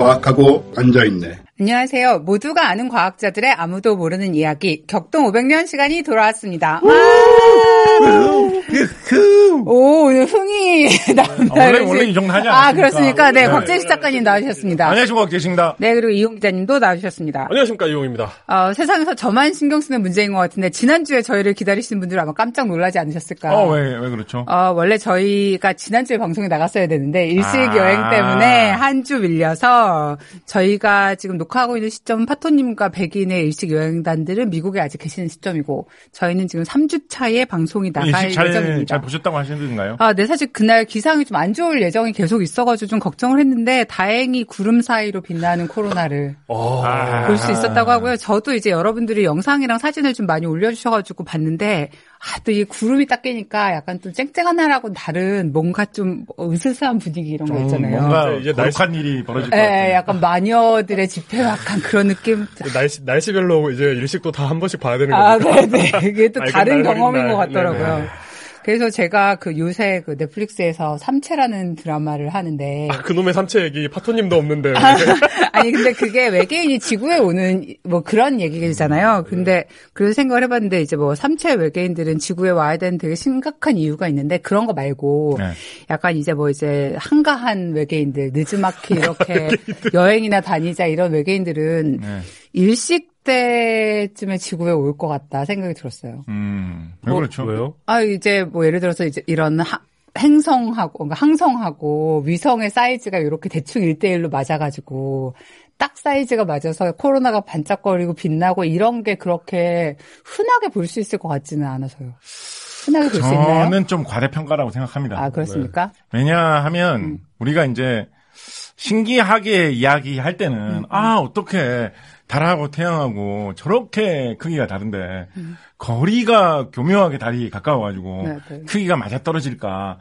과학하고 앉아있네. 안녕하세요. 모두가 아는 과학자들의 아무도 모르는 이야기 격동 500년 시간이 돌아왔습니다. 오, 오늘 흥이 나옵니다. 원래 이 정도 하지 않습니까? 그렇습니까? 네, 곽재식 작가님 나와주셨습니다. 안녕하십니까, 곽재식입니다. 네, 그리고 이용 기자님도 나와주셨습니다. 안녕하십니까, 이용입니다. 세상에서 저만 신경 쓰는 문제인 것 같은데 지난주에 저희를 기다리시는 분들은 아마 깜짝 놀라지 않으셨을까? 왜 그렇죠? 원래 저희가 지난주에 방송에 나갔어야 되는데 일식 여행 때문에 한 주 밀려서 저희가 지금 녹화하고 있는 시점은 파토님과 백인의 일식 여행단들은 미국에 아직 계시는 시점이고 저희는 지금 3주 차에 방송이 나갈 예정입니다. 잘 보셨다고 하시는가요? 네, 사실 그날 기상이 좀 안 좋을 예정이 계속 있어가지고 좀 걱정을 했는데 다행히 구름 사이로 빛나는 코로나를 볼 수 있었다고 하고요. 저도 이제 여러분들이 영상이랑 사진을 좀 많이 올려주셔가지고 봤는데 또 이 구름이 딱 끼니까 약간 좀 쨍쨍한 날하고는 다른 뭔가 좀 으스스한 분위기 이런 거 있잖아요. 뭔가 이제 거룩한 일이 벌어질 것 같아요. 약간 마녀들의 집회 약간 그런 느낌. 날씨별로 이제 일식도 다 한 번씩 봐야 되는 거니까. 네. 이게 또 다른 경험인 것 같더라고요. 네네. 그래서 제가 요새 넷플릭스에서 삼체라는 드라마를 하는데. 그놈의 삼체 얘기 파토님도 없는데. 아니, 근데 그게 외계인이 지구에 오는, 그런 얘기잖아요. 근데, 그런 생각을 해봤는데, 이제 삼체 외계인들은 지구에 와야 되는 되게 심각한 이유가 있는데, 그런 거 말고, 약간 이제 한가한 외계인들, 느즈마키 이렇게 여행이나 다니자 이런 외계인들은, 일식 때쯤에 지구에 올 것 같다 생각이 들었어요. 그렇죠. 왜요? 이제 예를 들어서 이제 이런 행성하고, 항성하고 위성의 사이즈가 이렇게 대충 1대1로 맞아가지고 딱 사이즈가 맞아서 코로나가 반짝거리고 빛나고 이런 게 그렇게 흔하게 볼 수 있을 것 같지는 않아서요. 흔하게 볼 수 있나요? 저는 좀 과대평가라고 생각합니다. 그렇습니까? 네. 왜냐하면 우리가 이제 신기하게 이야기할 때는 어떻게 달하고 태양하고 저렇게 크기가 다른데 거리가 교묘하게 달이 가까워가지고 크기가 맞아떨어질까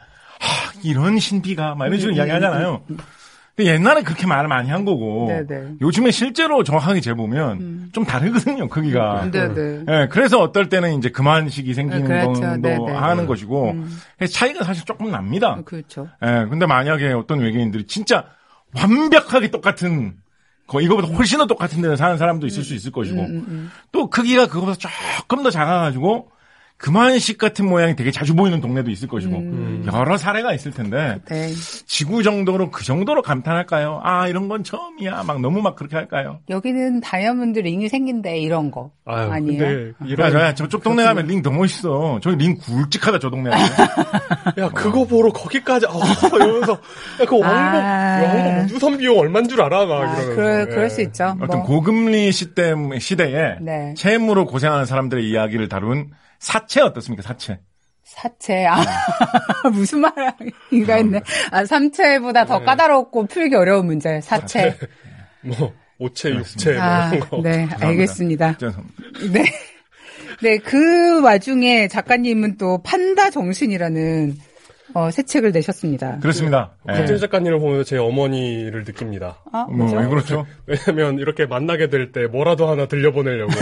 이런 신비가 막 이런 식으로 이야기하잖아요. 근데 옛날에 그렇게 말을 많이 한 거고 요즘에 실제로 정확하게 재보면 좀 다르거든요, 크기가. 네, 그래서 어떨 때는 이제 그만식이 생기는 정도 하는 것이고 차이가 사실 조금 납니다. 그렇죠. 근데 만약에 어떤 외계인들이 진짜 완벽하게 똑같은 이거보다 훨씬 더 똑같은 데서 사는 사람도 있을 수 있을 것이고 또 크기가 그거보다 조금 더 작아가지고 그만식 같은 모양이 되게 자주 보이는 동네도 있을 것이고 여러 사례가 있을 텐데 지구 정도로 그 정도로 감탄할까요? 이런 건 처음이야. 너무 그렇게 할까요? 여기는 다이아몬드 링이 생긴대 이런 거 아니에요? 근데 저쪽 동네 가면 링 더 멋있어. 저기 링 굵직하다 저 동네. 야 그거 보러 거기까지 이러면서 그 왕복 우주선 비용 얼마인 줄 알아? 그럴 수 있죠. 어떤 고금리 시대에 채무로 고생하는 사람들의 이야기를 다룬 사채 어떻습니까? 사채. 무슨 말인가 했네. 삼채보다 더 까다롭고 풀기 어려운 문제. 사채. 오채, 육채 이런 거. 네, 알겠습니다. 네, 그 와중에 작가님은 또 판다 정신이라는 새 책을 내셨습니다. 그렇습니다. 곽재식 작가님을 보면서 제 어머니를 느낍니다. 왜 그렇죠? 왜냐면 이렇게 만나게 될 때 뭐라도 하나 들려보내려고.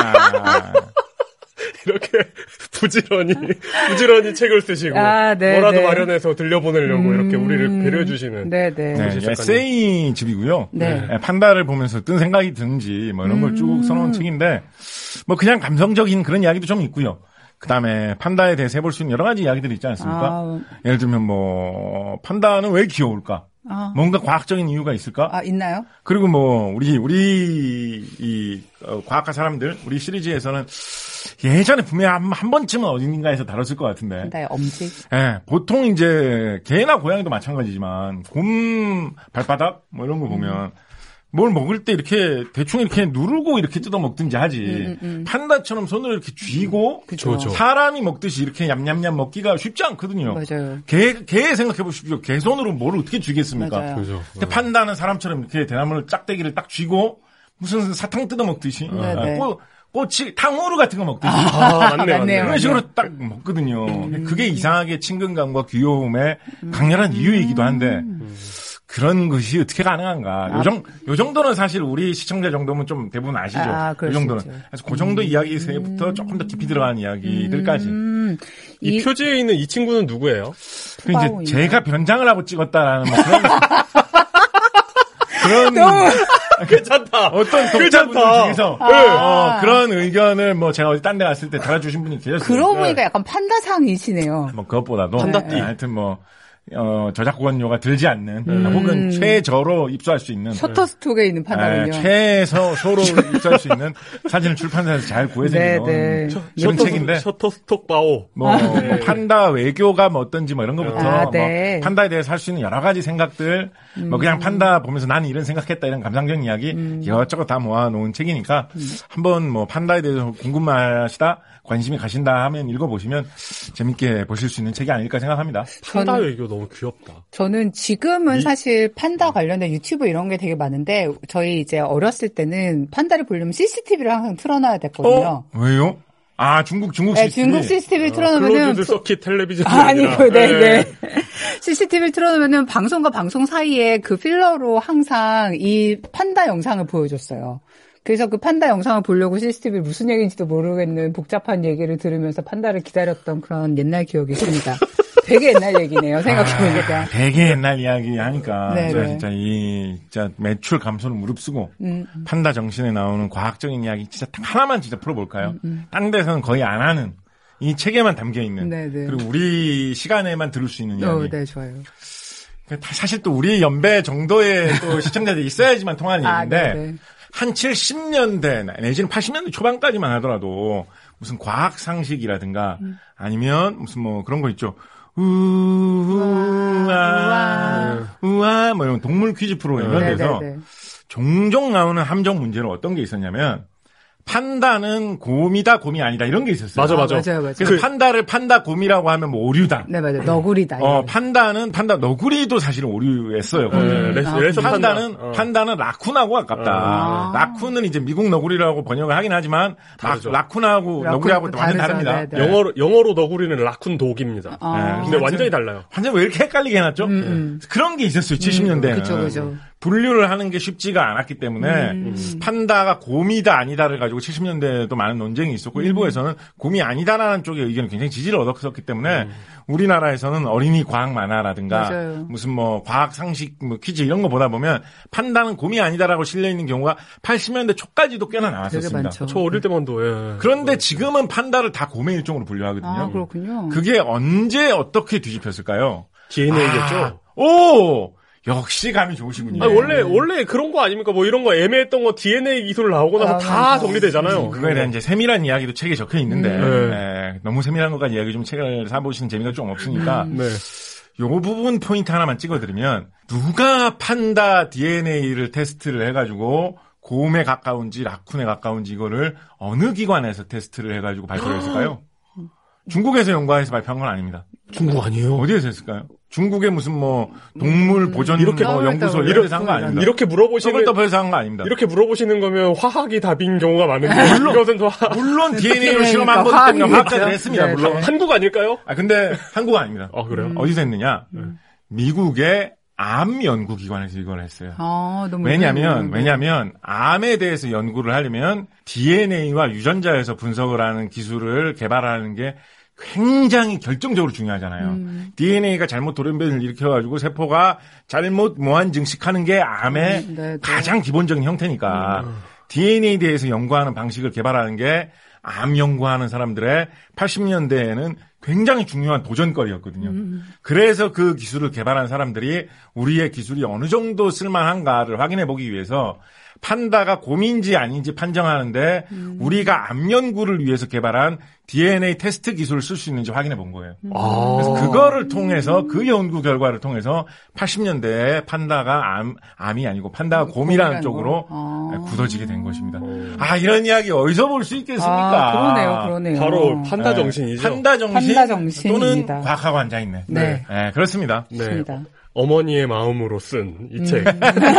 이렇게 부지런히 책을 쓰시고 뭐라도 마련해서 들려보내려고 이렇게 우리를 배려해 주시는 에세이 집이고요. 판다를 보면서 어떤 생각이 드는지 이런 걸 쭉 써놓은 책인데 그냥 감성적인 그런 이야기도 좀 있고요. 그다음에 판다에 대해서 해볼 수 있는 여러 가지 이야기들이 있지 않습니까? 예를 들면 판다는 왜 귀여울까? 뭔가 과학적인 이유가 있을까? 있나요? 그리고 우리 과학과 사람들, 우리 시리즈에서는 예전에 분명 한 번쯤은 어딘가에서 다뤘을 것 같은데. 판다의 엄지? 보통 이제 개나 고양이도 마찬가지지만 곰 발바닥 이런 거 보면 뭘 먹을 때 이렇게 대충 이렇게 누르고 이렇게 뜯어 먹든지 하지. 판다처럼 손을 이렇게 쥐고 사람이 먹듯이 이렇게 냠냠냠 먹기가 쉽지 않거든요. 맞아요. 개 생각해 보십시오. 개 손으로 뭘 어떻게 쥐겠습니까? 근데 판다는 사람처럼 이렇게 대나무를 짝대기를 딱 쥐고 무슨 사탕 뜯어 먹듯이 꼬치 탕후루 같은 거 먹듯이 맞네요. 그런 식으로 딱 먹거든요. 그게 이상하게 친근감과 귀여움의 강렬한 이유이기도 한데 그런 것이 어떻게 가능한가. 요 정도는 사실 우리 시청자 정도면 좀 대부분 아시죠. 요 정도는. 그래서 그 정도 이야기세부터 조금 더 깊이 들어간 이야기들까지. 이 표지에 있는 이 친구는 누구예요? 이제 제가 변장을 하고 찍었다라는 그런 그런 괜찮다. 어떤 독자분들 중에서 그런 의견을 뭐 제가 어디 딴 데 갔을 때 달아주신 분이 계셨어요. 그러고 보니까 약간 판다상이시네요. 뭐 그것보다도 판다띠. 하여튼 뭐 저작권료가 들지 않는 혹은 최저로 입수할 수 있는 셔터스톡에 있는 판다군요. 최소로 입수할 수 있는 사진을 출판사에서 잘 구해서 네. 이런 책인데 셔터스톡 바오 뭐 판다 외교가 뭐 어떤지 뭐 이런 것부터 네. 뭐 판다에 대해서 할 수 있는 여러 가지 생각들 뭐 그냥 판다 보면서 나는 이런 생각했다 이런 감상적인 이야기 이것저것 다 모아놓은 책이니까 한번 뭐 판다에 대해서 궁금하시다 관심이 가신다 하면 읽어보시면 재밌게 보실 수 있는 책이 아닐까 생각합니다. 판다 외교 너무 귀엽다. 저는 지금은 사실 판다 관련된 유튜브 이런 게 되게 많은데 저희 이제 어렸을 때는 판다를 보려면 CCTV를 항상 틀어놔야 됐거든요. 왜요? 아, 중국 CCTV. 네, 중국 CCTV를 틀어놓으면은. 클로즈드 서킷 텔레비전. 아니고, 네. CCTV를 틀어놓으면은 방송과 방송 사이에 그 필러로 항상 이 판다 영상을 보여줬어요. 그래서 그 판다 영상을 보려고 CCTV 무슨 얘기인지도 모르겠는 복잡한 얘기를 들으면서 판다를 기다렸던 그런 옛날 기억이 있습니다. 되게 옛날 얘기네요, 생각해보니까. 되게 옛날 이야기 하니까. 네네. 진짜 매출 감소는 무릅쓰고, 판다 정신에 나오는 과학적인 이야기 진짜 하나만 진짜 풀어볼까요? 딴 데서는 거의 안 하는, 이 책에만 담겨있는, 그리고 우리 시간에만 들을 수 있는 이야기. 네, 좋아요. 사실 또 우리 연배 정도의 또 시청자들이 있어야지만 통하는 얘기인데, 네네. 한 70년대, 내지는 80년대 초반까지만 하더라도, 무슨 과학상식이라든가, 아니면 무슨 뭐 그런 거 있죠. 우와, 뭐 이런 동물 퀴즈 프로그램 이런 데서 종종 나오는 함정 문제는 어떤 게 있었냐면, 판다는 곰이다, 곰이 아니다, 이런 게 있었어요. 맞아. 그래서 판다를 판다, 곰이라고 하면 뭐 오류다. 네, 맞아요. 너구리다. 판다는 너구리도 사실은 오류였어요. 판다는 라쿤하고 가깝다. 라쿤은 이제 미국 너구리라고 번역을 하긴 하지만, 라쿤하고 너구리하고 완전 다릅니다. 영어로 너구리는 라쿤 독입니다. 근데 완전히 달라요. 완전 왜 이렇게 헷갈리게 해놨죠? 그런 게 있었어요, 70년대에는. 그죠. 분류를 하는 게 쉽지가 않았기 때문에 판다가 곰이다 아니다를 가지고 70년대에도 많은 논쟁이 있었고 일부에서는 곰이 아니다라는 쪽의 의견이 굉장히 지지를 얻었기 때문에 우리나라에서는 어린이 과학 만화라든가 무슨 뭐 과학 상식 뭐 퀴즈 이런 거 보다 보면 판다는 곰이 아니다라고 실려 있는 경우가 80년대 초까지도 꽤나 나왔었습니다. 저 어릴 때만도. 그런데 지금은 판다를 다 곰의 일종으로 분류하거든요. 아, 그렇군요. 그게 언제 어떻게 뒤집혔을까요? DNA겠죠. 역시 감이 좋으시군요. 아니, 원래 그런 거 아닙니까? 뭐 이런 거 애매했던 거 DNA 기술 나오고 나서 다 정리되잖아요. 그거에 대한 이제 세밀한 이야기도 책에 적혀 있는데, 너무 세밀한 것까지 이야기 좀 책을 사보시는 재미가 좀 없으니까, 요 부분 포인트 하나만 찍어드리면, 누가 판다 DNA를 테스트를 해가지고, 곰에 가까운지 라쿤에 가까운지 이거를 어느 기관에서 테스트를 해가지고 발표를 했을까요? 중국에서 연구해서 발표한 건 아닙니다. 중국 아니에요? 어디에서 했을까요? 중국의 무슨 뭐 동물 보전 이렇게 연구소 이런 데서 한 거 아닙니다. 이렇게 물어보시는 더블에서 한 거 아닙니다. 이렇게 물어보시는 거면 화학이 답인 경우가 많은데 물론 DNA로 실험 한 번 때문에 화학자들 했습니다. 물론 한국 아닐까요? 근데 한국 아닙니다. 그래요? 어디서 했느냐? 미국의 암 연구기관에서 이걸 했어요. 왜냐면 암에 대해서 연구를 하려면 DNA와 유전자에서 분석을 하는 기술을 개발하는 게 굉장히 결정적으로 중요하잖아요. DNA가 잘못 돌연변이를 일으켜가지고 세포가 잘못 모한 증식하는 게 암의 가장 기본적인 형태니까 DNA에 대해서 연구하는 방식을 개발하는 게 암 연구하는 사람들의 80년대에는 굉장히 중요한 도전거리였거든요. 그래서 그 기술을 개발한 사람들이 우리의 기술이 어느 정도 쓸만한가를 확인해 보기 위해서 판다가 곰인지 아닌지 판정하는데 우리가 암 연구를 위해서 개발한 DNA 테스트 기술을 쓸 수 있는지 확인해 본 거예요. 그래서 그거를 통해서 그 연구 결과를 통해서 80년대에 판다가 암이 아니고 판다가 곰이라는 쪽으로 굳어지게 된 것입니다. 이런 이야기 어디서 볼 수 있겠습니까? 그러네요. 바로 판다 정신이죠. 판다 정신 또는 입니다. 과학하고 앉아있네. 네, 그렇습니다. 네. 어머니의 마음으로 쓴 이 책.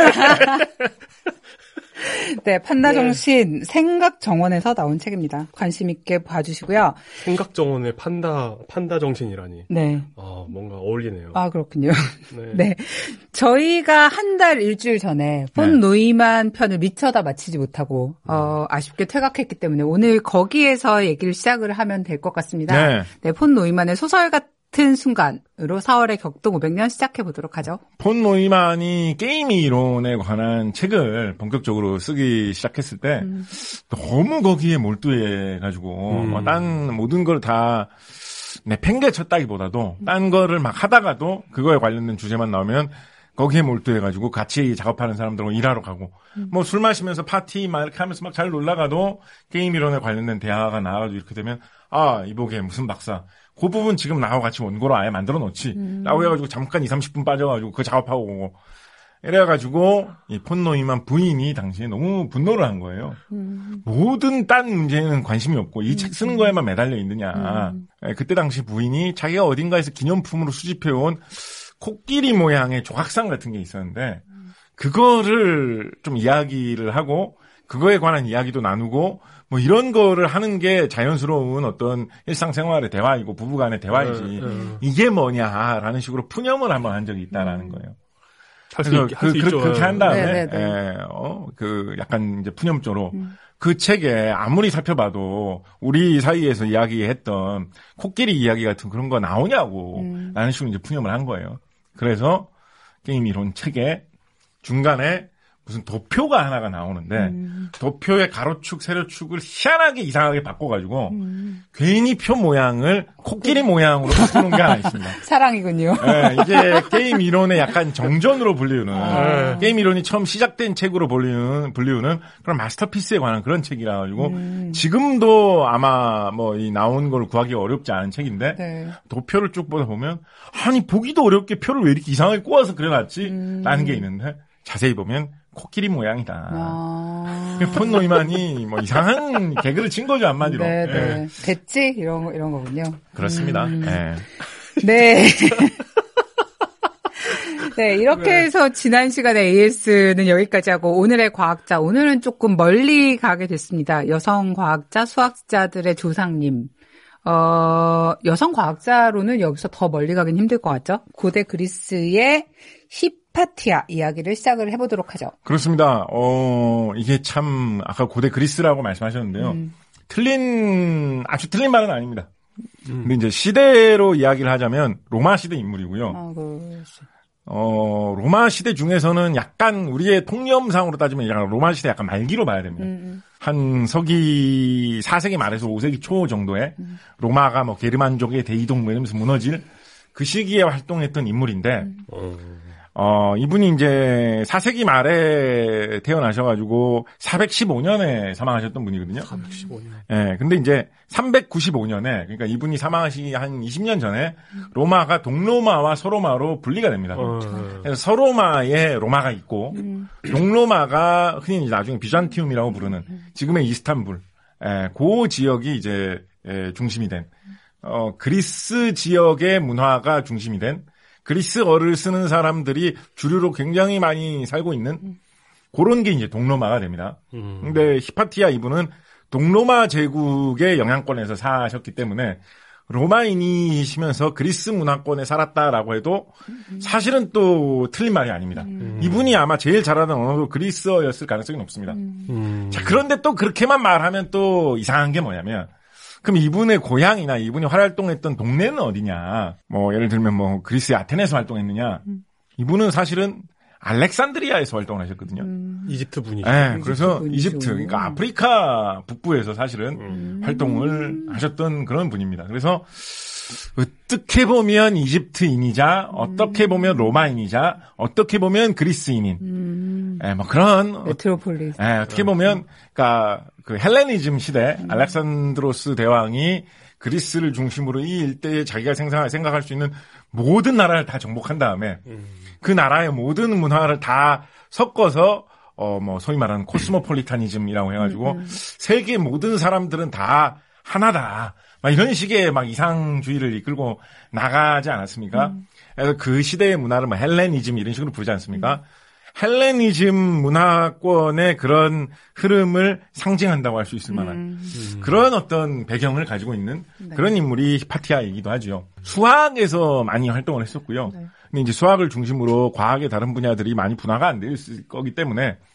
네, 판다 정신 생각 정원에서 나온 책입니다. 관심 있게 봐주시고요. 생각 정원의 판다 정신이라니. 네. 뭔가 어울리네요. 그렇군요. 네. 저희가 한 달 일주일 전에 폰 노이만 편을 미처 다 마치지 못하고 아쉽게 퇴각했기 때문에 오늘 거기에서 얘기를 시작을 하면 될 것 같습니다. 네, 폰 노이만의 소설 같은 같은 순간으로 4월의 격동 500년 시작해 보도록 하죠. 폰 노이만이 게임 이론에 관한 책을 본격적으로 쓰기 시작했을 때 너무 거기에 몰두해가지고 딴 모든 걸 다 내팽개쳤다기보다도 딴 거를 막 하다가도 그거에 관련된 주제만 나오면 거기에 몰두해가지고 같이 작업하는 사람들하고 일하러 가고 뭐 술 마시면서 파티 막 이렇게 하면서 막 잘 놀다가도 게임 이론에 관련된 대화가 나와가지고 이렇게 되면 이보게 무슨 박사 그 부분 지금 나하고 같이 원고로 아예 만들어 놓지 라고 해가지고 잠깐 20-30분 빠져가지고 그거 작업하고 오고 이래가지고 이 폰 노이만 부인이 당시에 너무 분노를 한 거예요. 모든 딴 문제는 관심이 없고 이 책 쓰는 거에만 매달려 있느냐. 그때 당시 부인이 자기가 어딘가에서 기념품으로 수집해온 코끼리 모양의 조각상 같은 게 있었는데 그거를 좀 이야기를 하고 그거에 관한 이야기도 나누고 뭐 이런 거를 하는 게 자연스러운 어떤 일상생활의 대화이고 부부간의 대화이지 이게 뭐냐라는 식으로 푸념을 한번 한 적이 있다라는 거예요. 그래서 그렇게 한 다음에 그 약간 이제 푸념조로 그 책에 아무리 살펴봐도 우리 사이에서 이야기했던 코끼리 이야기 같은 그런 거 나오냐고 라는 식으로 이제 푸념을 한 거예요. 그래서 게임 이론 책에 중간에 무슨 도표가 하나가 나오는데 도표의 가로축, 세로축을 희한하게 이상하게 바꿔가지고 괜히 표 모양을 코끼리 모양으로 바꾸는 게 하나 있습니다. 사랑이군요. 네, 이게 게임 이론의 약간 정전으로 불리우는 게임 이론이 처음 시작된 책으로 불리우는 그런 마스터피스에 관한 그런 책이라 가지고 지금도 아마 뭐 이 나온 걸 구하기 어렵지 않은 책인데 네. 도표를 쭉 보다 보면 아니 보기도 어렵게 표를 왜 이렇게 이상하게 꼬아서 그려놨지? 라는 게 있는데 자세히 보면 코끼리 모양이다. 폰 노이만이 뭐 이상한 개그를 친 거죠, 한마디로. 네, 네. 됐지? 이런 거군요. 그렇습니다. 네. 네. 네, 이렇게 해서 지난 시간에 AS는 여기까지 하고 오늘의 과학자, 오늘은 조금 멀리 가게 됐습니다. 여성 과학자, 수학자들의 조상님. 여성 과학자로는 여기서 더 멀리 가긴 힘들 것 같죠? 고대 그리스의 히파티아 이야기를 시작을 해보도록 하죠. 그렇습니다. 이게 참 아까 고대 그리스라고 말씀하셨는데요. 아주 틀린 말은 아닙니다. 근데 이제 시대로 이야기를 하자면 로마 시대 인물이고요. 로마 시대 중에서는 약간 우리의 통념상으로 따지면 약간 로마 시대 약간 말기로 봐야 됩니다. 한 서기 4세기 말에서 5세기 초 정도에 로마가 뭐 게르만족의 대이동 이러면서 무너질 그 시기에 활동했던 인물인데 이분이 이제 4세기 말에 태어나셔가지고 415년에 사망하셨던 분이거든요. 415년. 예, 근데 이제 395년에, 그러니까 이분이 사망하시기 한 20년 전에 로마가 동로마와 서로마로 분리가 됩니다. 그래서 서로마에 로마가 있고, 동로마가 흔히 이제 나중에 비잔티움이라고 부르는 지금의 이스탄불, 그 지역이 이제 중심이 된, 그리스 지역의 문화가 중심이 된 그리스어를 쓰는 사람들이 주류로 굉장히 많이 살고 있는 그런 게 이제 동로마가 됩니다. 근데 히파티아 이분은 동로마 제국의 영향권에서 사셨기 때문에 로마인이시면서 그리스 문화권에 살았다라고 해도 사실은 또 틀린 말이 아닙니다. 이분이 아마 제일 잘하는 언어도 그리스어였을 가능성이 높습니다. 자, 그런데 또 그렇게만 말하면 또 이상한 게 뭐냐면 그럼 이분의 고향이나 이분이 활동했던 동네는 어디냐? 뭐 예를 들면 뭐 그리스의 아테네에서 활동했느냐? 이분은 사실은 알렉산드리아에서 활동을 하셨거든요. 이집트 분이죠. 네, 그래서 이집트, 그러니까 아프리카 북부에서 사실은 활동을 하셨던 그런 분입니다. 그래서 어떻게 보면 이집트인이자, 어떻게 보면 로마인이자, 어떻게 보면 그리스인인, 뭐 그런 메트로폴리스. 어떻게 보면, 그러니까 그 헬레니즘 시대 알렉산드로스 대왕이 그리스를 중심으로 이 일대에 자기가 생각할 수 있는 모든 나라를 다 정복한 다음에 그 나라의 모든 문화를 다 섞어서 뭐 소위 말하는 코스모폴리타니즘이라고 해가지고 세계 모든 사람들은 다 하나다. 막 이런 식의 막 이상주의를 이끌고 나가지 않았습니까? 그래서 그 시대의 문화를 뭐 헬레니즘 이런 식으로 부르지 않습니까? 헬레니즘 문화권의 그런 흐름을 상징한다고 할 수 있을 만한 그런 어떤 배경을 가지고 있는 그런 인물이 히파티아이기도 하죠. 수학에서 많이 활동을 했었고요. 근데 이제 수학을 중심으로 과학의 다른 분야들이 많이 분화가 안 돼 있을 거기 때문에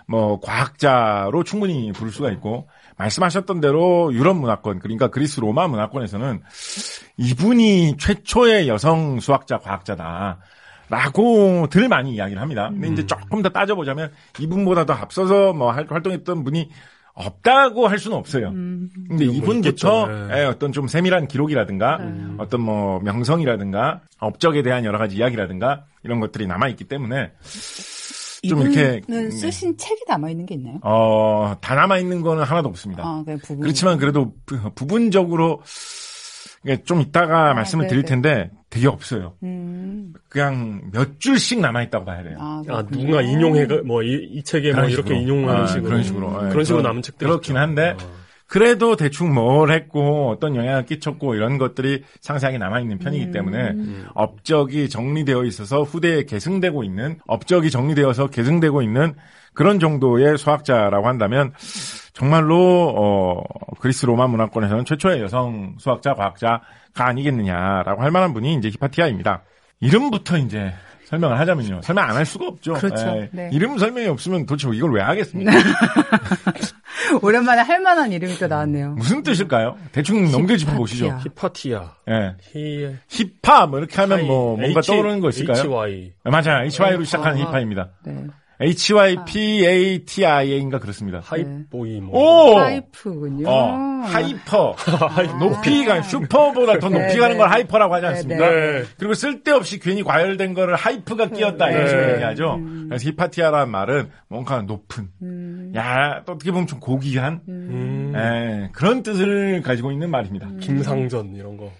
뭐 과학자로 충분히 부를 수가 있고 말씀하셨던 대로 유럽 문화권 그러니까 그리스 로마 문화권에서는 이분이 최초의 여성 수학자 과학자다라고들 많이 이야기를 합니다. 근데 이제 조금 더 따져보자면 이분보다 더 앞서서 뭐 활동했던 분이 없다고 할 수는 없어요. 근데 이분부터 어떤 좀 세밀한 기록이라든가 어떤 뭐 명성이라든가 업적에 대한 여러 가지 이야기라든가 이런 것들이 남아있기 때문에 좀 이렇게 쓰신 책이 남아있는 게 있나요? 다 남아있는 거는 하나도 없습니다. 그렇지만 그래도 부분적으로 좀 이따가 말씀을 드릴 텐데 되게 없어요. 그냥 몇 줄씩 남아있다고 봐야 돼요. 누군가 인용해, 뭐, 이 책에 뭐 이렇게 인용하는 식으로. 그런 식으로. 그런 식으로 남은 책들이 그렇긴 한데, 그래도 대충 뭘 했고, 어떤 영향을 끼쳤고, 이런 것들이 상세하게 남아있는 편이기 때문에, 업적이 정리되어 있어서 후대에 계승되고 있는, 업적이 정리되어서 계승되고 있는 그런 정도의 수학자라고 한다면, 정말로, 그리스 로마 문화권에서는 최초의 여성 수학자, 과학자가 아니겠느냐라고 할 만한 분이 이제 히파티아입니다. 이름부터 이제 설명을 하자면요. 설명 안 할 수가 없죠. 그렇죠. 네. 이름 설명이 없으면 도대체 이걸 왜 하겠습니까? 오랜만에 할 만한 이름이 또 나왔네요. 무슨 뜻일까요? 대충 넘겨짚어 보시죠. 히파티아. 예. 히파, 뭐 이렇게 하면 뭐 뭔가 떠오르는 거 있을까요? HY. 맞아요. HY로 시작하는 히파입니다. 네. HYPATIA인가 그렇습니다. 하이보이 뭐. 하이프군요. 하이퍼. 높이가 슈퍼보다 더 높이 가는 걸 하이퍼라고 하지 않습니까? 네. 그리고 쓸데없이 괜히 과열된 거를 하이프가 끼었다 이런 식으로 얘기하죠. 그래서 히파티아라는 말은 뭔가 높은, 야, 또 어떻게 보면 좀 고귀한 그런 뜻을 가지고 있는 말입니다. 김상전 이런 거.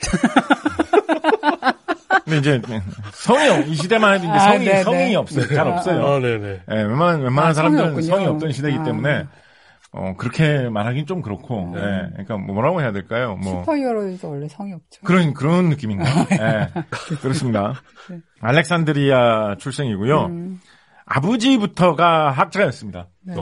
근데 이제 이 시대만 해도 이제 성이 없어요. 잘 없어요. 네네. 웬만한 사람들은 성이 없던 시대이기 때문에 그렇게 말하긴 좀 그렇고, 그러니까 뭐라고 해야 될까요? 뭐 슈퍼히어로에서 원래 성이 없죠. 그런 느낌인가요? 그렇습니다. 네. 알렉산드리아 출생이고요. 아버지부터가 학자였습니다. 네.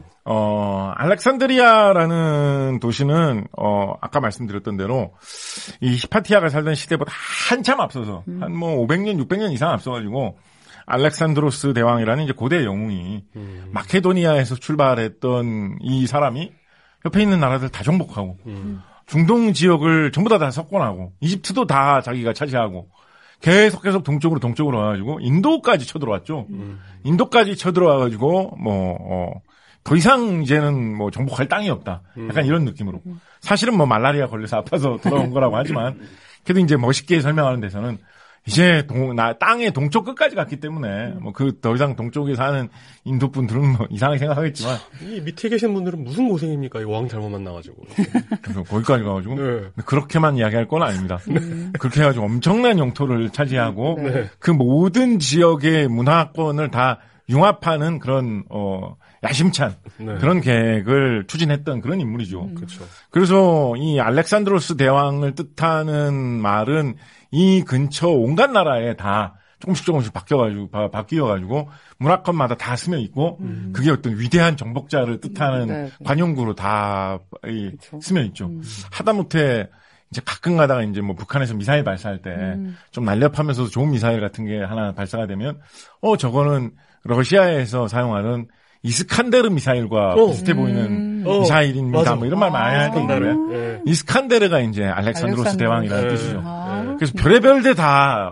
알렉산드리아라는 도시는, 아까 말씀드렸던 대로, 이 히파티아가 살던 시대보다 한참 앞서서, 한 뭐 500년, 600년 이상 앞서가지고, 알렉산드로스 대왕이라는 이제 고대 영웅이, 마케도니아에서 출발했던 이 사람이, 옆에 있는 나라들 다 정복하고, 중동 지역을 전부 다 석권하고, 이집트도 다 자기가 차지하고, 계속 동쪽으로 와가지고, 인도까지 쳐들어왔죠. 인도까지 쳐들어와가지고, 더 이상 이제는 뭐 정복할 땅이 없다. 약간 이런 느낌으로. 사실은 뭐 말라리아 걸려서 아파서 돌아온 거라고 하지만, 그래도 이제 멋있게 설명하는 데서는 이제 땅의 동쪽 끝까지 갔기 때문에 뭐 더 이상 동쪽에 사는 인도 분들은 뭐 이상하게 생각하겠지만 이 밑에 계신 분들은 무슨 고생입니까? 이거 왕 잘못 만나가지고. 그래서 거기까지 가가지고 그렇게만 이야기할 건 아닙니다. 그렇게 해가지고 엄청난 영토를 차지하고 그 모든 지역의 문화권을 다 융합하는 그런 야심찬 그런 계획을 추진했던 그런 인물이죠. 그렇죠. 그래서 이 알렉산드로스 대왕을 뜻하는 말은 이 근처 온갖 나라에 다 조금씩 바뀌어가지고 문화권마다 다 스며 있고 그게 어떤 위대한 정복자를 뜻하는 관용구로 다 스며 있죠. 하다못해 이제 가끔 가다가 이제 뭐 북한에서 미사일 발사할 때 좀 날렵하면서도 좋은 미사일 같은 게 하나 발사가 되면 저거는 러시아에서 사용하는 이스칸데르 미사일과 비슷해 보이는 미사일입니다. 뭐 이런 말 많이 할 때 있는데 이스칸데르가 이제 알렉산드로스 대왕이라는 뜻이죠. 그래서 별의별 데 다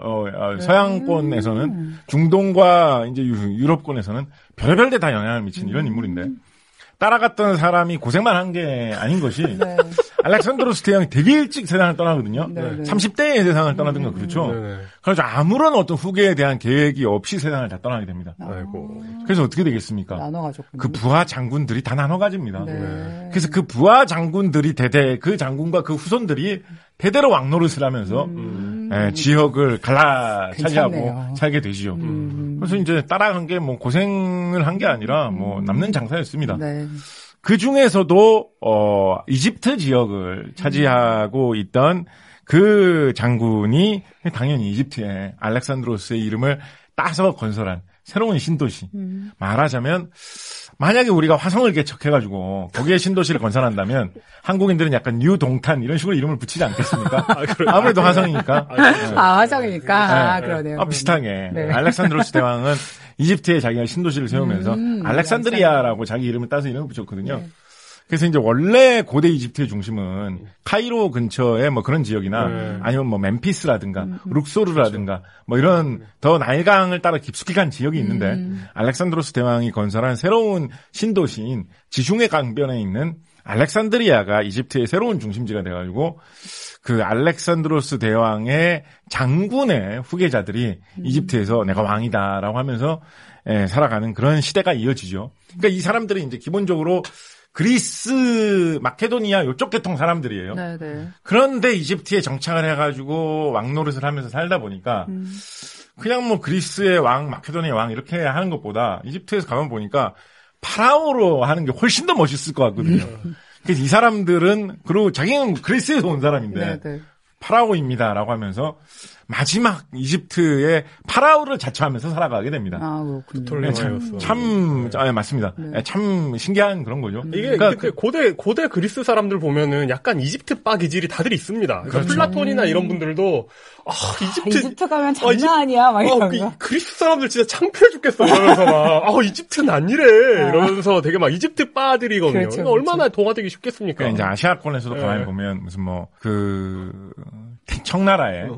서양권에서는 중동과 이제 유럽권에서는 별의별 데 다 영향을 미치는 이런 인물인데 따라갔던 사람이 고생만 한 게 아닌 것이 알렉산드로스 대왕이 되게 일찍 세상을 떠나거든요. 30대에 세상을 떠나든가 그렇죠. 그래서 아무런 어떤 후계에 대한 계획이 없이 세상을 다 떠나게 됩니다. 아이고. 그래서 어떻게 되겠습니까? 나눠가졌군요. 그 부하 장군들이 다 나눠가집니다. 그래서 그 부하 장군들이 그 장군과 그 후손들이 대대로 왕노릇을 하면서 지역을 차지하고 살게 되시죠. 그래서 이제 따라간 게 뭐 고생을 한 게 아니라 뭐 남는 장사였습니다. 그 중에서도 이집트 지역을 차지하고 있던 그 장군이 당연히 이집트에 알렉산드로스의 이름을 따서 건설한 새로운 신도시. 말하자면 만약에 우리가 화성을 개척해가지고 거기에 신도시를 건설한다면 한국인들은 약간 뉴동탄 이런 식으로 이름을 붙이지 않겠습니까? 아무래도 화성이니까. 화성이니까. 네. 그러네요. 비슷하게. 네. 알렉산드로스 대왕은 이집트에 자기가 신도시를 세우면서 알렉산드리아라고 자기 이름을 따서 이름을 붙였거든요. 네. 그래서 이제 원래 고대 이집트의 중심은 카이로 근처에 뭐 그런 지역이나 아니면 뭐 멤피스라든가 룩소르라든가 뭐 이런 더 나일강을 따라 깊숙이 간 지역이 있는데 알렉산드로스 대왕이 건설한 새로운 신도시인 지중해 강변에 있는 알렉산드리아가 이집트의 새로운 중심지가 돼가지고 그 알렉산드로스 대왕의 장군의 후계자들이 이집트에서 내가 왕이다라고 하면서 살아가는 그런 시대가 이어지죠. 그러니까 이 사람들이 이제 기본적으로 그리스, 마케도니아 요쪽 계통 사람들이에요. 네네. 그런데 이집트에 정착을 해가지고 왕 노릇을 하면서 살다 보니까 그냥 뭐 그리스의 왕, 마케도니아 왕 이렇게 하는 것보다 이집트에서 가만 보니까 파라오로 하는 게 훨씬 더 멋있을 것 같거든요. 그래서 이 사람들은 그리고 자기는 그리스에서 온 사람인데 네네. 파라오입니다라고 하면서 마지막 이집트의 파라오를 자처하면서 살아가게 됩니다. 아, 그렇군요. 참, 맞습니다. 네. 참 신기한 그런 거죠. 이게 그러니까 고대 그리스 사람들 보면은 약간 이집트바 기질이 다들 있습니다. 그러니까 그렇죠. 플라톤이나 이런 분들도 이집트 가면 장난 아니야 막 이런 거. 그리스 사람들 진짜 창피해 죽겠어 이러면서 막 이집트는 안 이래 이러면서 되게 막 이집트 바들이거든요. 그렇죠, 얼마나 동화되기 쉽겠습니까? 그러니까 이제 아시아권에서도 가만히 보면 무슨 청나라에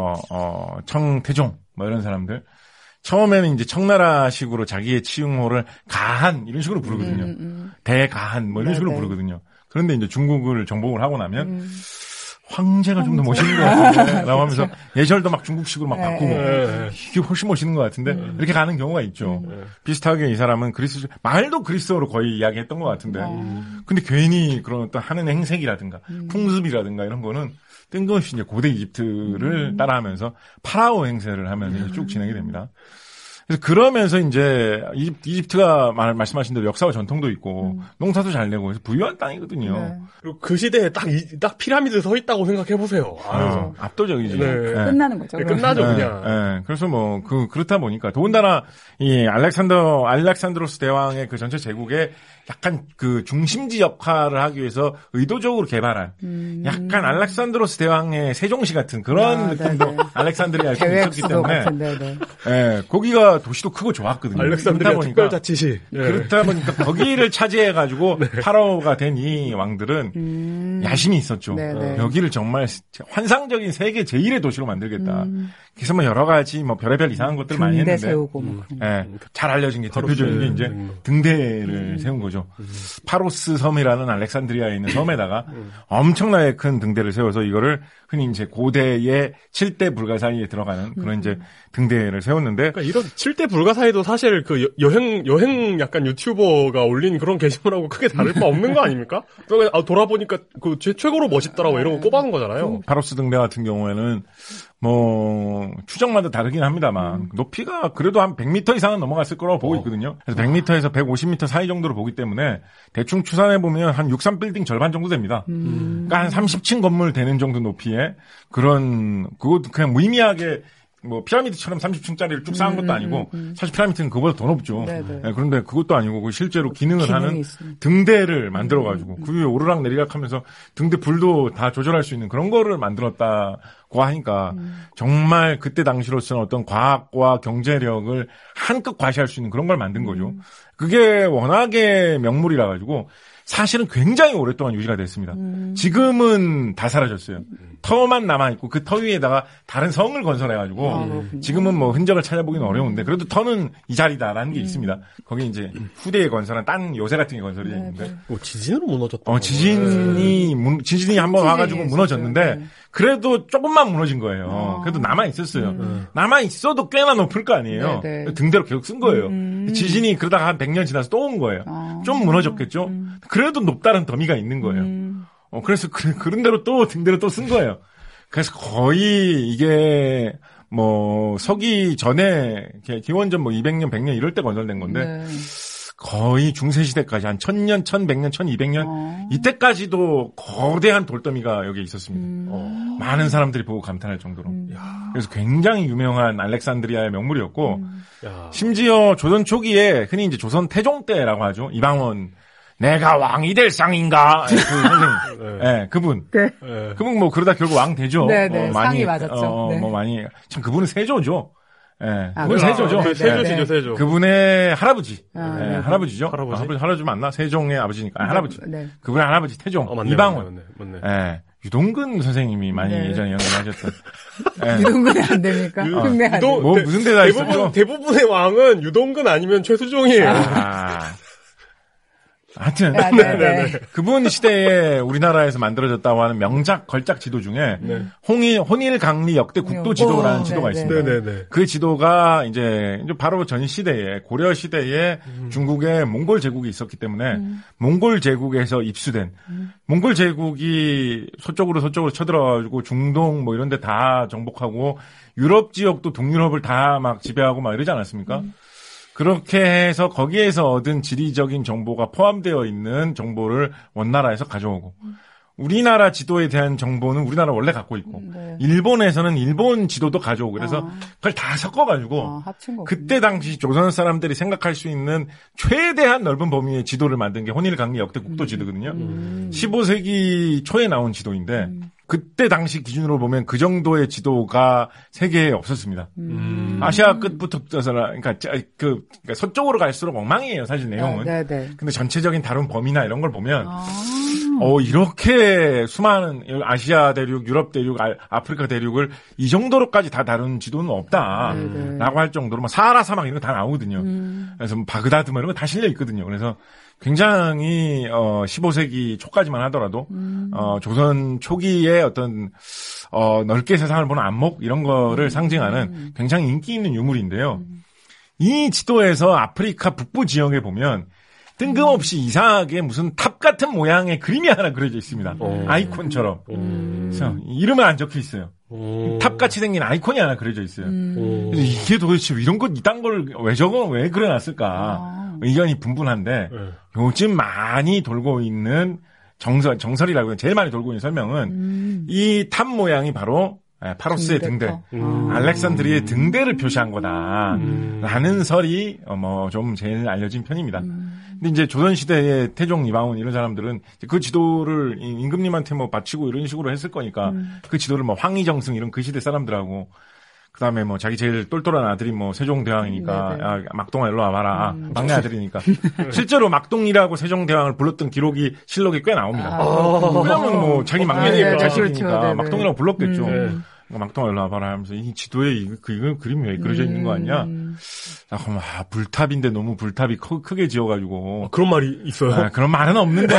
청태종 뭐 이런 사람들 처음에는 이제 청나라식으로 자기의 치용호를 가한 이런 식으로 부르거든요. 대가한 뭐 이런 식으로 부르거든요. 그런데 이제 중국을 정복을 하고 나면 황제가 좀 더 멋있는 것 같은데 라고 하면서 예절도 막 중국식으로 막 바꾸고 이게 훨씬 멋있는 것 같은데 이렇게 가는 경우가 있죠. 비슷하게 이 사람은 말도 그리스어로 거의 이야기했던 것 같은데 근데 괜히 그런 어떤 하는 행색이라든가 풍습이라든가 이런 거는 뜬금없이 이제 고대 이집트를 따라하면서 파라오 행세를 하면서 쭉 진행이 됩니다. 그래서 그러면서 이제 이집트가 말씀하신 대로 역사와 전통도 있고 농사도 잘 내고 그래서 부유한 땅이거든요. 네. 그리고 그 시대에 딱 피라미드 서 있다고 생각해 보세요. 압도적이지. 네. 끝나는 거죠. 네, 끝나죠 그냥. 네. 그래서 뭐 그렇다 보니까 더군다나 이 알렉산드로스 대왕의 그 전체 제국에 약간 그 중심지 역할을 하기 위해서 의도적으로 개발한 약간 알렉산드로스 대왕의 세종시 같은 그런 느낌도 네네. 알렉산드리아에 있었기 때문에 네, 거기가 도시도 크고 좋았거든요. 알렉산드리아 특별자치시. 그렇다 보니까 거기를 차지해가지고 파라오가 된 이 왕들은 야심이 있었죠. 여기를 정말 환상적인 세계 제1의 도시로 만들겠다. 그래서 뭐 여러 가지 뭐 별의별 이상한 것들 많이 했는데 세우고 잘 알려진 게 대표적인 게 이제 등대를 세운 거죠. 파로스 섬이라는 알렉산드리아에 있는 섬에다가 엄청나게 큰 등대를 세워서 이거를 흔히 이제 고대의 7대 불가사의에 들어가는 그런 이제 등대를 세웠는데 그러니까 이런 7대 불가사의도 사실 그 여행 약간 유튜버가 올린 그런 게시물하고 크게 다를 바 없는 거 아닙니까? 돌아보니까 그 최고로 멋있더라고 이런 거 꼽아놓은 거잖아요. 파로스 등대 같은 경우에는 뭐 추정마다 다르긴 합니다만 높이가 그래도 한 100m 이상은 넘어갔을 거라고 보고 있거든요. 그래서 100m에서 150m 사이 정도로 보기 때문에 대충 추산해 보면 한 63빌딩 절반 정도 됩니다. 그러니까 한 30층 건물 되는 정도 높이에 그것도 그냥 무의미하게 뭐 피라미드처럼 30층짜리를 쭉 쌓은 것도 아니고 사실 피라미드는 그거보다 더 높죠. 네, 그런데 그것도 아니고 실제로 기능을 하는 있습니다. 등대를 만들어가지고 그 위에 오르락 내리락 하면서 등대 불도 다 조절할 수 있는 그런 거를 만들었다고 하니까 정말 그때 당시로서는 어떤 과학과 경제력을 한껏 과시할 수 있는 그런 걸 만든 거죠. 그게 워낙에 명물이라 가지고 사실은 굉장히 오랫동안 유지가 됐습니다. 지금은 다 사라졌어요. 터만 남아있고 그 터 위에다가 다른 성을 건설해가지고 지금은 뭐 흔적을 찾아보기는 어려운데 그래도 터는 이 자리다라는 게 있습니다. 거기 이제 후대에 건설한 딴 요새 같은 게 건설이 있는데 지진으로 무너졌다. 지진이 한번 와가지고 무너졌는데 그래도 조금만 무너진 거예요. 그래도 남아있었어요. 남아있어도 꽤나 높을 거 아니에요. 등대로 계속 쓴 거예요. 지진이 그러다가 한 100년 지나서 또 온 거예요. 좀 무너졌겠죠? 그래도 높다는 더미가 있는 거예요. 그래서 그런 대로 또 등대로 또 쓴 거예요. 그래서 거의 이게 뭐 서기 전에 기원전 뭐 200년, 100년 이럴 때 건설된 건데 거의 중세시대까지 한 1000년, 1100년, 1200년 이때까지도 거대한 돌더미가 여기에 있었습니다. 많은 사람들이 보고 감탄할 정도로. 그래서 굉장히 유명한 알렉산드리아의 명물이었고 심지어 조선 초기에 흔히 이제 조선 태종 때라고 하죠. 이방원 내가 왕이 될 상인가? 그 선생님. 네, 그분. 네. 그분 뭐 그러다 결국 왕 되죠. 네, 상이 맞았죠. 네. 뭐 많이. 참 그분은 세조죠. 예. 네, 그분 그렇죠. 세조죠. 세조시죠, 네. 세조. 그분의 할아버지. 네, 할아버지죠. 할아버지 맞나? 세종의 아버지니까. 할아버지. 네. 그분의 할아버지 태종. 맞네, 이방원. 맞네. 네. 유동근 선생님이 많이 예전에 연구하셨던. 네. 유동근이 안 됩니까? 흉내 안 됩니까? 뭐 무슨 데다 있었죠? 대부분의 왕은 유동근 아니면 최수종이에요. 하여튼 그분 시대에 우리나라에서 만들어졌다고 하는 명작 걸작 지도 중에 혼일강리 역대 국도 지도라는 지도가 있습니다. 그 지도가 이제 바로 전 시대에 고려 시대에 중국에 몽골 제국이 있었기 때문에 몽골 제국에서 입수된 몽골 제국이 서쪽으로 쳐들어가지고 중동 뭐 이런 데 다 정복하고 유럽 지역도 동유럽을 다 막 지배하고 막 이러지 않았습니까? 그렇게 해서 거기에서 얻은 지리적인 정보가 포함되어 있는 정보를 원나라에서 가져오고 우리나라 지도에 대한 정보는 우리나라 원래 갖고 있고 일본에서는 일본 지도도 가져오고 그래서 그걸 다 섞어가지고 그때 당시 조선 사람들이 생각할 수 있는 최대한 넓은 범위의 지도를 만든 게 혼일강리 역대 국도 지도거든요. 15세기 초에 나온 지도인데 그때 당시 기준으로 보면 그 정도의 지도가 세계에 없었습니다. 아시아 끝부터 그러니까 서쪽으로 갈수록 엉망이에요, 사실 내용은. 근데 전체적인 다룬 범위나 이런 걸 보면 이렇게 수많은 아시아 대륙, 유럽 대륙, 아프리카 대륙을 이 정도로까지 다 다룬 지도는 없다라고 할 정도로 사하라 사막 이런 거 다 나오거든요. 그래서 뭐 바그다드 뭐 이런 거 다 실려 있거든요. 그래서 굉장히 15세기 초까지만 하더라도 조선 초기에 어떤 넓게 세상을 보는 안목 이런 거를 상징하는 굉장히 인기 있는 유물인데요. 이 지도에서 아프리카 북부 지역에 보면 뜬금없이 이상하게 무슨 탑 같은 모양의 그림이 하나 그려져 있습니다. 아이콘처럼. 그래서 이름은 안 적혀 있어요. 탑같이 생긴 아이콘이 하나 그려져 있어요. 그래서 이게 도대체 이런 것 이딴 걸 왜 그려놨을까? 의견이 분분한데 요즘 많이 돌고 있는 정설이라고 제일 많이 돌고 있는 설명은 이 탑 모양이 바로 파로스의 등대, 알렉산드리아의 등대를 표시한 거다라는 설이 좀 제일 알려진 편입니다. 근데 이제 조선 시대의 태종, 이방원 이런 사람들은 그 지도를 임금님한테 뭐 바치고 이런 식으로 했을 거니까 그 지도를 뭐 황희정승 이런 그 시대 사람들하고 그다음에 뭐 자기 제일 똘똘한 아들이 뭐 세종대왕이니까 야, 막동아 일로 와봐라. 막내 아들이니까. 실제로 막동이라고 세종대왕을 불렀던 기록이 실록에 꽤 나옵니다. 왜냐면 뭐 자기 막내니까 자식이니까 막동이라고 불렀겠죠. 막동아 일로 와봐라 하면서 이 지도에 이거 그림이 왜 그려져 있는 거 아니야? 그럼 불탑인데 너무 불탑이 크게 지어가지고 그런 말이 있어요? 그런 말은 없는데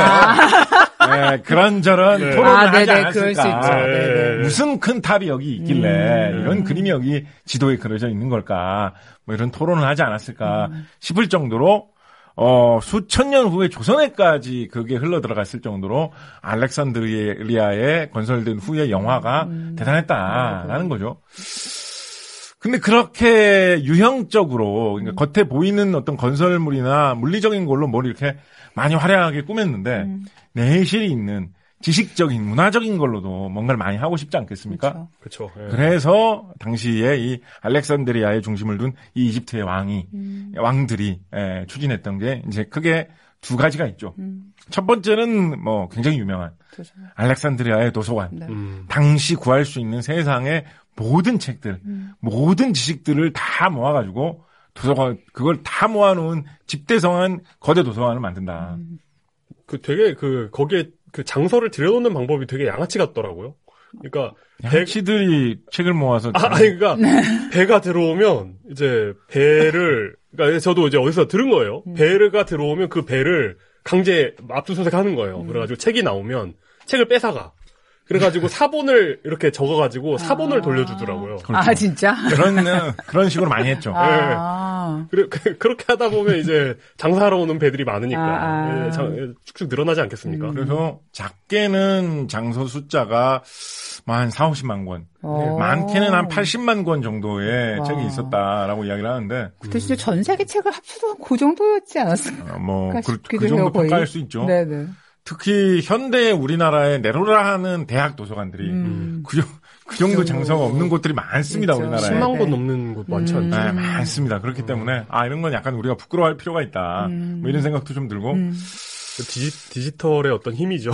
그런저런 토론을 하지 않았을까. 그럴 수 있죠. 무슨 큰 탑이 여기 있길래 이런 그림이 여기 지도에 그려져 있는 걸까? 뭐 이런 토론을 하지 않았을까 싶을 정도로 수천 년 후에 조선에까지 그게 흘러 들어갔을 정도로 알렉산드리아에 건설된 후의 영화가 대단했다라는 거죠. 근데 그렇게 유형적으로 그러니까 겉에 보이는 어떤 건설물이나 물리적인 걸로 뭘 이렇게 많이 화려하게 꾸몄는데 내실이 있는 지식적인 문화적인 걸로도 뭔가를 많이 하고 싶지 않겠습니까? 그렇죠. 그래서 당시에 이 알렉산드리아의 중심을 둔 이 이집트의 왕들이 추진했던 게 이제 크게 두 가지가 있죠. 첫 번째는 뭐 굉장히 유명한 알렉산드리아의 도서관. 당시 구할 수 있는 세상의 모든 책들, 모든 지식들을 다 모아가지고 도서관 그걸 다 모아놓은 집대성한 거대 도서관을 만든다. 되게 거기에 장서를 들여놓는 방법이 되게 양아치 같더라고요. 그러니까 양아치들이 책을 모아서 그러니까 배가 들어오면 이제 그러니까 저도 이제 어디서 들은 거예요. 배가 들어오면 그 배를 강제 압수수색하는 거예요. 그래가지고 책이 나오면 책을 뺏어가. 그래가지고 사본을 이렇게 적어가지고 사본을 돌려주더라고요. 그렇죠. 아, 진짜? 그런 식으로 많이 했죠. 그렇게 하다 보면 이제 장사하러 오는 배들이 많으니까 축축 늘어나지 않겠습니까? 그래서 작게는 장소 숫자가 한 4, 50만 권. 많게는 한 80만 권 정도의 책이 있었다라고 이야기를 하는데. 그때 진짜 전 세계 책을 합쳐도 그 정도였지 않았을까? 그 정도 평가할 수 있죠. 네네. 특히 현대 우리나라의 내로라하는 대학 도서관들이 그 정도 장소가 없는 곳들이 많습니다. 그렇죠. 우리나라에. 10만 곳 넘는 곳 많지 않죠. 네, 많습니다. 그렇기 때문에 이런 건 약간 우리가 부끄러워할 필요가 있다. 뭐 이런 생각도 좀 들고. 디지털의 어떤 힘이죠.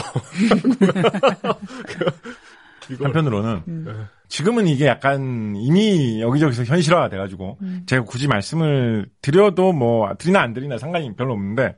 한편으로는 지금은 이게 약간 이미 여기저기서 현실화가 돼가지고 제가 굳이 말씀을 드려도 드리나 안 드리나 상관이 별로 없는데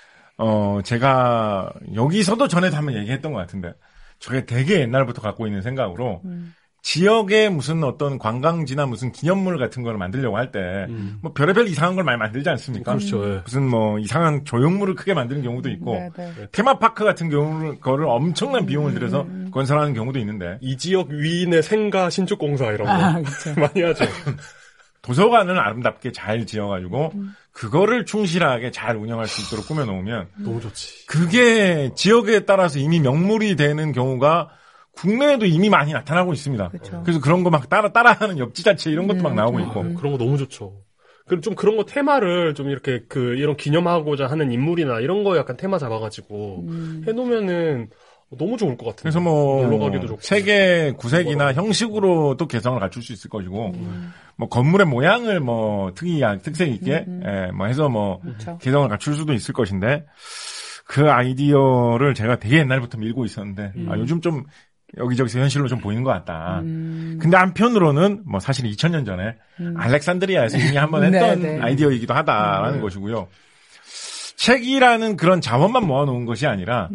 제가 여기서도 전에도 한번 얘기했던 것 같은데 저게 되게 옛날부터 갖고 있는 생각으로 지역에 무슨 어떤 관광지나 무슨 기념물 같은 걸 만들려고 할 때 별의별 이상한 걸 많이 만들지 않습니까? 그렇죠. 무슨 이상한 조형물을 크게 만드는 경우도 있고 테마파크 같은 거를 엄청난 비용을 들여서 건설하는 경우도 있는데 이 지역 위인의 생가 신축공사 이런 거 그렇죠. 많이 하죠. 도서관을 아름답게 잘 지어가지고 그거를 충실하게 잘 운영할 수 있도록 꾸며놓으면 너무 좋지. 그게 지역에 따라서 이미 명물이 되는 경우가 국내에도 이미 많이 나타나고 있습니다. 그렇죠. 그래서 그런 거 막 따라하는 엽지자체 이런 것도 막 나오고 있고. 그런 거 너무 좋죠. 그리고 좀 그런 거 테마를 좀 이렇게 이런 기념하고자 하는 인물이나 이런 거 약간 테마 잡아가지고 해놓으면은 너무 좋을 것 같아요. 그래서 놀러 가기도 좋고. 세계 구색이나 형식으로도 개성을 갖출 수 있을 것이고, 건물의 모양을 특색 있게, 해서 그렇죠. 개성을 갖출 수도 있을 것인데, 그 아이디어를 제가 되게 옛날부터 밀고 있었는데, 요즘 좀 여기저기서 현실로 좀 보이는 것 같다. 근데 한편으로는 사실 2000년 전에 알렉산드리아에서 이미 한번 했던 아이디어이기도 하다라는 것이고요. 책이라는 그런 자원만 모아놓은 것이 아니라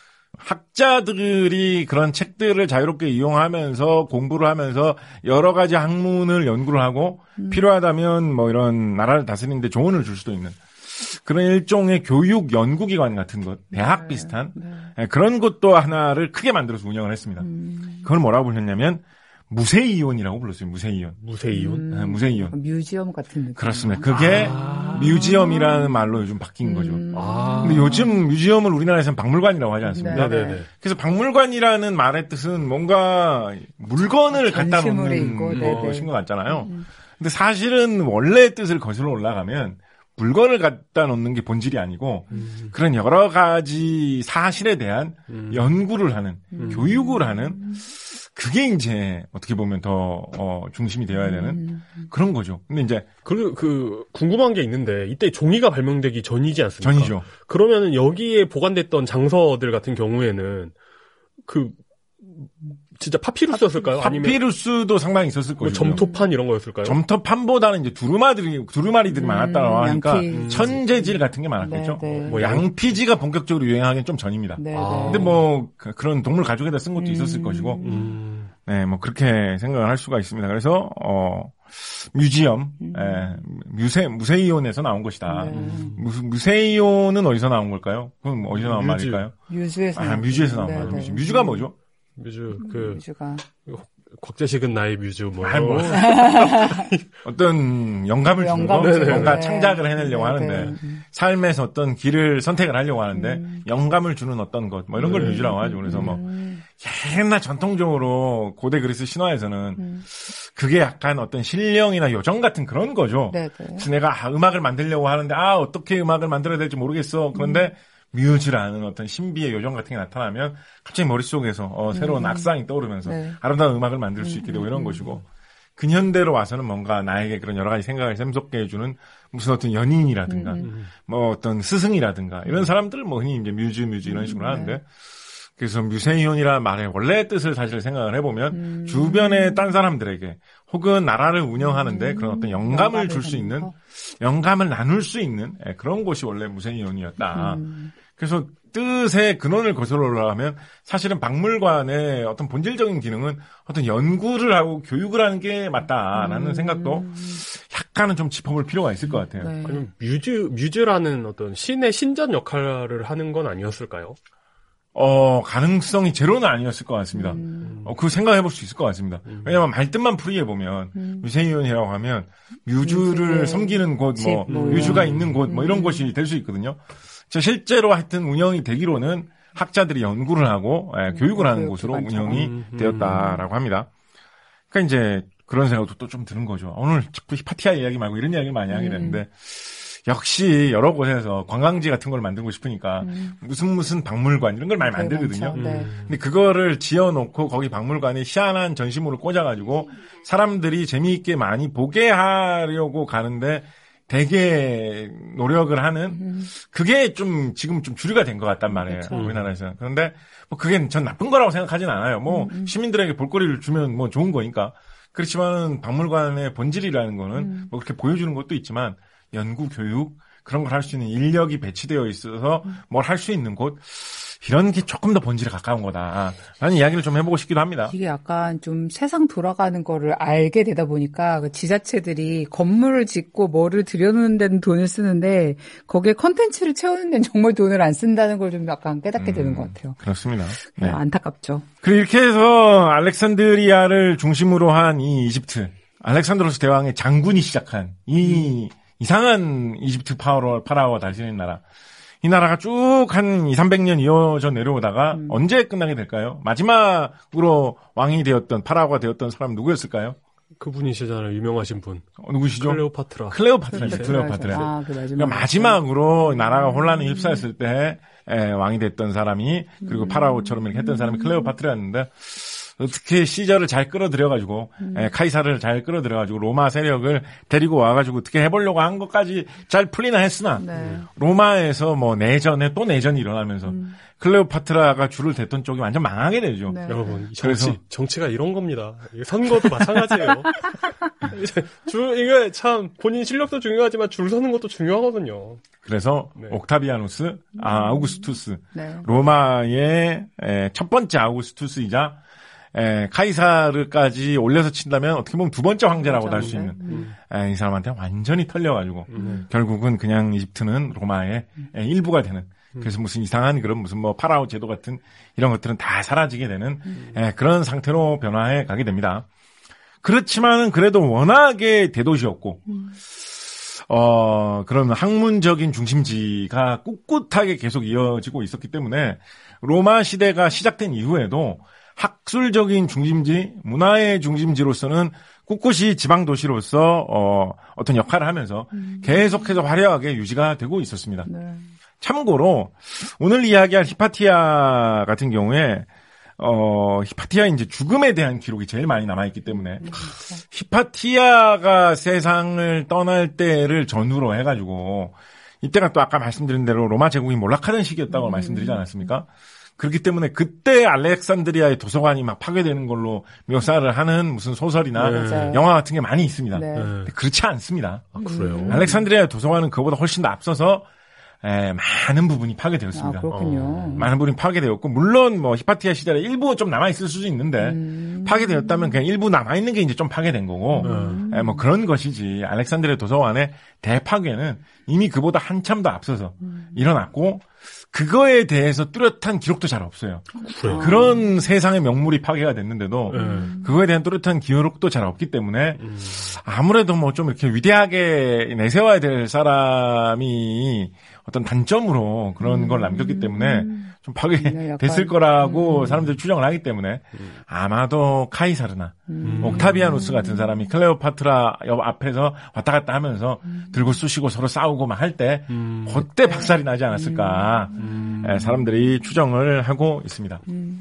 학자들이 그런 책들을 자유롭게 이용하면서 공부를 하면서 여러 가지 학문을 연구를 하고 필요하다면 이런 나라를 다스리는데 조언을 줄 수도 있는 그런 일종의 교육 연구기관 같은 것, 대학 비슷한 그런 것도 하나를 크게 만들어서 운영을 했습니다. 그걸 뭐라고 불렀냐면 무세이온이라고 불렀어요. 무세이온. 무세이온? 무세이온. 뮤지엄 같은 느낌. 그렇습니다. 그게 뮤지엄이라는 말로 요즘 바뀐 거죠. 근데 요즘 뮤지엄을 우리나라에서는 박물관이라고 하지 않습니까? 네네네. 그래서 박물관이라는 말의 뜻은 뭔가 물건을 갖다 놓는 것인 것 같잖아요. 근데 사실은 원래의 뜻을 거슬러 올라가면 물건을 갖다 놓는 게 본질이 아니고 그런 여러 가지 사실에 대한 연구를 하는, 교육을 하는 그게 이제 어떻게 보면 더 중심이 되어야 되는 그런 거죠. 근데 이제 궁금한 게 있는데 이때 종이가 발명되기 전이지 않습니까? 전이죠. 그러면은 여기에 보관됐던 장서들 같은 경우에는 진짜 파피루스였을까요? 파피루스도 상당히 있었을 거죠. 점토판 이런 거였을까요? 점토판보다는 이제 두루마리들이 많았다고 하니까 천재질 같은 게 많았겠죠. 양피지가 본격적으로 유행하기는 좀 전입니다. 근데 그런 동물 가죽에다 쓴 것도 있었을 것이고. 네, 그렇게 생각을 할 수가 있습니다. 그래서 뮤지엄, 무세이온에서 나온 것이다. 무세이온은 어디서 나온 걸까요? 그럼 어디서 나온 말일까요? 뮤즈에서 나온 말이에요. 뮤즈가 뭐죠? 뮤즈가 곽재식은 나의 뮤즈 어떤 영감을 주는 거, 뭔가 창작을 해내려고 하는데 삶에서 어떤 길을 선택을 하려고 하는데 영감을 주는 어떤 것, 이런 걸 뮤즈라고 하죠. 그래서 옛날 전통적으로 고대 그리스 신화에서는 그게 약간 어떤 신령이나 요정 같은 그런 거죠. 그래서 내가 음악을 만들려고 하는데 어떻게 음악을 만들어야 될지 모르겠어. 그런데 뮤즈라는 어떤 신비의 요정 같은 게 나타나면 갑자기 머릿속에서 새로운 악상이 떠오르면서 아름다운 음악을 만들 수 있게 되고 이런 것이고 근현대로 와서는 뭔가 나에게 그런 여러 가지 생각을 샘솟게 해주는 무슨 어떤 연인이라든가 어떤 스승이라든가 이런 사람들 흔히 이제 뮤즈 이런 식으로 하는데 그래서 뮤세이온이라는 말의 원래의 뜻을 사실 생각을 해보면 주변의 딴 사람들에게 혹은 나라를 운영하는데 그런 어떤 영감을 줄 수 있는 영감을 나눌 수 있는 그런 곳이 원래 무세이온이었다. 그래서 뜻의 근원을 거슬러 올라가면 사실은 박물관의 어떤 본질적인 기능은 어떤 연구를 하고 교육을 하는 게 맞다라는 생각도 약간은 좀 짚어볼 필요가 있을 것 같아요. 그럼 뮤즈라는 어떤 신의 신전 역할을 하는 건 아니었을까요? 가능성이 제로는 아니었을 것 같습니다. 그 생각해볼 수 있을 것 같습니다. 왜냐면 말뜻만 풀이해보면, 뮤세이온이라고 하면, 뮤즈를 섬기는 곳, 뮤즈가 있는 곳, 이런 곳이 될 수 있거든요. 실제로 하여튼 운영이 되기로는 학자들이 연구를 하고, 교육을 하는 곳으로 운영이 되었다라고 합니다. 그러니까 이제 그런 생각도 또 좀 드는 거죠. 오늘 자꾸 히파티아 이야기 말고 이런 이야기를 많이 하게 되는데, 역시 여러 곳에서 관광지 같은 걸 만들고 싶으니까 무슨 박물관 이런 걸 많이 만들거든요. 네. 근데 그거를 지어놓고 거기 박물관에 희한한 전시물을 꽂아가지고 사람들이 재미있게 많이 보게 하려고 가는데 되게 노력을 하는 그게 좀 지금 좀 주류가 된 것 같단 말이에요. 그렇죠. 우리나라에서는. 그런데 뭐 그게 전 나쁜 거라고 생각하진 않아요. 뭐 시민들에게 볼거리를 주면 뭐 좋은 거니까. 그렇지만은 박물관의 본질이라는 거는 뭐 그렇게 보여주는 것도 있지만 연구, 교육 그런 걸 할 수 있는 인력이 배치되어 있어서 뭘 할 수 있는 곳 이런 게 조금 더 본질에 가까운 거다라는 이야기를 좀 해보고 싶기도 합니다. 이게 약간 좀 세상 돌아가는 거를 알게 되다 보니까 그 지자체들이 건물을 짓고 뭐를 들여놓는 데는 돈을 쓰는데 거기에 컨텐츠를 채우는 데는 정말 돈을 안 쓴다는 걸 좀 약간 깨닫게 되는 것 같아요. 그렇습니다. 네. 안타깝죠. 그리고 이렇게 해서 알렉산드리아를 중심으로 한 이 이집트, 알렉산드로스 대왕의 장군이 시작한 이 이상한 이집트 파라오가 다스리는 나라. 이 나라가 쭉 한 200~300년 이어져 내려오다가 언제 끝나게 될까요? 마지막으로 왕이 되었던 파라오가 되었던 사람 누구였을까요? 그분이시잖아요. 유명하신 분. 누구시죠? 클레오파트라. 클레오파트라. 그러니까 마지막으로 나라가 혼란에 휩싸였을 때 왕이 됐던 사람이 그리고 파라오처럼 이렇게 했던 사람이 클레오파트라였는데 어떻게 시저를 잘 끌어들여가지고 카이사를 잘 끌어들여가지고 로마 세력을 데리고 와가지고 어떻게 해보려고 한 것까지 잘 풀리나 했으나 로마에서 뭐 내전에 또 내전이 일어나면서 클레오파트라가 줄을 댔던 쪽이 완전 망하게 되죠. 네. 여러분 정치가 이런 겁니다. 선거도 마찬가지예요. 이게 참 본인 실력도 중요하지만 줄 서는 것도 중요하거든요. 그래서 옥타비아누스, 아우구스투스, 로마의 첫 번째 아우구스투스이자 카이사르까지 올려서 친다면 어떻게 보면 두 번째 황제라고도 할 수 있는 이 사람한테 완전히 털려가지고 결국은 그냥 이집트는 로마의 일부가 되는 그래서 무슨 이상한 그런 무슨 뭐 파라오 제도 같은 이런 것들은 다 사라지게 되는 그런 상태로 변화해 가게 됩니다. 그렇지만은 그래도 워낙에 대도시였고 그런 학문적인 중심지가 꿋꿋하게 계속 이어지고 있었기 때문에 로마 시대가 시작된 이후에도 학술적인 중심지, 문화의 중심지로서는 꿋꿋이 지방 도시로서 어떤 역할을 하면서 계속해서 화려하게 유지가 되고 있었습니다. 네. 참고로 오늘 이야기할 히파티아 같은 경우에 히파티아 이제 죽음에 대한 기록이 제일 많이 남아 있기 때문에 히파티아가 세상을 떠날 때를 전후로 해가지고 이때가 또 아까 말씀드린 대로 로마 제국이 몰락하던 시기였다고 말씀드리지 않았습니까? 그렇기 때문에 그때 알렉산드리아의 도서관이 막 파괴되는 걸로 묘사를 하는 무슨 소설이나 영화 같은 게 많이 있습니다. 근데 그렇지 않습니다. 그래요? 알렉산드리아의 도서관은 그보다 훨씬 더 앞서서 많은 부분이 파괴되었습니다. 그렇군요. 많은 부분이 파괴되었고 물론 뭐 히파티아 시대에 일부 좀 남아 있을 수도 있는데 파괴되었다면 그냥 일부 남아 있는 게 이제 좀 파괴된 거고 뭐 그런 것이지 알렉산드리아 도서관의 대파괴는 이미 그보다 한참 더 앞서서 일어났고 그거에 대해서 뚜렷한 기록도 잘 없어요. 그런 세상의 명물이 파괴가 됐는데도 그거에 대한 뚜렷한 기록도 잘 없기 때문에 아무래도 뭐 좀 이렇게 위대하게 내세워야 될 사람이 어떤 단점으로 그런 걸 남겼기 때문에 좀 파괴됐을 거라고 사람들이 추정을 하기 때문에 아마도 카이사르나 옥타비아누스 같은 사람이 클레오파트라 앞에서 왔다 갔다 하면서 들고 쑤시고 서로 싸우고 막 할 때 그때 박살이 나지 않았을까 사람들이 추정을 하고 있습니다.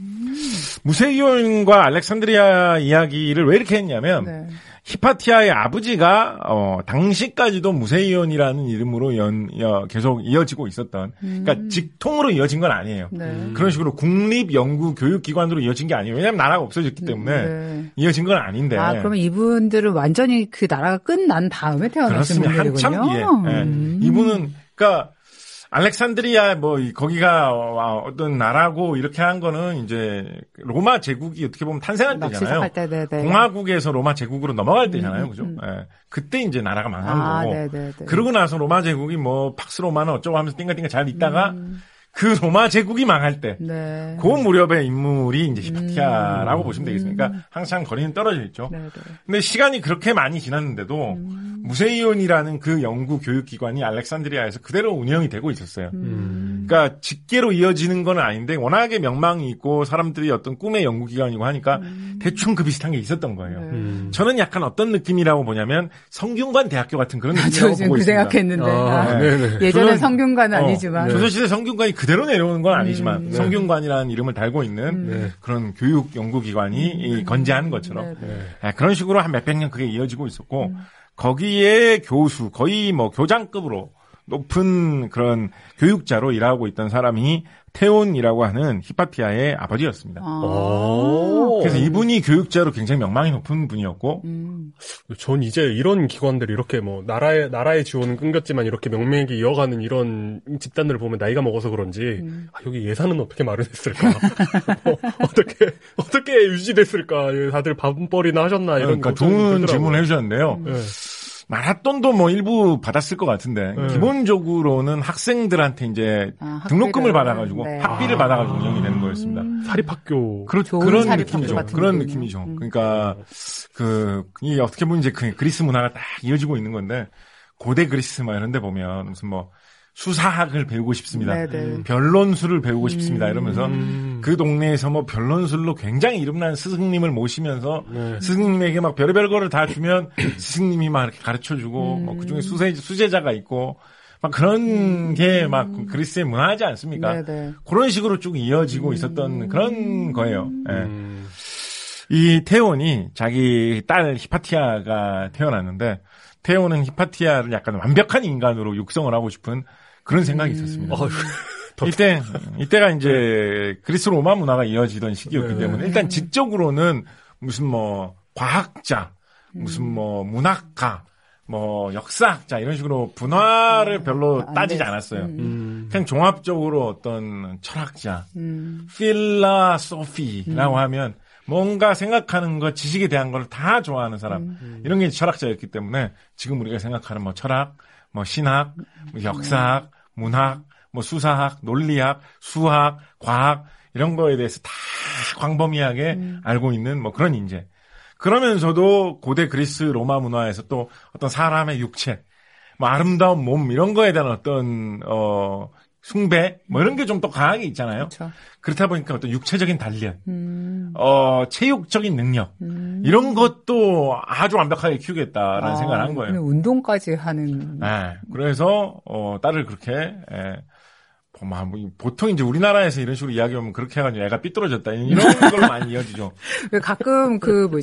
무세이온과 알렉산드리아 이야기를 왜 이렇게 했냐면 히파티아의 아버지가 당시까지도 무세이온이라는 이름으로 계속 이어지고 있었던 그러니까 직통으로 이어진 건 아니에요. 그런 식으로 국립 연구 교육기관으로 이어진 게 아니에요. 왜냐하면 나라가 없어졌기 때문에 이어진 건 아닌데. 그러면 이분들은 완전히 그 나라가 끝난 다음에 태어나신 분들이군요. 한참 뒤에. 이분은 그러니까 알렉산드리아 거기가 어떤 나라고 이렇게 한 거는 이제 로마 제국이 어떻게 보면 탄생할 때잖아요. 공화국에서 로마 제국으로 넘어갈 때잖아요. 그죠? 그때 이제 나라가 망한 거고. 그러고 나서 로마 제국이 뭐 팍스 로마는 어쩌고 하면서 띵가띵가 잘 있다가 그 로마 제국이 망할 때, 네. 그 무렵의 인물이 이제 히파티아라고 보시면 되겠습니다. 그러니까 항상 거리는 떨어져 있죠. 네, 네. 근데 시간이 그렇게 많이 지났는데도 무세이온이라는 그 연구 교육기관이 알렉산드리아에서 그대로 운영이 되고 있었어요. 그러니까 직계로 이어지는 건 아닌데 워낙에 명망이 있고 사람들이 어떤 꿈의 연구기관이고 하니까 대충 그 비슷한 게 있었던 거예요. 저는 약간 어떤 느낌이라고 보냐면 성균관 대학교 같은 그런 느낌이라고 보고 그 있습니다. 생각했는데 예전에 성균관은 아니지만 조선시대 성균관이 그대로 내려오는 건 아니지만 성균관이라는 이름을 달고 있는 그런 교육 연구기관이 건재한 것처럼 그런 식으로 한 몇백 년 그게 이어지고 있었고 거기에 교수 거의 뭐 교장급으로 높은 그런 교육자로 일하고 있던 사람이 테온이라고 하는 히파티아의 아버지였습니다. 그래서 이분이 교육자로 굉장히 명망이 높은 분이었고, 전 이제 이런 기관들이 이렇게 뭐 나라의 지원은 끊겼지만 이렇게 명맥이 이어가는 이런 집단들을 보면 나이가 먹어서 그런지 여기 예산은 어떻게 마련했을까, 어떻게 유지됐을까, 다들 밥벌이나 하셨나 이런. 그러니까 좋은 질문을 해주셨는데요. 마라톤도 뭐 일부 받았을 것 같은데 기본적으로는 학생들한테 이제 등록금을 받아가지고 학비를 받아가지고 운영이 되는 거였습니다. 사립학교 그런 느낌이죠. 그런 느낌이죠. 그러니까 이 어떻게 보면 이제 그리스 문화가 딱 이어지고 있는 건데 고대 그리스 막 이런데 보면 무슨 뭐 수사학을 배우고 싶습니다. 변론술을 배우고 싶습니다. 이러면서 그 동네에서 뭐 변론술로 굉장히 이름난 스승님을 모시면서 스승님에게 막 별의별 거를 다 주면 스승님이 막 이렇게 가르쳐주고 뭐 그중에 수제자가 있고 막 그런 게 막 그리스의 문화지 않습니까? 그런 식으로 쭉 이어지고 있었던 그런 거예요. 이 테온이 자기 딸 히파티아가 태어났는데 테온은 히파티아를 약간 완벽한 인간으로 육성을 하고 싶은 그런 생각이 있었습니다. 이때가 이제 그리스 로마 문화가 이어지던 시기였기 때문에 일단 지적으로는 무슨 뭐 과학자, 무슨 뭐 문학가, 뭐 역사학자 이런 식으로 분화를 별로 따지지 않았어요. 그냥 종합적으로 어떤 철학자, 필라소피라고 하면 뭔가 생각하는 것, 지식에 대한 걸 다 좋아하는 사람. 이런 게 철학자였기 때문에 지금 우리가 생각하는 뭐 철학, 뭐 신학, 뭐 역사학, 문학, 뭐 수사학, 논리학, 수학, 과학 이런 거에 대해서 다 광범위하게 알고 있는 뭐 그런 인재. 그러면서도 고대 그리스 로마 문화에서 또 어떤 사람의 육체, 뭐 아름다운 몸 이런 거에 대한 어떤 숭배 뭐 이런 게 좀 더 강하게 있잖아요. 그렇죠. 그렇다 보니까 어떤 육체적인 단련, 체육적인 능력 이런 것도 아주 완벽하게 키우겠다라는 생각을 한 거예요. 운동까지 하는. 그래서 딸을 그렇게 보통 이제 우리나라에서 이런 식으로 이야기하면 그렇게 해가지고 애가 삐뚤어졌다 이런 걸로 많이 이어지죠. 가끔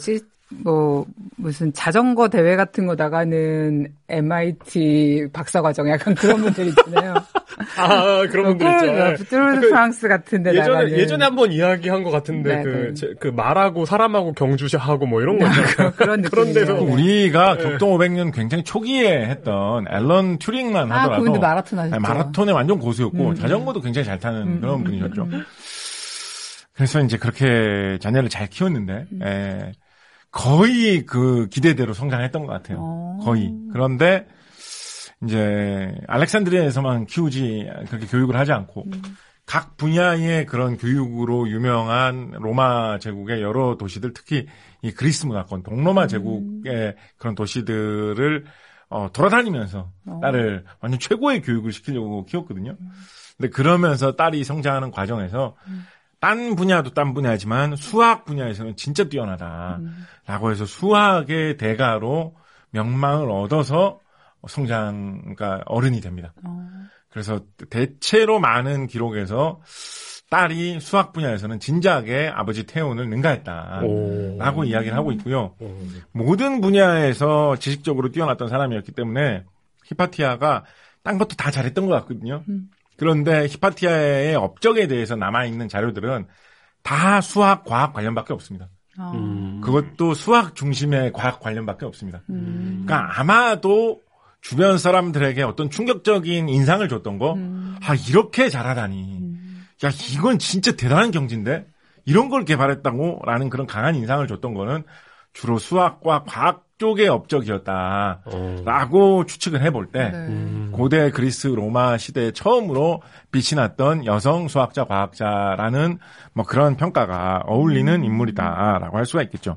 무슨 자전거 대회 같은 거 나가는 MIT 박사과정 약간 그런 분들 있잖아요. 그런 분들 있죠. 뚜르드 프랑스 같은 데 나가는. 예전에 한번 이야기한 것 같은데, 그 말하고 사람하고 경주시하고 뭐 이런 거 있잖아요. 그런 느낌. 데서. 우리가 격동 500년 굉장히 초기에 했던 앨런 튜링만 하더라도. 그분도 마라톤 하셨죠. 마라톤에 완전 고수였고, 자전거도 굉장히 잘 타는 그런 분이셨죠. 그래서 이제 그렇게 자녀를 잘 키웠는데, 거의 그 기대대로 성장했던 것 같아요. 거의. 그런데 이제 알렉산드리아에서만 키우지 그렇게 교육을 하지 않고 각 분야의 그런 교육으로 유명한 로마 제국의 여러 도시들, 특히 이 그리스 문화권, 동로마 제국의 그런 도시들을 돌아다니면서 딸을 완전 최고의 교육을 시키려고 키웠거든요. 근데 그러면서 딸이 성장하는 과정에서 딴 분야도 딴 분야지만 수학 분야에서는 진짜 뛰어나다라고 해서 수학의 대가로 명망을 얻어서 그러니까 어른이 됩니다. 그래서 대체로 많은 기록에서 딸이 수학 분야에서는 진작에 아버지 테온을 능가했다라고 이야기를 하고 있고요. 모든 분야에서 지식적으로 뛰어났던 사람이었기 때문에 히파티아가 딴 것도 다 잘했던 것 같거든요. 그런데 히파티아의 업적에 대해서 남아있는 자료들은 다 수학, 과학 관련밖에 없습니다. 그것도 수학 중심의 과학 관련밖에 없습니다. 그러니까 아마도 주변 사람들에게 어떤 충격적인 인상을 줬던 거, 이렇게 잘하다니. 야, 이건 진짜 대단한 경지인데? 이런 걸 개발했다고? 라는 그런 강한 인상을 줬던 거는 주로 수학과 과학 쪽의 업적이었다라고 추측을 해볼 때 고대 그리스 로마 시대에 처음으로 빛이 났던 여성 수학자 과학자라는 뭐 그런 평가가 어울리는 인물이다라고 할 수가 있겠죠.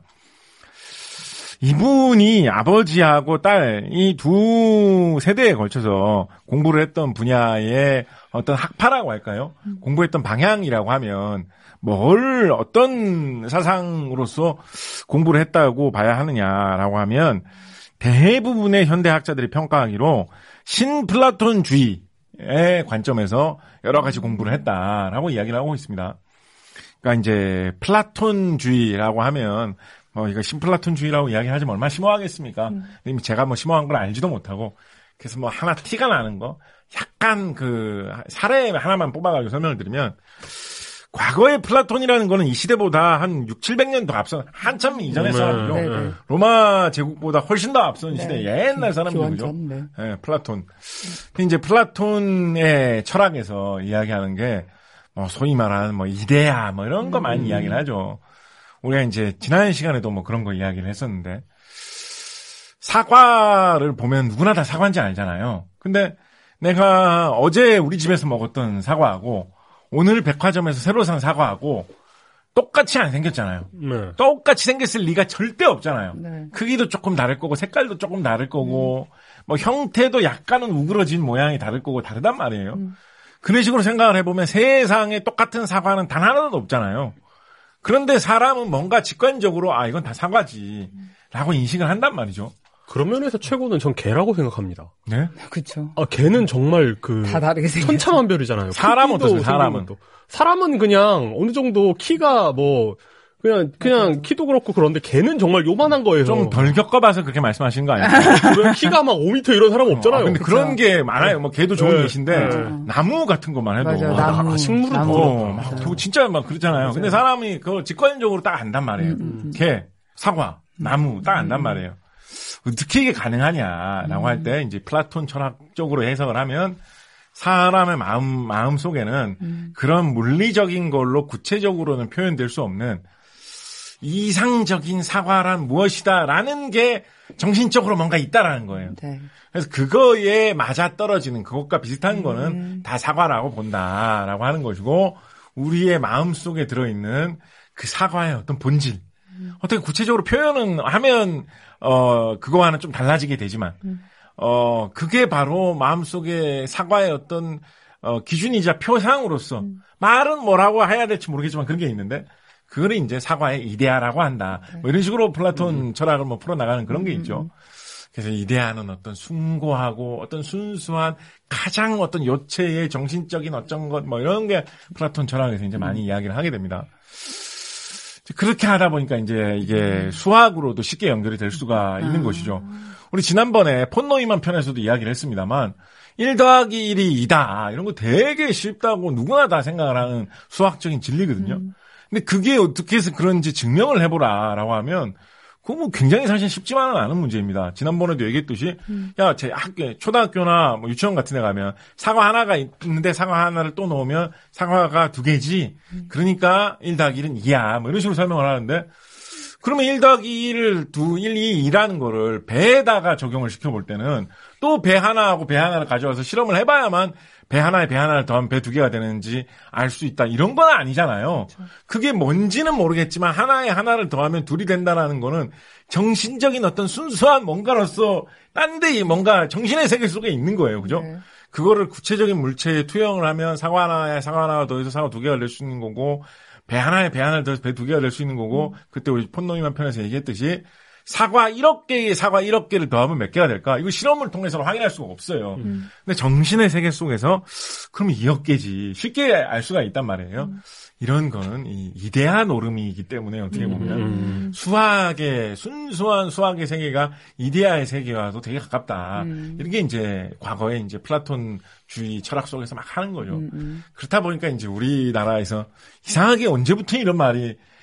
이분이 아버지하고 딸 이 두 세대에 걸쳐서 공부를 했던 분야의 어떤 학파라고 할까요? 공부했던 방향이라고 하면 뭘 어떤 사상으로서 공부를 했다고 봐야 하느냐라고 하면 대부분의 현대학자들이 평가하기로 신플라톤주의의 관점에서 여러 가지 공부를 했다라고 이야기를 하고 있습니다. 그러니까 이제 플라톤주의라고 하면 이거 신플라톤주의라고 이야기하자면 얼마나 심오하겠습니까? 제가 뭐 심오한 걸 알지도 못하고 그래서 뭐 하나 티가 나는 거 약간 그 사례 하나만 뽑아가지고 설명을 드리면 과거의 플라톤이라는 거는 이 시대보다 한 600~700년 더 앞선 한참 이전의 사람이죠. 로마 제국보다 훨씬 더 앞선 시대 옛날 사람들이죠. 네, 플라톤. 이제 플라톤의 철학에서 이야기하는 게 소위 말하는 이데아 이런 거 많이 이야기를 하죠. 우리가 이제 지난 시간에도 그런 거 이야기를 했었는데 사과를 보면 누구나 다 사과인지 알잖아요. 근데 내가 어제 우리 집에서 먹었던 사과하고 오늘 백화점에서 새로 산 사과하고 똑같이 안 생겼잖아요. 네. 똑같이 생겼을 리가 절대 없잖아요. 네. 크기도 조금 다를 거고 색깔도 조금 다를 거고 형태도 약간은 우그러진 모양이 다를 거고 다르단 말이에요. 그런 식으로 생각을 해보면 세상에 똑같은 사과는 단 하나도 없잖아요. 그런데 사람은 뭔가 직관적으로 이건 다 사과지 라고 인식을 한단 말이죠. 그런 면에서 최고는 전 개라고 생각합니다. 네? 그렇죠. 개는 정말 다 다르게 생겼죠. 천차만별이잖아요. 사람 어떠세요? 사람은 그냥 어느 정도 키가 그냥 키도 그렇고 그런데 개는 정말 요만한 거예요. 좀 덜 겪어봐서 그렇게 말씀하시는 거 아니에요? 키가 막 5m 이런 사람 없잖아요. 근데 그쵸? 그런 게 많아요. 개도 좋은 예신데 나무 같은 것만 해도 나무, 식물은 진짜 그렇잖아요. 맞아요. 근데 사람이 그걸 직관적으로 딱 안단 말이에요. 개, 사과, 나무 딱 안단 말이에요. 어떻게 이게 가능하냐라고 할 때 이제 플라톤 철학적으로 해석을 하면 사람의 마음 속에는 그런 물리적인 걸로 구체적으로는 표현될 수 없는 이상적인 사과란 무엇이다라는 게 정신적으로 뭔가 있다라는 거예요. 네. 그래서 그거에 맞아떨어지는 그것과 비슷한 거는 다 사과라고 본다라고 하는 것이고 우리의 마음 속에 들어있는 그 사과의 어떤 본질 어떻게 구체적으로 표현은 하면 그거와는 좀 달라지게 되지만 그게 바로 마음속에 사과의 어떤 기준이자 표상으로서 말은 뭐라고 해야 될지 모르겠지만 그런 게 있는데 그거를 이제 사과의 이데아라고 한다. 이런 식으로 플라톤 철학을 풀어나가는 그런 게 있죠. 그래서 이데아는 어떤 숭고하고 어떤 순수한 가장 어떤 요체의 정신적인 어떤 것 이런 게 플라톤 철학에서 이제 많이 이야기를 하게 됩니다. 그렇게 하다 보니까 이제 이게 수학으로도 쉽게 연결이 될 수가 있는 것이죠. 우리 지난번에 폰노이만 편에서도 이야기를 했습니다만 1 더하기 1이 2다. 이런 거 되게 쉽다고 누구나 다 생각을 하는 수학적인 진리거든요. 근데 그게 어떻게 해서 그런지 증명을 해보라라고 하면 그거 굉장히 사실 쉽지만은 않은 문제입니다. 지난번에도 얘기했듯이 제 학교 초등학교나 유치원 같은 데 가면 사과 하나가 있는데 사과 하나를 또 넣으면 사과가 2개지. 그러니까 1 더하기 1은 2야. 이런 식으로 설명을 하는데 그러면 1 더하기 1을 1, 2, 2라는 거를 배에다가 적용을 시켜볼 때는 또 배 하나하고 배 하나를 가져와서 실험을 해봐야만 배 하나에 배 하나를 더하면 배 2개가 되는지 알 수 있다. 이런 건 아니잖아요. 그렇죠. 그게 뭔지는 모르겠지만 하나에 하나를 더하면 2이 된다라는 거는 정신적인 어떤 순수한 뭔가로서 딴 데 뭔가 정신의 세계 속에 있는 거예요. 그죠? 네. 그거를 구체적인 물체에 투영을 하면 사과 하나에 사과 하나가 더해서 사과 2개가 될 수 있는 거고 배 하나에 배 하나를 더해서 배 2개가 될 수 있는 거고 그때 우리 폰노이만 편에서 얘기했듯이 사과 1억 개의 사과 1억 개를 더하면 몇 개가 될까? 이거 실험을 통해서는 확인할 수가 없어요. 근데 정신의 세계 속에서 그럼 2억 개지. 쉽게 알 수가 있단 말이에요. 이런 거는 이 이데아 노름이기 때문에 어떻게 보면 수학의 순수한 수학의 세계가 이데아의 세계와도 되게 가깝다. 이런 게 이제 과거에 이제 플라톤주의 철학 속에서 막 하는 거죠. 그렇다 보니까 이제 우리나라에서 이상하게 언제부터 이런 말이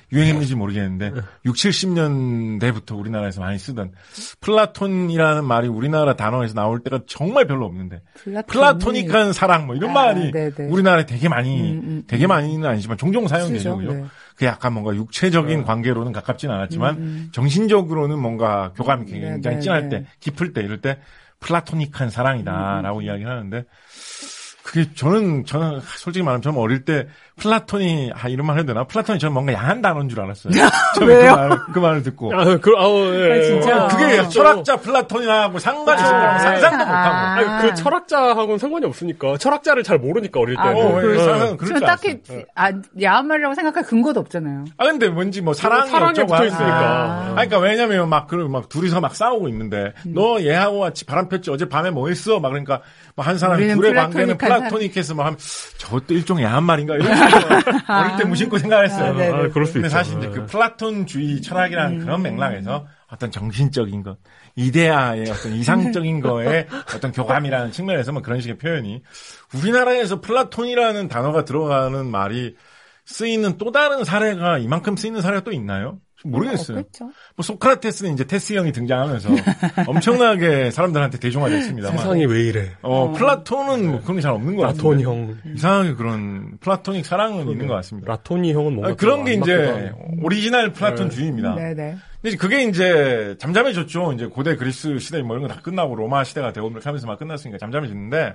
유행했는지 모르겠는데 60, 70년대부터 우리나라에서 많이 쓰던 플라톤이라는 말이 우리나라 단어에서 나올 때가 정말 별로 없는데 플라토닉한 사랑 뭐 이런 말이 우리나라에 되게 많이는 아니지만 종종 사용되죠. 그죠? 네. 그 약간 뭔가 육체적인 관계로는 가깝진 않았지만 정신적으로는 뭔가 교감이 굉장히 진할 때, 깊을 때, 이럴 때 플라토닉한 사랑이다라고 이야기를 하는데 그게 저는 솔직히 말하면 저는 어릴 때 플라톤이 이런 말 해도 되나? 플라톤이 저는 뭔가 야한 단어인 줄 알았어요. 왜요? 그 말을 듣고. 예. 진짜. 그게 철학자 플라톤이하고 상관이 있는 거라고 상상도 못하고. 그 철학자하고는 상관이 없으니까. 철학자를 잘 모르니까 어릴 때. 그래서 딱히 야한 말이라고 생각할 근거도 없잖아요. 근데 뭔지 뭐 사랑이 붙어 있으니까. 그러니까 왜냐면 막 둘이서 막 싸우고 있는데 너 얘하고 같이 바람 폈지 어제 밤에 뭐 했어? 막 그러니까 한 사람이 둘의 관계는 플라토닉해서 막 하면 저것도 일종의 야한 말인가 이런 어릴 때 무심코 생각했어요. 그럴 수 근데 있죠. 사실 이제 그 플라톤주의 철학이라는 그런 맥락에서 어떤 정신적인 것, 이데아의 어떤 이상적인 거에 어떤 교감이라는 측면에서만 그런 식의 표현이 우리나라에서 플라톤이라는 단어가 들어가는 말이 쓰이는 또 다른 사례가 이만큼 쓰이는 사례가 또 있나요? 모르겠어요. 뭐 소크라테스는 이제 테스 형이 등장하면서 엄청나게 사람들한테 대중화됐습니다만 세상이 왜 이래? 플라톤은 뭐 그런 게 잘 없는 것 같아요. 라톤이 형 이상하게 그런 플라토닉 사랑은 있는 것 같습니다. 라톤이 형은 뭔가 그런 게 이제 오리지널 플라톤주의입니다. 네네. 근데 그게 이제 잠잠해졌죠. 이제 고대 그리스 시대 뭐 이런 거 다 끝나고 로마 시대가 되고 이렇게 하면서 막 끝났으니까 잠잠해졌는데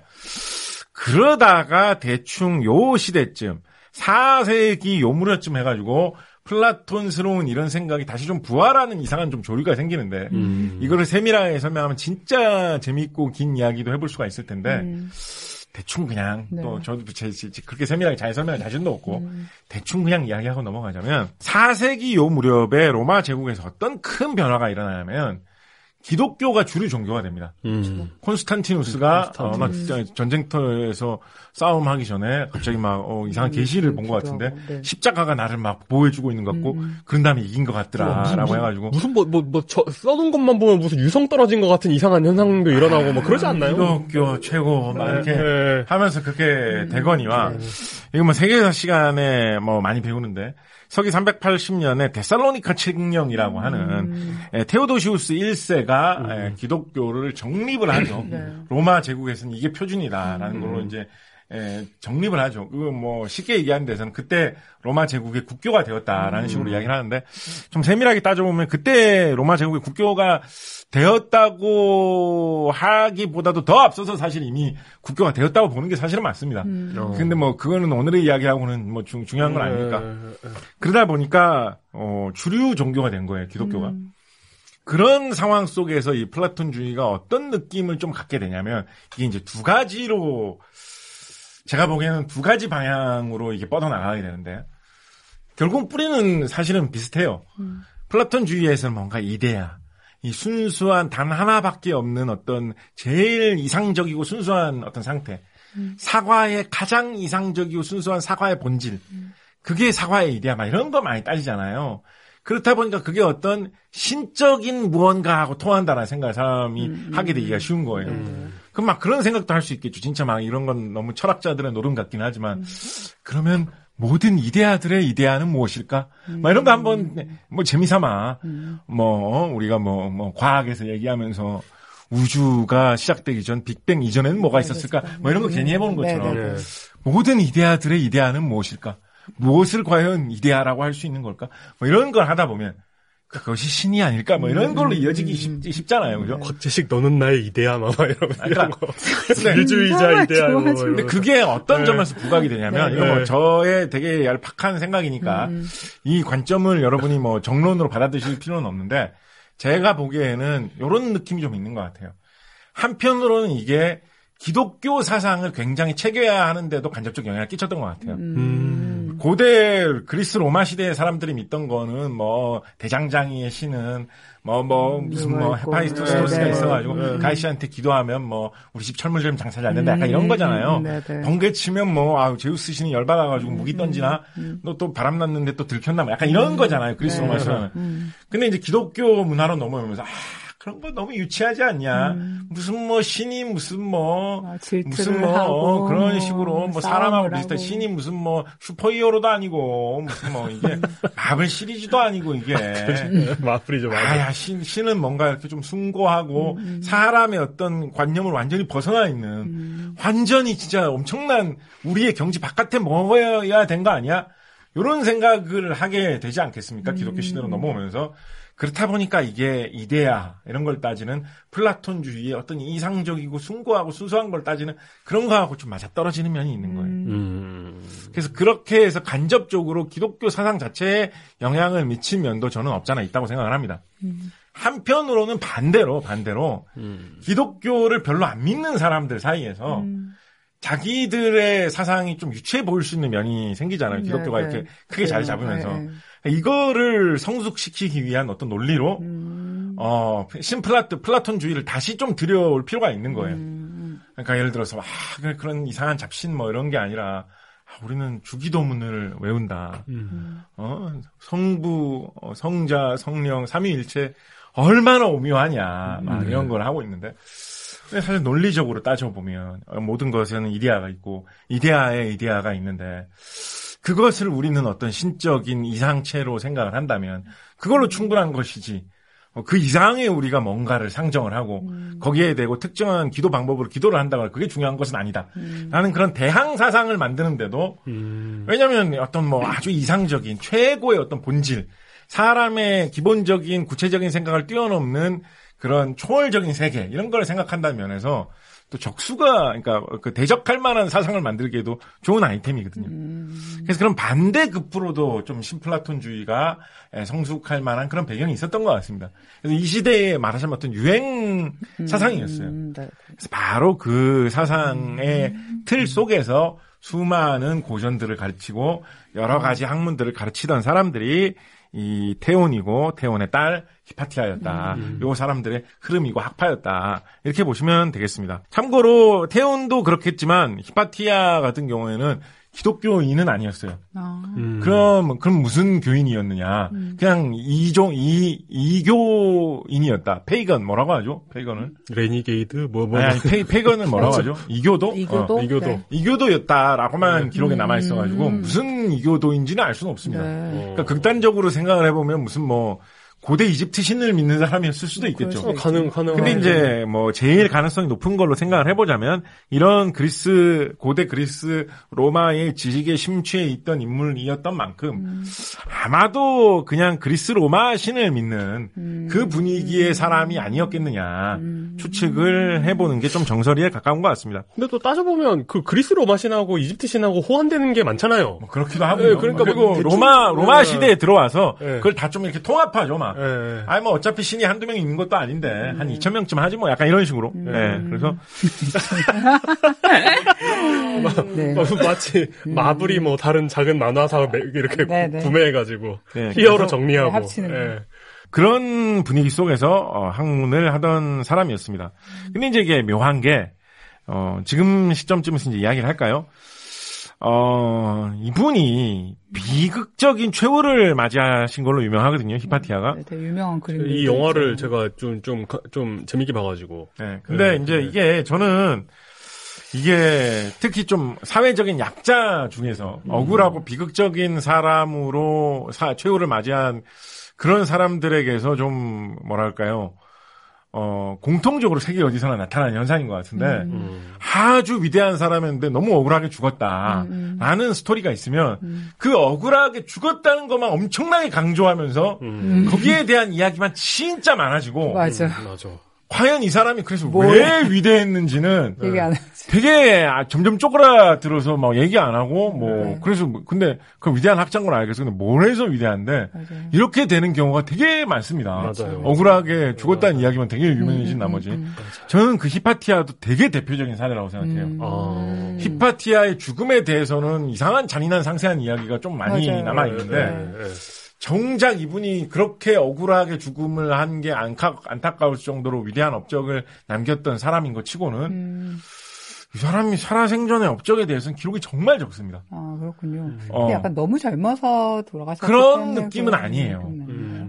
그러다가 대충 요 시대쯤 4세기 요 무렵쯤 해가지고 플라톤스러운 이런 생각이 다시 좀 부활하는 이상한 좀 조류가 생기는데 이거를 세밀하게 설명하면 진짜 재미있고 긴 이야기도 해볼 수가 있을 텐데 대충 그냥 또 저도 그렇게 세밀하게 잘 설명할 자신도 없고 대충 그냥 이야기하고 넘어가자면 4세기 요 무렵에 로마 제국에서 어떤 큰 변화가 일어나냐면 기독교가 주류 종교가 됩니다. 콘스탄티누스가 막 전쟁터에서 싸움하기 전에 갑자기 막 이상한 계시를 본 것 같은데 십자가가 나를 막 보호해주고 있는 것 같고 그런 다음에 이긴 것 같더라라고 해가지고 무슨 써둔 것만 보면 무슨 유성 떨어진 것 같은 이상한 현상도 일어나고 뭐 그러지 않나요? 기독교 최고 막 이렇게 하면서 그렇게 되거니와 이거 뭐 세계사 시간에 뭐 많이 배우는데 서기 380년에 데살로니카 칙령이라고 하는 테오도시우스 1세가 기독교를 정립을 하죠. 로마 제국에서는 이게 표준이다라는 걸로 이제 정립을 하죠. 그거 뭐 쉽게 얘기하는 데서는 그때 로마 제국의 국교가 되었다라는 식으로 이야기를 하는데 좀 세밀하게 따져보면 그때 로마 제국의 국교가 되었다고 하기보다도 더 앞서서 사실 이미 국교가 되었다고 보는 게 사실은 맞습니다. 근데 뭐 그거는 오늘의 이야기하고는 뭐 중요한 건 아니니까. 그러다 보니까 주류 종교가 된 거예요, 기독교가. 그런 상황 속에서 이 플라톤주의가 어떤 느낌을 좀 갖게 되냐면 이게 이제 두 가지로 제가 보기에는 두 가지 방향으로 이게 뻗어나가게 되는데 결국 뿌리는 사실은 비슷해요. 플라톤주의에서는 뭔가 이데아, 이 순수한 단 하나밖에 없는 어떤 제일 이상적이고 순수한 어떤 상태, 사과의 가장 이상적이고 순수한 사과의 본질, 그게 사과의 이데아, 막 이런 거 많이 따지잖아요. 그렇다 보니까 그게 어떤 신적인 무언가하고 통한다라는 생각을 사람이 하게 되기가 쉬운 거예요. 그럼 막 그런 생각도 할 수 있겠죠. 진짜 막 이런 건 너무 철학자들의 노름 같긴 하지만 그러면 모든 이데아들의 이데아는 무엇일까? 막 이런 거 한번 뭐 재미삼아 우리가 과학에서 얘기하면서 우주가 시작되기 전 빅뱅 이전에는 뭐가 있었을까? 뭐 이런 거 괜히 해보는 것처럼 모든 이데아들의 이데아는 무엇일까? 무엇을 과연 이데아라고 할 수 있는 걸까? 뭐 이런 걸 하다 보면 그것이 신이 아닐까? 뭐 이런 걸로 이어지기 쉽잖아요. 그죠? 곽재식 너는 나의 이데아 마마 이런 거. 인류주의자 이데아. 근데 그게 어떤 점에서 부각이 되냐면 이거 뭐 저의 되게 얄팍한 생각이니까 이 관점을 여러분이 뭐 정론으로 받아들이실 필요는 없는데 제가 보기에는 이런 느낌이 좀 있는 것 같아요. 한편으로는 이게 기독교 사상을 굉장히 체계화하는데도 간접적 영향을 끼쳤던 것 같아요. 고대 그리스 로마 시대의 사람들이 믿던 거는 뭐 대장장이의 신은 무슨 헤파이스토스가 있어가지고 가이시한테 기도하면 뭐 우리 집 철물 좀 장사 잘 된다 약간 이런 거잖아요. 번개 치면 제우스 신이 열받아가지고 무기 던지나 너 또 바람 났는데 또 들켰나 뭐 약간 이런 거잖아요. 그리스 로마 시대는. 근데 이제 기독교 문화로 넘어오면서 그런 거 너무 유치하지 않냐. 무슨 뭐 신이 무슨 뭐 질투를 하고 그런 식으로 뭐 사람하고 비슷한 하고. 신이 무슨 뭐 슈퍼히어로도 아니고 무슨 뭐 이게 마블 시리즈도 아니고 이게 마블이죠, 마블. 아야 신은 뭔가 이렇게 좀 숭고하고 사람의 어떤 관념을 완전히 벗어나 있는 완전히 진짜 엄청난 우리의 경지 바깥에 먹어야 된 거 아니야? 이런 생각을 하게 되지 않겠습니까? 기독교 시대로 넘어오면서. 그렇다 보니까 이게 이데아 이런 걸 따지는 플라톤주의의 어떤 이상적이고 숭고하고 순수한 걸 따지는 그런 거하고 좀 맞아떨어지는 면이 있는 거예요. 그래서 그렇게 해서 간접적으로 기독교 사상 자체에 영향을 미친 면도 저는 없잖아 있다고 생각을 합니다. 한편으로는 반대로 기독교를 별로 안 믿는 사람들 사이에서 자기들의 사상이 좀 유치해 보일 수 있는 면이 생기잖아요. 기독교가 네, 이렇게 크게 자리 잡으면서. 네. 이거를 성숙시키기 위한 어떤 논리로, 플라톤주의를 다시 좀 들여올 필요가 있는 거예요. 그러니까 예를 들어서, 그런 이상한 잡신 뭐 이런 게 아니라, 우리는 주기도문을 외운다. 성부, 성자, 성령, 삼위일체, 얼마나 오묘하냐. 막 이런 걸 하고 있는데, 사실 논리적으로 따져보면, 모든 것에는 이데아가 있고, 이데아에 이데아가 있는데, 그것을 우리는 어떤 신적인 이상체로 생각을 한다면 그걸로 충분한 것이지 그 이상의 우리가 뭔가를 상정을 하고 거기에 대고 특정한 기도 방법으로 기도를 한다거나 그게 중요한 것은 아니다. 라는 그런 대항 사상을 만드는데도 왜냐하면 어떤 뭐 아주 이상적인 최고의 어떤 본질 사람의 기본적인 구체적인 생각을 뛰어넘는 그런 초월적인 세계 이런 걸 생각한다는 면에서 또 적수가 그러니까 그 대적할 만한 사상을 만들기에도 좋은 아이템이거든요. 그래서 그런 반대급부로도 좀 신플라톤주의가 성숙할 만한 그런 배경이 있었던 것 같습니다. 그래서 이 시대에 말하자면 어떤 유행 사상이었어요. 그래서 바로 그 사상의 틀 속에서 수많은 고전들을 가르치고 여러 가지 학문들을 가르치던 사람들이 이 태온이고 태온의 딸 히파티아였다. 요 사람들의 흐름이고 학파였다. 이렇게 보시면 되겠습니다. 참고로 태온도 그렇겠지만 히파티아 같은 경우에는 기독교인은 아니었어요. 그럼 무슨 교인이었느냐? 그냥 이교인이었다. 페이건 뭐라고 하죠? 페이건을? 레니게이드 아니 페이건은 뭐라고 하죠? 이교도? 이교도? 네. 이교도였다라고만 기록에 남아 있어가지고 무슨 이교도인지는 알 수는 없습니다. 그러니까 극단적으로 생각을 해보면 무슨 뭐 고대 이집트 신을 믿는 사람이었을 수도 있겠죠. 가능하죠. 근데 이제 뭐 제일 가능성이 높은 걸로 생각을 해보자면 이런 고대 그리스 로마의 지식에 심취해 있던 인물이었던 만큼 아마도 그냥 그리스 로마 신을 믿는 그 분위기의 사람이 아니었겠느냐 추측을 해보는 게 좀 정설이에 가까운 것 같습니다. 근데 또 따져보면 그 그리스 로마 신하고 이집트 신하고 호환되는 게 많잖아요. 뭐 그렇기도 하고요. 네, 그러니까 그리고 대충, 로마 시대에 들어와서 네. 그걸 다 좀 이렇게 통합하죠, 막. 네. 아니 뭐 어차피 신이 한두 명 있는 것도 아닌데 한 2,000명쯤 하지 뭐 약간 이런 식으로. 네. 그래서 네. 마치 마블이 뭐 다른 작은 만화사 이렇게 네. 구매해가지고 네. 히어로 정리하고 네, 합치는 거. 예. 그런 분위기 속에서 학문을 하던 사람이었습니다. 근데 이제 이게 묘한 게 지금 시점쯤에서 이제 이야기를 할까요? 이분이 비극적인 최후를 맞이하신 걸로 유명하거든요, 히파티아가. 네, 되게 유명한 그림. 이 영화를 제가 좀 재밌게 봐가지고. 네. 근데 이제 이게 저는 이게 특히 좀 사회적인 약자 중에서 억울하고 비극적인 사람으로 최후를 맞이한 그런 사람들에게서 좀 뭐랄까요. 공통적으로 세계 어디서나 나타나는 현상인 것 같은데, 아주 위대한 사람이었는데 너무 억울하게 죽었다. 라는 스토리가 있으면, 그 억울하게 죽었다는 것만 엄청나게 강조하면서, 거기에 대한 이야기만 진짜 많아지고, 맞아. 맞아. 과연 이 사람이 그래서 왜 위대했는지는 얘기 안 하지. 되게 점점 쪼그라들어서 막 얘기 안 하고 뭐 그래서 근데 그 위대한 학자인 건 알겠어. 근데 뭘 해서 위대한데 맞아요. 이렇게 되는 경우가 되게 많습니다. 맞아요. 억울하게 죽었다는 이야기만 되게 유명해진 나머지 저는 그 히파티아도 되게 대표적인 사례라고 생각해요. 히파티아의 죽음에 대해서는 이상한 잔인한 상세한 이야기가 좀 많이 맞아요. 남아 있는데 정작 이분이 그렇게 억울하게 죽음을 한 게 안타까울 정도로 위대한 업적을 남겼던 사람인 것 치고는 이 사람이 살아생전의 업적에 대해서는 기록이 정말 적습니다. 아, 그렇군요. 근데 약간 너무 젊어서 돌아가셨기 그런 때문에 느낌은 아니에요.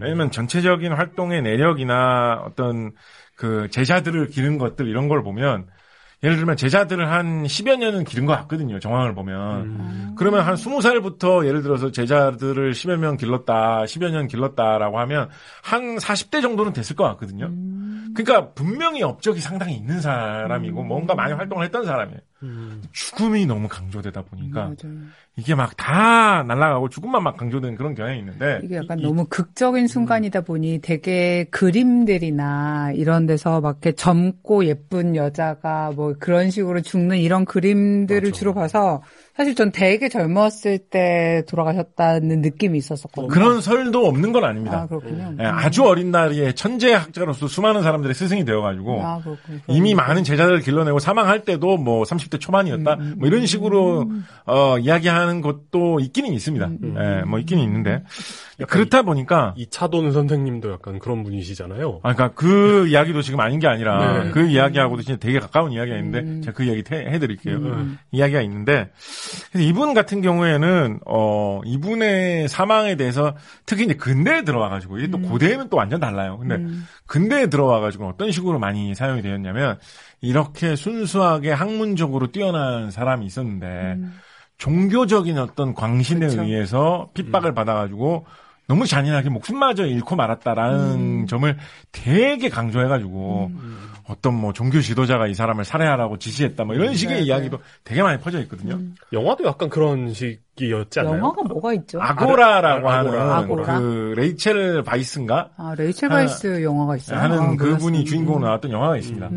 왜냐면 전체적인 활동의 내력이나 어떤 그 제자들을 기른 것들 이런 걸 보면 예를 들면 제자들을 한 10여 년은 기른 것 같거든요. 정황을 보면. 그러면 한 20살부터 예를 들어서 제자들을 10여 명 길렀다, 10여 년 길렀다라고 하면 한 40대 정도는 됐을 것 같거든요. 그러니까 분명히 업적이 상당히 있는 사람이고 뭔가 많이 활동을 했던 사람이에요. 죽음이 너무 강조되다 보니까 맞아요. 이게 막 다 날아가고 죽음만 막 강조되는 그런 경향이 있는데 이게 약간 너무 극적인 순간이다 보니 되게 그림들이나 이런 데서 막 이렇게 젊고 예쁜 여자가 뭐 그런 식으로 죽는 이런 그림들을 맞아. 주로 봐서 사실 전 되게 젊었을 때 돌아가셨다는 느낌이 있었었거든요. 그런 설도 없는 건 아닙니다. 아, 그렇군요. 예, 아주 어린 나이에 천재 학자로서 수많은 사람들의 스승이 되어가지고 아, 그렇군요. 이미 많은 제자들을 길러내고 사망할 때도 뭐 30대 초반이었다 뭐 이런 식으로 이야기하는 것도 있기는 있습니다. 예, 뭐 있기는 있는데 그렇다 보니까 이차돈 선생님도 약간 그런 분이시잖아요. 그러니까 그 이야기도 지금 아닌 게 아니라 네. 그 이야기하고도 진짜 되게 가까운 이야기가 있는데 제가 그 이야기 해드릴게요. 이야기가 있는데 그래서 이분 같은 경우에는 이분의 사망에 대해서 특히 이제 근대에 들어와가지고 이게 또 고대에는 또 완전 달라요. 근데 근대에 들어와가지고 어떤 식으로 많이 사용이 되었냐면 이렇게 순수하게 학문적으로 뛰어난 사람이 있었는데 종교적인 어떤 광신에 그렇죠. 의해서 핍박을 받아가지고 너무 잔인하게 목숨마저 잃고 말았다라는 점을 되게 강조해가지고 어떤 뭐 종교 지도자가 이 사람을 살해하라고 지시했다 뭐 이런 식의 네, 이야기도 되게 많이 퍼져 있거든요. 영화도 약간 그런 식이었지 않나요? 영화가 뭐가 있죠? 아고라라고 아고라. 하는 그 레이첼 바이스인가 아, 레이첼 바이스 영화가 있어요. 하는 아, 그분이 몰랐어요. 주인공으로 나왔던 영화가 있습니다.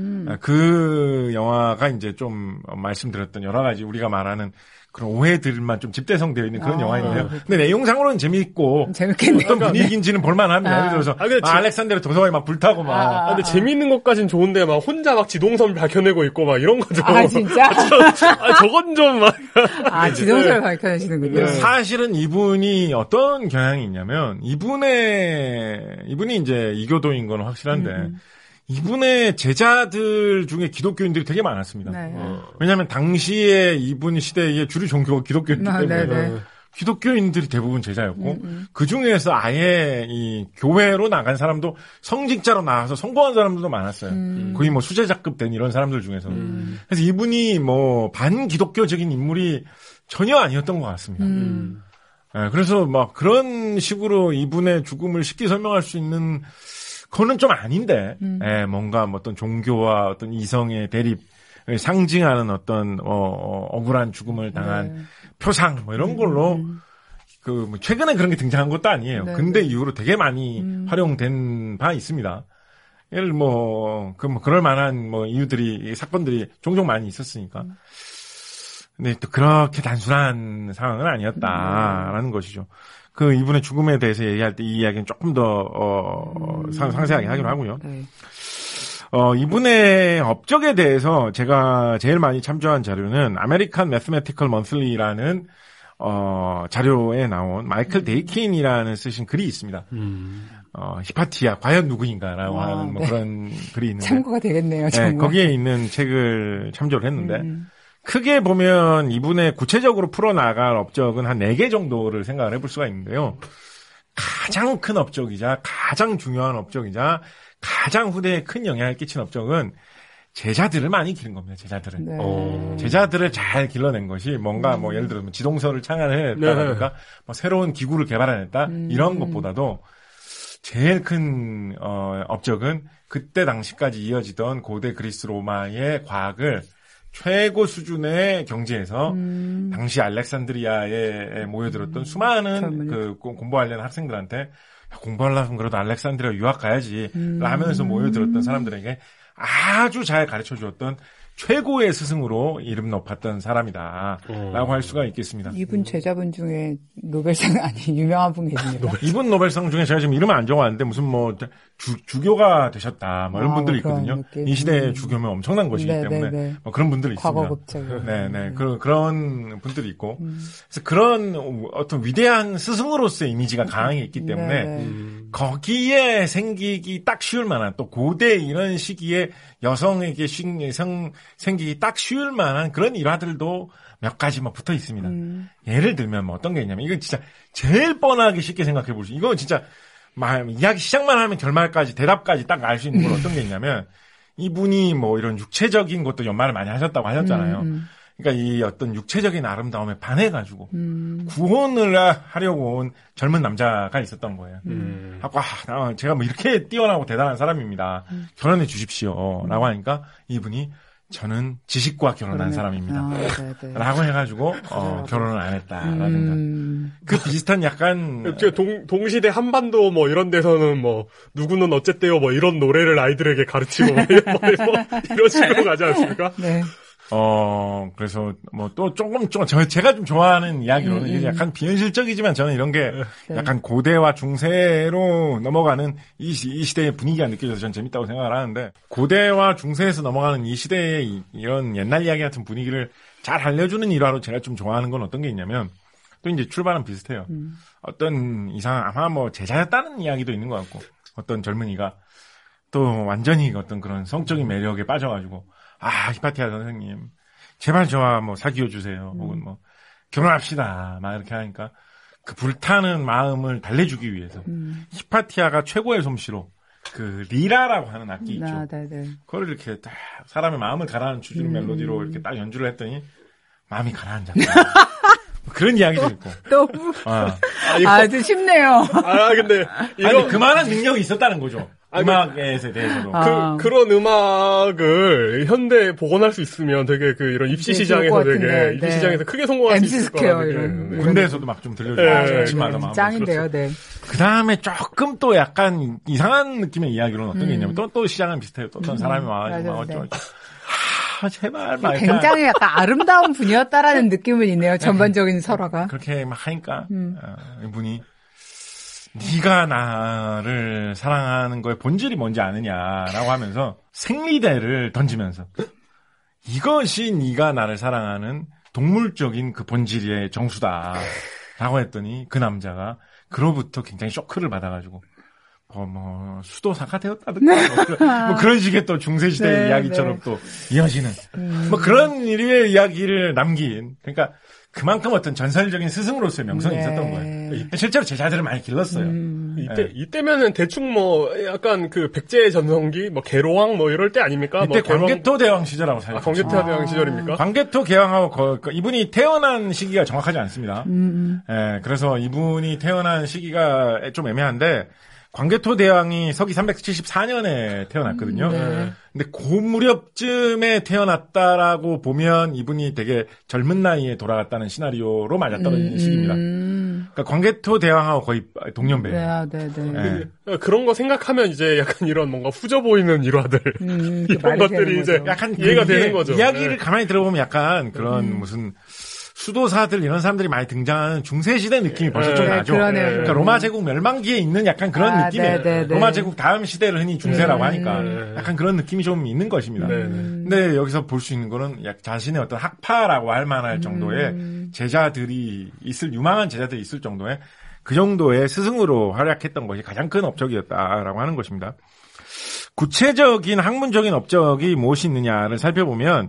그 영화가 이제 좀 말씀드렸던 여러 가지 우리가 말하는 그런 오해들만 좀 집대성되어 있는 그런 영화인데요. 근데 내용상으로는 재미있고 재밌겠네요. 어떤 분위기인지는 볼만합니다. 예를 들어서 근데 알렉산드르 도서관이 막 불타고 막 근데 재밌는 것까진 좋은데 막 혼자 막 지동선 밝혀내고 있고 막 이런 거죠. 아, 진짜? 저건 좀 막. 아, 지동설을 밝혀내시는군요. 사실은 이분이 어떤 경향이 있냐면 이분이 이제 이교도인 건 확실한데 이분의 제자들 중에 기독교인들이 되게 많았습니다. 네. 왜냐하면 당시에 이분 시대에 주류 종교가 기독교였기 때문에 네네. 기독교인들이 대부분 제자였고 그 중에서 아예 이 교회로 나간 사람도 성직자로 나와서 성공한 사람들도 많았어요. 거의 뭐 수제자급 된 이런 사람들 중에서. 그래서 이분이 뭐 반기독교적인 인물이 전혀 아니었던 것 같습니다. 네, 그래서 막 그런 식으로 이분의 죽음을 쉽게 설명할 수 있는 그거는 좀 아닌데, 예, 뭔가 뭐 어떤 종교와 어떤 이성의 대립을 상징하는 어떤, 억울한 죽음을 당한 표상, 뭐 이런 걸로, 뭐 최근에 그런 게 등장한 것도 아니에요. 네, 근대 이후로 되게 많이 활용된 바 있습니다. 예를 그럴 만한 이유들이, 사건들이 종종 많이 있었으니까. 근데 또 그렇게 단순한 상황은 아니었다라는 것이죠. 이분의 죽음에 대해서 얘기할 때 이 이야기는 조금 더, 상세하게 하기로 하고요. 네. 이분의 업적에 대해서 제가 제일 많이 참조한 자료는 아메리칸 매스메티컬 먼슬리라는, 자료에 나온 마이클 데이킨이라는 쓰신 글이 있습니다. 히파티아, 과연 누구인가라고 하는 네. 그런 글이 있는데. 참고가 되겠네요, 정말. 네, 거기에 있는 책을 참조를 했는데. 크게 보면 이분의 구체적으로 풀어나갈 업적은 한 4개 정도를 생각을 해볼 수가 있는데요. 가장 큰 업적이자 가장 중요한 업적이자 가장 후대에 큰 영향을 끼친 업적은 제자들을 많이 기른 겁니다. 제자들을. 네. 제자들을 잘 길러낸 것이 뭔가 예를 들어 지동설을 창안해냈다든가 새로운 기구를 개발해냈다 이런 것보다도 제일 큰 업적은 그때 당시까지 이어지던 고대 그리스 로마의 과학을 최고 수준의 경지에서 당시 알렉산드리아에 모여들었던 수많은 공부하려는 학생들한테 공부하려면 그래도 알렉산드리아 유학 가야지 라면서 모여들었던 사람들에게 아주 잘 가르쳐 주었던 최고의 스승으로 이름 높았던 사람이다라고 할 수가 있겠습니다. 이분 제자분 중에 노벨상 유명한 분 계십니까? 이분 노벨상 중에 제가 지금 이름을 안 적어왔는데 무슨 주교가 되셨다 이런 분들이 있거든요. 느낌. 이 시대의 주교면 엄청난 것이기 때문에 그런 분들이 있습니다. 과거급제로. 네네 그런 분들이 있고 그래서 그런 어떤 위대한 스승으로서의 이미지가 강하게 있기 때문에 거기에 생기기 딱 쉬울 만한 또 고대 이런 시기에 여성에게 생기기 딱 쉬울 만한 그런 일화들도 몇 가지 붙어 있습니다. 예를 들면 어떤 게 있냐면 이건 진짜 제일 뻔하게 쉽게 생각해 볼 수. 이건 진짜 이야기 시작만 하면 결말까지, 대답까지 딱 알 수 있는 건 어떤 게 있냐면, 이분이 뭐 이런 육체적인 것도 연말을 많이 하셨다고 하셨잖아요. 그러니까 이 어떤 육체적인 아름다움에 반해가지고, 구혼을 하려고 온 젊은 남자가 있었던 거예요. 하고, 제가 뭐 이렇게 뛰어나고 대단한 사람입니다. 결혼해 주십시오. 라고 하니까 이분이 저는 지식과 결혼한 사람입니다. 라고 해가지고, 결혼을 안 했다라든가. 그 비슷한 약간. 동시대 한반도 뭐 이런 데서는 뭐, 누구는 어쨌대요 뭐 이런 노래를 아이들에게 가르치고 뭐 이런 식으로 가지 않습니까? 네. 그래서 뭐 또 제가 좀 좋아하는 이야기로는 이게 약간 비현실적이지만 저는 이런 게 약간 고대와 중세로 넘어가는 이 시대의 분위기가 느껴져서 전 재밌다고 생각을 하는데, 고대와 중세에서 넘어가는 이 시대의 이런 옛날 이야기 같은 분위기를 잘 알려주는 일화로 제가 좀 좋아하는 건 어떤 게 있냐면, 또 이제 출발은 비슷해요. 어떤 아마 뭐 제자였다는 이야기도 있는 것 같고, 어떤 젊은이가 또 완전히 어떤 그런 성적인 매력에 빠져가지고, 히파티아 선생님, 제발 저와 뭐 사귀어 주세요. 혹은 뭐 결혼합시다. 막 이렇게 하니까 그 불타는 마음을 달래주기 위해서 히파티아가 최고의 솜씨로 그 리라라고 하는 악기 있죠. 그걸 이렇게 딱 사람의 마음을 가라앉혀주는 멜로디로 이렇게 딱 연주를 했더니 마음이 가라앉았다. 그런 이야기도 있고. 너무 아주 쉽네요. 근데 그만한 능력이 있었다는 거죠. 음악에 대해서도. 그런 음악을 현대에 복원할 수 있으면 되게 이런 입시 시장에서 되게, 입시 시장에서 크게 성공할 수 있을 거라고. 군대에서도 막 좀 들려주고. 아침마다 막. 짱인데요, 네. 그 다음에 조금 또 약간 이상한 느낌의 이야기로는 어떤 게 있냐면, 또 시장은 비슷해요. 또 어떤 사람이 와가지고 막 어쩌고. 제발, 막. 굉장히 약간 아름다운 분이었다라는 느낌은 있네요, 전반적인 설화가. 그렇게 막 하니까, 이분이, 네가 나를 사랑하는 거의 본질이 뭔지 아느냐라고 하면서 생리대를 던지면서 이것이 네가 나를 사랑하는 동물적인 그 본질의 정수다라고 했더니 그 남자가 그로부터 굉장히 쇼크를 받아가지고 수도사가 되었다든가 뭐 그런 식의 또 중세시대의 이야기처럼 또 이어지는 뭐 그런 일의 이야기를 남긴, 그러니까 그만큼 어떤 전설적인 스승으로서의 명성이 있었던 거예요. 실제로 제자들을 많이 길렀어요. 이때면은 대충 뭐 약간 그 백제 전성기, 뭐 개로왕 뭐 이럴 때 아닙니까? 이때 광개토 대왕 시절하고 살았죠. 광개토 대왕 시절입니까? 광개토 개왕하고 이분이 태어난 시기가 정확하지 않습니다. 그래서 이분이 태어난 시기가 좀 애매한데, 광개토 대왕이 서기 374년에 태어났거든요. 근데 그 무렵쯤에 태어났다라고 보면 이분이 되게 젊은 나이에 돌아갔다는 시나리오로 맞아떨어지는 시기입니다. 그러니까 광개토 대왕하고 거의 동년배예요. 그런 거 생각하면 이제 약간 이런 뭔가 후져 보이는 일화들 이런 것들이 이제 약간 이해가 되는 거죠. 이야기를 가만히 들어보면 약간 그런 무슨 수도사들 이런 사람들이 많이 등장하는 중세시대 느낌이 벌써 좀 나죠. 그러니까 로마 제국 멸망기에 있는 약간 그런 느낌이에요. 로마 제국 다음 시대를 흔히 중세라고 하니까 약간 그런 느낌이 좀 있는 것입니다. 근데 여기서 볼 수 있는 거는 자신의 어떤 학파라고 할 만할 정도의 제자들이 유망한 제자들이 있을 정도의 그 정도의 스승으로 활약했던 것이 가장 큰 업적이었다라고 하는 것입니다. 구체적인 학문적인 업적이 무엇이 있느냐를 살펴보면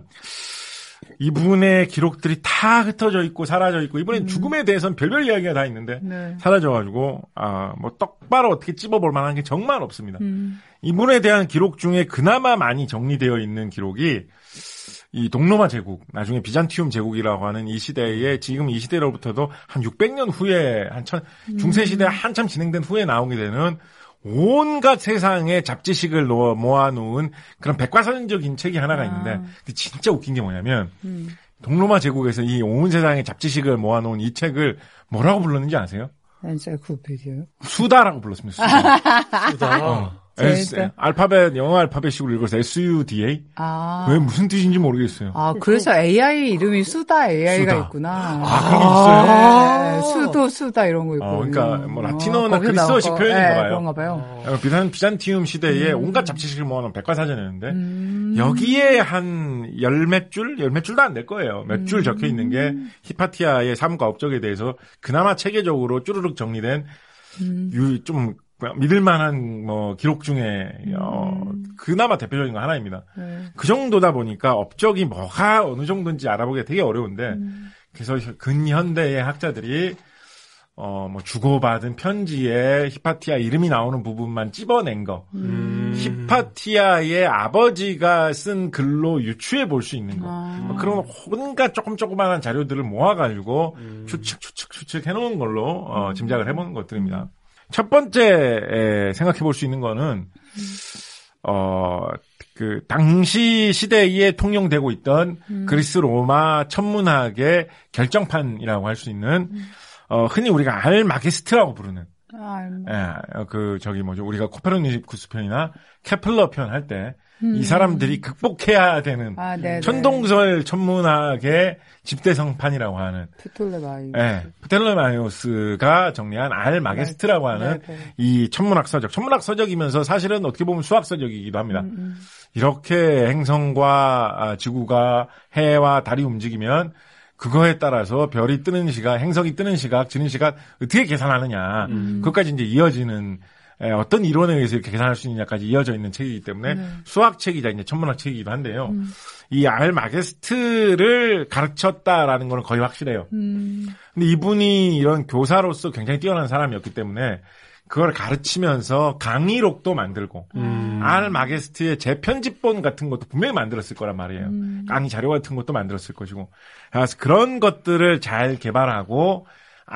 이분의 기록들이 다 흩어져 있고 사라져 있고, 이분의 죽음에 대해서는 별별 이야기가 다 있는데 사라져가지고 뭐 똑바로 어떻게 찝어볼 만한 게 정말 없습니다. 이분에 대한 기록 중에 그나마 많이 정리되어 있는 기록이 이 동로마 제국, 나중에 비잔티움 제국이라고 하는 이 시대에, 지금 이 시대로부터도 한 600년 후에 중세시대 한참 진행된 후에 나오게 되는 온갖 세상의 잡지식을 모아놓은 그런 백과사전적인 책이 하나가 있는데, 근데 진짜 웃긴 게 뭐냐면 동로마 제국에서 이 온 세상의 잡지식을 모아놓은 이 책을 뭐라고 불렀는지 아세요? 엔사이클로피디아요? 수다라고 불렀습니다. 수다. 알파벳, 영어 알파벳식으로 읽어서 SUDA? 왜 무슨 뜻인지 모르겠어요. 그래서 AI 이름이 수다 AI가 수다. 있구나. 그런 게 있어요? 수다 이런 거 있고. 그러니까 뭐 라틴어나 그리스어식 표현인가 봐요. 그런가 봐요. 비잔티움 시대에 온갖 잡지식을 모아놓은 백과사전이었는데 여기에 한 열 몇 줄도 안 될 거예요. 몇 줄 적혀 있는 게 히파티아의 삶과 업적에 대해서 그나마 체계적으로 쭈르륵 정리된 좀 믿을만한 기록 중에 그나마 대표적인 거 하나입니다. 그 정도다 보니까 업적이 뭐가 어느 정도인지 알아보기가 되게 어려운데, 그래서 근현대의 학자들이 뭐 주고받은 편지에 히파티아 이름이 나오는 부분만 찝어낸 거. 히파티아의 아버지가 쓴 글로 유추해 볼 수 있는 거. 그런 온갖 조그만한 자료들을 모아가지고 추측 해놓은 걸로 짐작을 해보는 것들입니다. 첫 번째 생각해 볼 수 있는 거는 그 당시 시대에 통용되고 있던 그리스 로마 천문학의 결정판이라고 할 수 있는 흔히 우리가 알마게스트라고 부르는 우리가 코페르니쿠스 편이나 케플러 편 할 때 이 사람들이 극복해야 되는 천동설 천문학의 집대성판이라고 하는 프톨레마이오스가 정리한 알마게스트라고 하는 이 천문학 서적이면서 사실은 어떻게 보면 수학 서적이기도 합니다. 이렇게 행성과 지구가 해와 달이 움직이면 그거에 따라서 별이 뜨는 시각, 행성이 뜨는 시각, 지는 시각 어떻게 계산하느냐. 그것까지 이제 이어지는 어떤 이론에 의해서 이렇게 계산할 수 있느냐까지 이어져 있는 책이기 때문에 수학책이자 이제 천문학 책이기도 한데요. 이 알마게스트를 가르쳤다라는 건 거의 확실해요. 근데 이분이 이런 교사로서 굉장히 뛰어난 사람이었기 때문에 그걸 가르치면서 강의록도 만들고 알마게스트의 재편집본 같은 것도 분명히 만들었을 거란 말이에요. 강의 자료 같은 것도 만들었을 것이고. 그래서 그런 것들을 잘 개발하고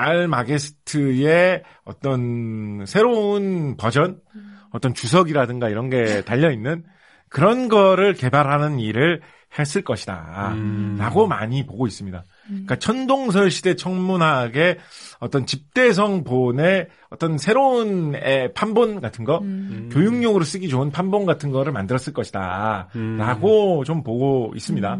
알마게스트의 어떤 새로운 버전, 어떤 주석이라든가 이런 게 달려있는 그런 거를 개발하는 일을 했을 것이다. 라고 많이 보고 있습니다. 그러니까 천동설 시대 천문학의 어떤 집대성본의 어떤 새로운 판본 같은 거, 교육용으로 쓰기 좋은 판본 같은 거를 만들었을 것이다. 라고 좀 보고 있습니다.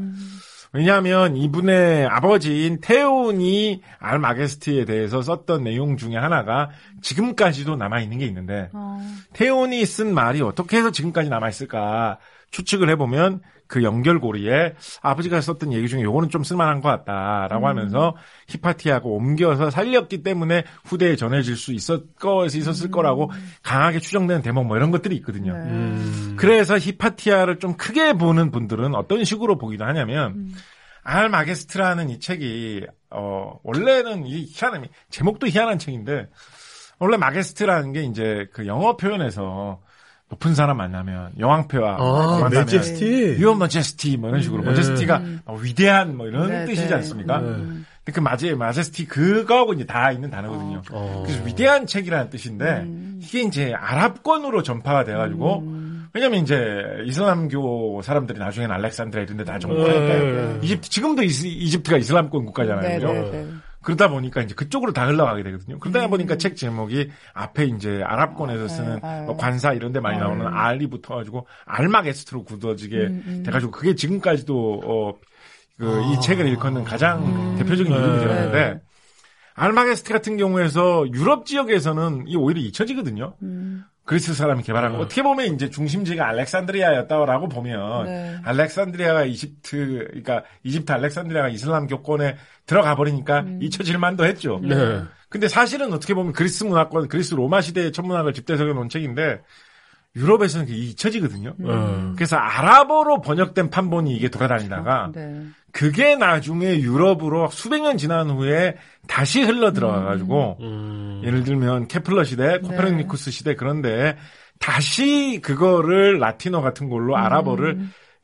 왜냐하면 이분의 아버지인 테온이 알마게스트에 대해서 썼던 내용 중에 하나가 지금까지도 남아있는 게 있는데 테온이 쓴 말이 어떻게 해서 지금까지 남아있을까 추측을 해보면 그 연결고리에 아버지가 썼던 얘기 중에 요거는 좀 쓸만한 것 같다라고 하면서 히파티아하고 옮겨서 살렸기 때문에 후대에 전해질 수 있었을 거라고 강하게 추정되는 대목 뭐 이런 것들이 있거든요. 그래서 히파티아를 좀 크게 보는 분들은 어떤 식으로 보기도 하냐면 알마게스트라는 이 책이 원래는 이 희한한 제목도 희한한 책인데 원래 마게스트라는 게 이제 그 영어 표현에서 높은 사람 만나면 여왕패와 만나면 메제스티, Your Majesty 뭐 이런 식으로 머제스티가 위대한 뭐 이런 뜻이지 않습니까? 근데 그 마제스티 그거하고 이제 다 있는 단어거든요. 그래서 위대한 책이라는 뜻인데 이게 이제 아랍권으로 전파가 돼가지고 왜냐면 이제 이슬람교 사람들이 나중에는 알렉산드리아 이런 데 다 정복하니까 지금도 이집트가 이슬람권 국가잖아요. 그러다 보니까 이제 그쪽으로 다 흘러가게 되거든요. 그러다 보니까 책 제목이 앞에 이제 아랍권에서 쓰는 뭐 관사 이런 데 많이 나오는 알이 붙어가지고 알마게스트로 굳어지게 돼가지고 그게 지금까지도 이 책을 일컫는 가장 대표적인 이름이 되었는데 알마게스트 같은 경우에서 유럽 지역에서는 이 오히려 잊혀지거든요. 그리스 사람이 개발한 거. 어떻게 보면 이제 중심지가 알렉산드리아였다라고 보면 알렉산드리아가 그러니까 이집트 알렉산드리아가 이슬람 교권에 들어가 버리니까 잊혀질 만도 했죠. 근데 사실은 어떻게 보면 그리스 문화권, 그리스 로마 시대의 천문학을 집대성해 놓은 책인데 유럽에서는 그게 잊혀지거든요. 그래서 아랍어로 번역된 판본이 이게 돌아다니다가 그게 나중에 유럽으로 수백 년 지난 후에 다시 흘러 들어가가지고 예를 들면 케플러 시대, 코페르니쿠스 시대 그런데 다시 그거를 라틴어 같은 걸로 아랍어를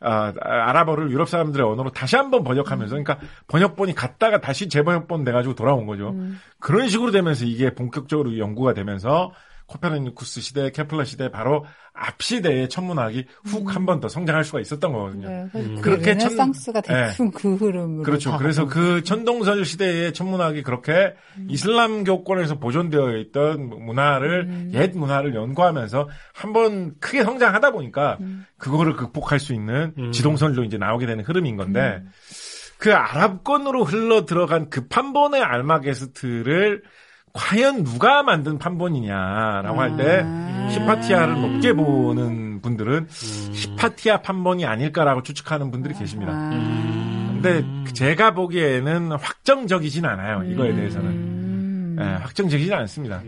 유럽 사람들의 언어로 다시 한번 번역하면서 그러니까 번역본이 갔다가 다시 재번역본 돼가지고 돌아온 거죠. 그런 식으로 되면서 이게 본격적으로 연구가 되면서 코페르니쿠스 시대, 케플러 시대 바로 앞 시대의 천문학이 훅 한 번 더 성장할 수가 있었던 거거든요. 그렇게 레네상스가 대충 그 흐름으로 그렇죠. 그래서 그 천동설 시대의 천문학이 그렇게 이슬람교권에서 보존되어 있던 문화를 옛 문화를 연구하면서 한번 크게 성장하다 보니까 그거를 극복할 수 있는 지동설로 이제 나오게 되는 흐름인 건데 그 아랍권으로 흘러 들어간 그 판본의 알마게스트를 과연 누가 만든 판본이냐라고 할 때 히파티아를 높게 보는 분들은 히파티아 판본이 아닐까라고 추측하는 분들이 계십니다. 근데 제가 보기에는 확정적이진 않아요. 이거에 대해서는. 확정적이진 않습니다.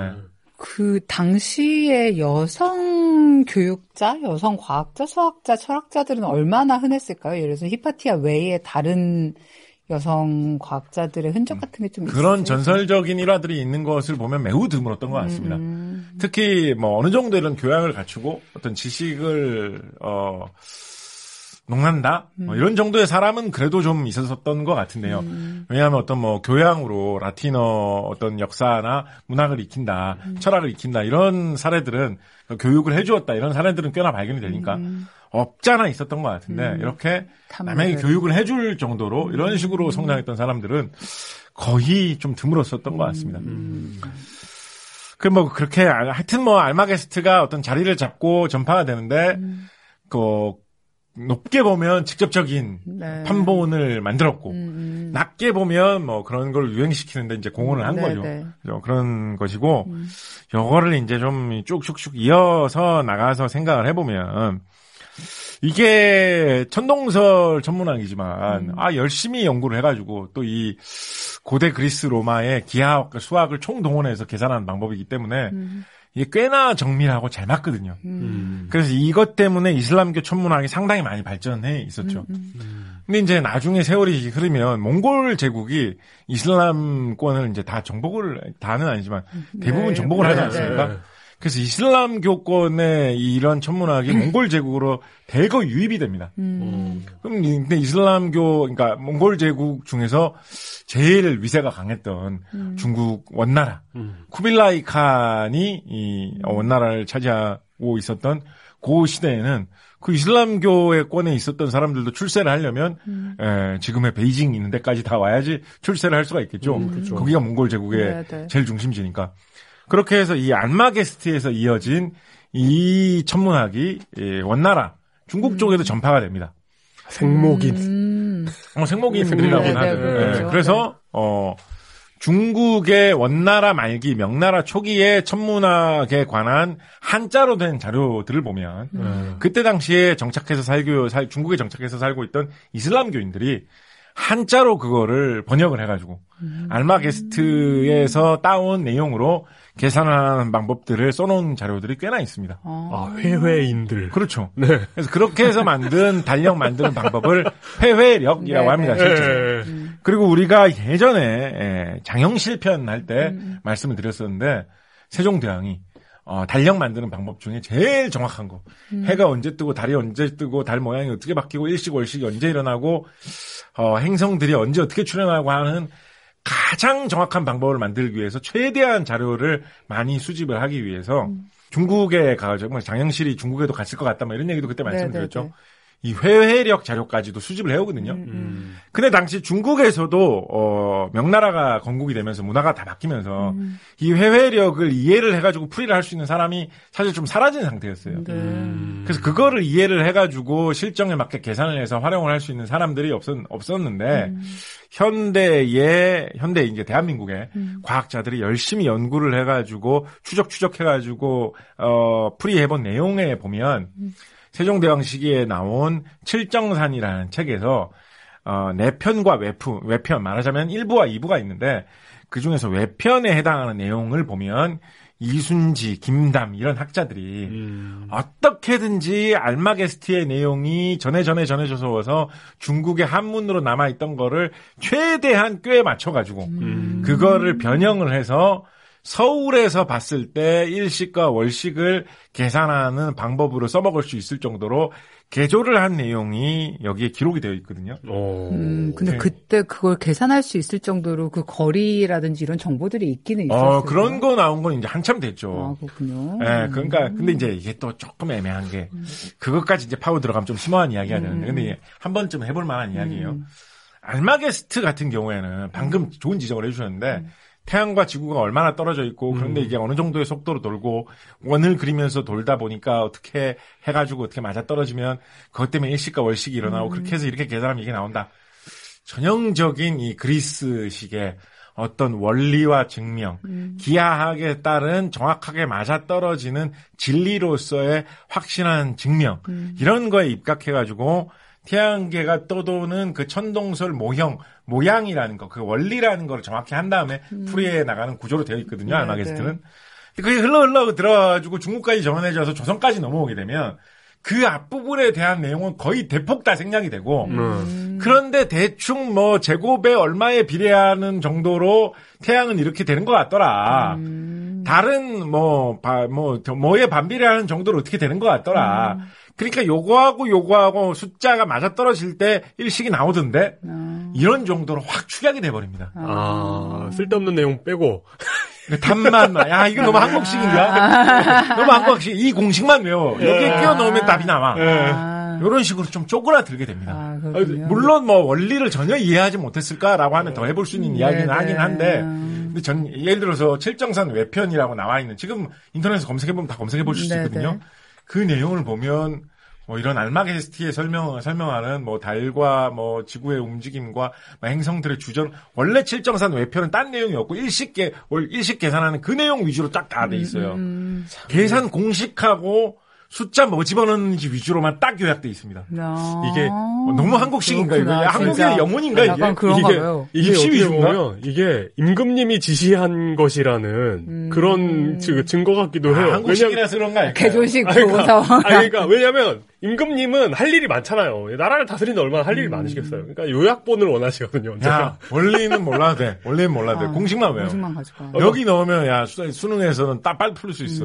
그 당시에 여성 교육자, 여성 과학자, 수학자, 철학자들은 얼마나 흔했을까요? 예를 들어서 히파티아 외에 다른 여성 과학자들의 흔적 같은 게 좀 그런 전설적인 일화들이 있는 것을 보면 매우 드물었던 것 같습니다. 특히 뭐 어느 정도 이런 교양을 갖추고 어떤 지식을 농한다? 뭐 이런 정도의 사람은 그래도 좀 있었던 것 같은데요. 왜냐하면 어떤 뭐 교양으로 라틴어 어떤 역사나 문학을 익힌다, 철학을 익힌다 이런 사례들은 교육을 해주었다 이런 사례들은 꽤나 발견이 되니까 없잖아 있었던 것 같은데 이렇게 남에게 교육을 해줄 정도로 이런 식으로 성장했던 사람들은 거의 좀 드물었었던 것 같습니다. 그 뭐 그렇게 하여튼 뭐 알마게스트가 어떤 자리를 잡고 전파가 되는데 그 높게 보면 직접적인 네. 판본을 만들었고 낮게 보면 뭐 그런 걸 유행시키는데 이제 공헌을 한 거죠. 그런 것이고 요거를 이제 좀 쭉쭉쭉 이어서 나가서 생각을 해보면 이게 천동설 천문학이지만 열심히 연구를 해가지고 또 이 고대 그리스 로마의 기하학과 수학을 총동원해서 계산하는 방법이기 때문에 이게 꽤나 정밀하고 잘 맞거든요. 그래서 이것 때문에 이슬람교 천문학이 상당히 많이 발전해 있었죠. 근데 이제 나중에 세월이 흐르면 몽골 제국이 이슬람권을 이제 다 정복을, 다는 아니지만 대부분 정복을 하지 않습니까? 그래서 이슬람교권의 이런 천문학이 몽골 제국으로 대거 유입이 됩니다. 그럼 근데 이슬람교, 그러니까 몽골 제국 중에서 제일 위세가 강했던 중국 원나라, 쿠빌라이 칸이 이 원나라를 차지하고 있었던 그 시대에는 그 이슬람교의 권에 있었던 사람들도 출세를 하려면 지금의 베이징 있는 데까지 다 와야지 출세를 할 수가 있겠죠. 그렇죠. 거기가 몽골 제국의 제일 중심지니까. 그렇게 해서 이 알마게스트에서 이어진 이 천문학이 원나라 중국 쪽에도 전파가 됩니다. 생목인. 생목인이라고 하죠. 그래서 중국의 원나라 말기, 명나라 초기의 천문학에 관한 한자로 된 자료들을 보면 그때 당시에 중국에 정착해서 살고 있던 이슬람교인들이 한자로 그거를 번역을 해가지고 알마게스트에서 따온 내용으로 계산하는 방법들을 써놓은 자료들이 꽤나 있습니다. 회회인들. 그렇죠. 네. 그래서 그렇게 해서 만든 달력 만드는 방법을 회회력이라고 합니다. 실제로. 그리고 우리가 예전에 장영실편 할 때 말씀을 드렸었는데 세종대왕이 달력 만드는 방법 중에 제일 정확한 거. 해가 언제 뜨고 달이 언제 뜨고 달 모양이 어떻게 바뀌고 일식 월식이 언제 일어나고 행성들이 언제 어떻게 출현하고 하는 가장 정확한 방법을 만들기 위해서 최대한 자료를 많이 수집을 하기 위해서 중국에 가가지고 장영실이 중국에도 갔을 것 같다 뭐 이런 얘기도 그때 말씀드렸죠. 이 회회력 자료까지도 수집을 해오거든요. 근데 당시 중국에서도 명나라가 건국이 되면서 문화가 다 바뀌면서 이 회회력을 이해를 해가지고 풀이를 할 수 있는 사람이 사실 좀 사라진 상태였어요. 그래서 그거를 이해를 해가지고 실정에 맞게 계산을 해서 활용을 할 수 있는 사람들이 없었는데 현대 이제 대한민국의 과학자들이 열심히 연구를 해가지고 추적해가지고 풀이해본 내용에 보면. 세종대왕 시기에 나온 칠정산이라는 책에서 내편과 외편 말하자면 1부와 2부가 있는데 그중에서 외편에 해당하는 내용을 보면 이순지, 김담 이런 학자들이 어떻게든지 알마게스트의 내용이 전해져서 중국의 한문으로 남아있던 거를 최대한 꾀에 맞춰가지고 그거를 변형을 해서 서울에서 봤을 때 일식과 월식을 계산하는 방법으로 써먹을 수 있을 정도로 개조를 한 내용이 여기에 기록이 되어 있거든요. 근데 그때 그걸 계산할 수 있을 정도로 그 거리라든지 이런 정보들이 있기는 있었어요. 그런 거 나온 건 이제 한참 됐죠. 그렇군요. 네, 그러니까 근데 이제 이게 또 조금 애매한 게 그것까지 이제 파고 들어가면 좀 심오한 이야기가 되는데 근데 한 번쯤 해볼 만한 이야기예요. 알마게스트 같은 경우에는 방금 좋은 지적을 해주셨는데 태양과 지구가 얼마나 떨어져 있고 그런데 이게 어느 정도의 속도로 돌고 원을 그리면서 돌다 보니까 어떻게 해가지고 어떻게 맞아 떨어지면 그것 때문에 일식과 월식이 일어나고 그렇게 해서 이렇게 계산하면 이게 나온다. 전형적인 이 그리스식의 어떤 원리와 증명, 기하학에 따른 정확하게 맞아 떨어지는 진리로서의 확실한 증명 이런 거에 입각해가지고 태양계가 떠도는 그 천동설 모양이라는 거, 그 원리라는 걸 정확히 한 다음에 풀이해 나가는 구조로 되어 있거든요, 알마게스트는. 그게 흘러 들어가지고 중국까지 전해져서 조선까지 넘어오게 되면 그 앞부분에 대한 내용은 거의 대폭 다 생략이 되고 그런데 대충 뭐 제곱에 얼마에 비례하는 정도로 태양은 이렇게 되는 것 같더라. 다른 뭐에 반비례하는 정도로 어떻게 되는 것 같더라. 그러니까 요거하고 숫자가 맞아떨어질 때 일식이 나오던데 이런 정도로 확 축약이 돼버립니다. 쓸데없는 내용 빼고 답만 야 이거 너무 한국식인가? 너무 한국식 이 공식만 외워. 여기에 끼워 넣으면 답이 나와. 이런 식으로 좀 쪼그라들게 됩니다. 물론 뭐 원리를 전혀 이해하지 못했을까라고 하면 더 해볼 수 있는 이야기는 하긴 한데 근데 예를 들어서 칠정산 외편이라고 나와 있는 지금 인터넷에서 검색해보면 다 검색해볼 수 있거든요. 그 내용을 보면 뭐 이런 알마게스트의 설명하는 뭐 달과 뭐 지구의 움직임과 뭐 행성들의 주전 원래 칠정산 외편은 딴 내용이 없고 일식 계산하는 그 내용 위주로 딱 다 돼 있어요. 계산 공식하고 숫자 뭐 집어넣는지 위주로만 딱 요약돼 있습니다. 이게 너무 한국식인가 이거 한국의 영혼인가 이게? 이게 어떻게 보면 이게 임금님이 지시한 것이라는 그런 증거 같기도 해요. 한국식이라서 그런가? 개조식 보고서. 그러니까 왜냐하면 임금님은 할 일이 많잖아요. 나라를 다스리는데 얼마나 할 일이 많으시겠어요. 그러니까 요약본을 원하시거든요. 야, 원리는 몰라도 돼. 원리는 몰라도 돼. 공식만 외워. 공식만 가져가. 여기 넣으면 야 수능에서는 딱 빨리 풀릴 수 있어.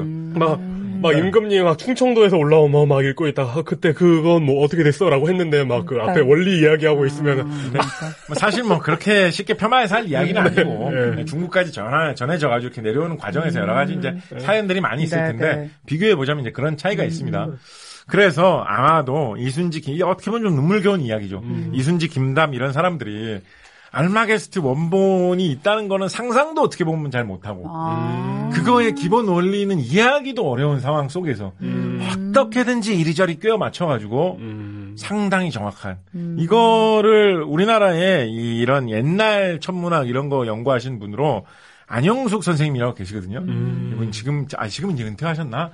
막 임금님 막 충청도에서 올라오면 막 읽고 있다가 그때 그건 뭐 어떻게 됐어라고 했는데 막 그 앞에 원리 이야기하고 있으면 사실 뭐 그렇게 쉽게 폄하해서 할 이야기는 아니고 중국까지 전해져가지고 이렇게 내려오는 과정에서 여러 가지 이제 사연들이 많이 있을 텐데 비교해 보자면 이제 그런 차이가 있습니다. 그래서 아마도 이순지, 어떻게 보면 좀 눈물겨운 이야기죠. 이순지, 김담 이런 사람들이 알마게스트 원본이 있다는 거는 상상도 어떻게 보면 잘 못하고 그거의 기본 원리는 이해하기도 어려운 상황 속에서 어떻게든지 이리저리 꿰어 맞춰가지고 상당히 정확한 이거를 우리나라에 이런 옛날 천문학 이런 거 연구하신 분으로 안영숙 선생님이라고 계시거든요. 이분 지금 이제 은퇴하셨나?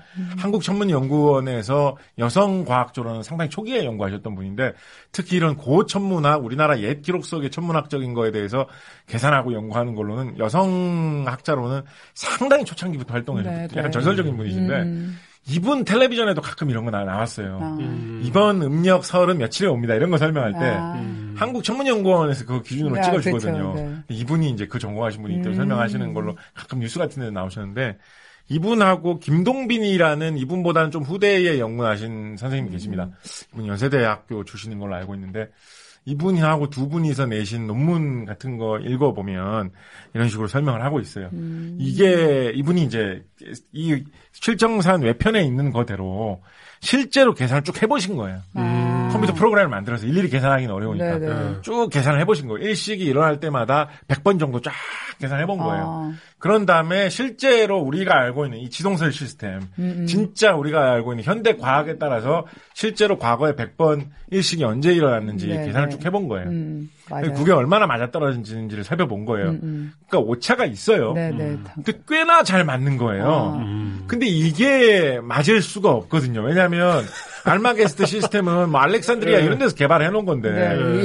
한국천문연구원에서 여성과학조로는 상당히 초기에 연구하셨던 분인데 특히 이런 고천문학, 우리나라 옛 기록 속의 천문학적인 거에 대해서 계산하고 연구하는 걸로는 여성학자로는 상당히 초창기부터 활동해서 약간 전설적인 분이신데 이분 텔레비전에도 가끔 이런 거 나왔어요. 이번 음력 설은 며칠에 옵니다. 이런 거 설명할 때 한국천문연구원에서 그거 기준으로 찍어주거든요. 그렇죠. 이분이 이제 그 전공하신 분이 있다고 설명하시는 걸로 가끔 뉴스 같은 데 나오셨는데 이분하고 김동빈이라는 이분보다는 좀 후대에 연구하신 선생님이 계십니다. 이분 연세대학교 출신인 걸로 알고 있는데 이분하고 두 분이서 내신 논문 같은 거 읽어보면 이런 식으로 설명을 하고 있어요. 이분이 이제 이 칠정산 외편에 있는 거대로 실제로 계산을 쭉 해보신 거예요. 컴퓨터 프로그램을 만들어서 일일이 계산하기는 어려우니까 쭉 계산을 해보신 거예요. 일식이 일어날 때마다 100번 정도 쫙 계산해본 거예요. 그런 다음에 실제로 우리가 알고 있는 이 지동설 시스템 진짜 우리가 알고 있는 현대 과학에 따라서 실제로 과거에 100번 일식이 언제 일어났는지 계산을 쭉 해본 거예요. 그게 얼마나 맞아떨어지는지를 살펴본 거예요. 그러니까 오차가 있어요. 근데 꽤나 잘 맞는 거예요. 근데 이게 맞을 수가 없거든요. 왜냐하면 알마게스트 시스템은 뭐 알렉산드리아 이런 데서 개발해 놓은 건데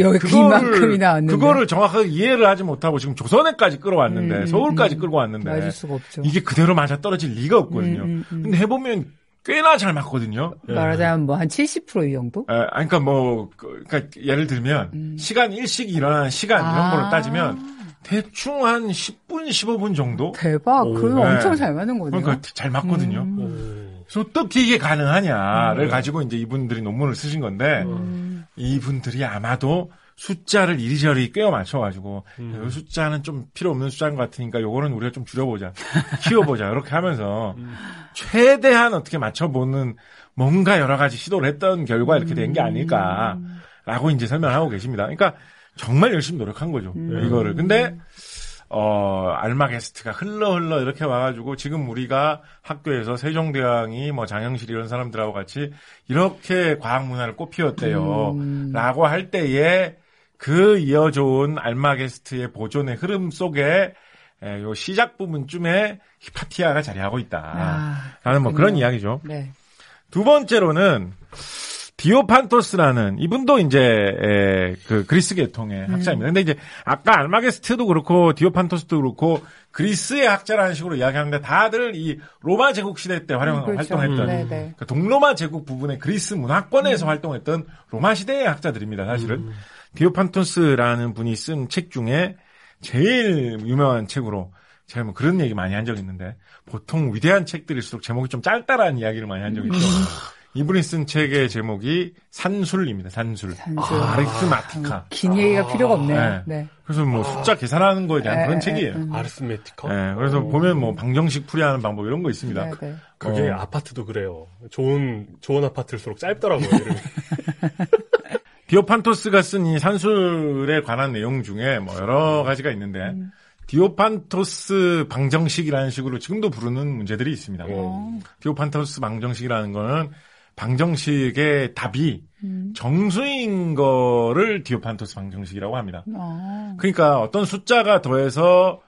그거를 정확하게 이해를 하지 못하고 지금 조선에까지 끌어왔는데 서울까지 끌고 왔는데 맞을 수가 없죠. 이게 그대로 맞아떨어질 리가 없거든요. 근데 해보면 꽤나 잘 맞거든요. 말하자면 뭐 한 70% 이 정도? 그러니까 그러니까 예를 들면 시간 일식이 일어나는 시간 이런 거를 따지면 대충 한 10분, 15분 정도? 대박. 그럼 엄청 잘 맞는 거네요. 그러니까 잘 맞거든요. 그래서 어떻게 이게 가능하냐를 가지고 이제 이분들이 논문을 쓰신 건데 이분들이 아마도 숫자를 이리저리 꿰어 맞춰가지고 이 숫자는 좀 필요 없는 숫자인 것 같으니까 요거는 우리가 좀 줄여보자, 키워보자 이렇게 하면서 최대한 어떻게 맞춰보는 뭔가 여러 가지 시도를 했던 결과 이렇게 된 게 아닐까라고 이제 설명하고 계십니다. 그러니까 정말 열심히 노력한 거죠. 이거를. 근데 알마게스트가 흘러 이렇게 와가지고 지금 우리가 학교에서 세종대왕이 뭐 장영실 이런 사람들하고 같이 이렇게 과학 문화를 꽃피웠대요. 라고 할 때에 그 이어져온 알마게스트의 보존의 흐름 속에 요 시작 부분쯤에 히파티아가 자리하고 있다. 라는 뭐 그런 이야기죠. 네. 두 번째로는 디오판토스라는 이분도 이제 그 그리스 계통의 학자입니다. 근데 이제 아까 알마게스트도 그렇고 디오판토스도 그렇고 그리스의 학자라는 식으로 이야기하는데 다들 이 로마 제국 시대 때 활동했던 그러니까 동로마 제국 부분의 그리스 문화권에서 활동했던 로마 시대의 학자들입니다. 사실은 디오판토스라는 분이 쓴 책 중에 제일 유명한 책으로 제가 뭐 그런 얘기 많이 한 적이 있는데 보통 위대한 책들일수록 제목이 좀 짧다라는 이야기를 많이 한 적이 있죠. 이분이 쓴 책의 제목이 산술입니다. 산술. 아리스마티카. 긴 얘기가 필요가 없네요. 네. 그래서 뭐 숫자 계산하는 거에 대한 그런 책이에요. 아리스메티카. 네. 그래서 보면 뭐 방정식 풀이하는 방법 이런 거 있습니다. 그게 아파트도 그래요. 좋은 아파트일수록 짧더라고요. 이름이. 디오판토스가 쓴 이 산술에 관한 내용 중에 뭐 여러 가지가 있는데 디오판토스 방정식이라는 식으로 지금도 부르는 문제들이 있습니다. 디오판토스 방정식이라는 거는 방정식의 답이 정수인 거를 디오판토스 방정식이라고 합니다. 그러니까 어떤 숫자가 더해서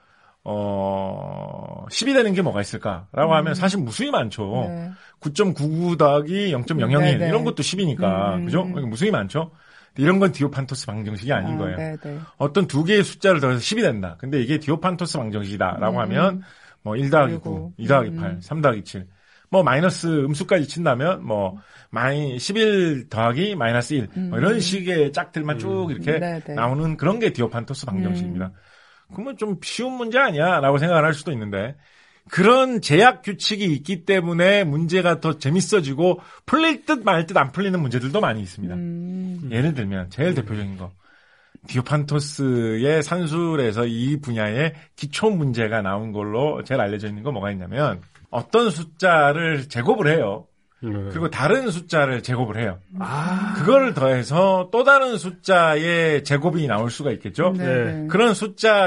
10이 되는 게 뭐가 있을까라고 하면 사실 무수히 많죠. 네. 9.99 더하기 0.001 이런 것도 10이니까 그죠? 무수히 많죠. 이런 건 디오판토스 방정식이 아닌 거예요. 네네. 어떤 두 개의 숫자를 더해서 10이 된다. 근데 이게 디오판토스 방정식이다라고 하면 뭐 1 더하기 9, 2 더하기 8, 3 더하기 7. 뭐 마이너스 음수까지 친다면 뭐 11 더하기 마이너스 1. 뭐 이런 식의 짝들만 쭉 이렇게 나오는 그런 게 디오판토스 방정식입니다. 그러면 좀 쉬운 문제 아니야라고 생각을 할 수도 있는데 그런 제약 규칙이 있기 때문에 문제가 더 재밌어지고 풀릴 듯 말 듯 안 풀리는 문제들도 많이 있습니다. 예를 들면 제일 대표적인 거 디오판토스의 산술에서 이 분야의 기초 문제가 나온 걸로 제일 알려져 있는 거 뭐가 있냐면 어떤 숫자를 제곱을 해요. 그리고 다른 숫자를 제곱을 해요. 그거를 더해서 또 다른 숫자의 제곱이 나올 수가 있겠죠. 네. 그런 숫자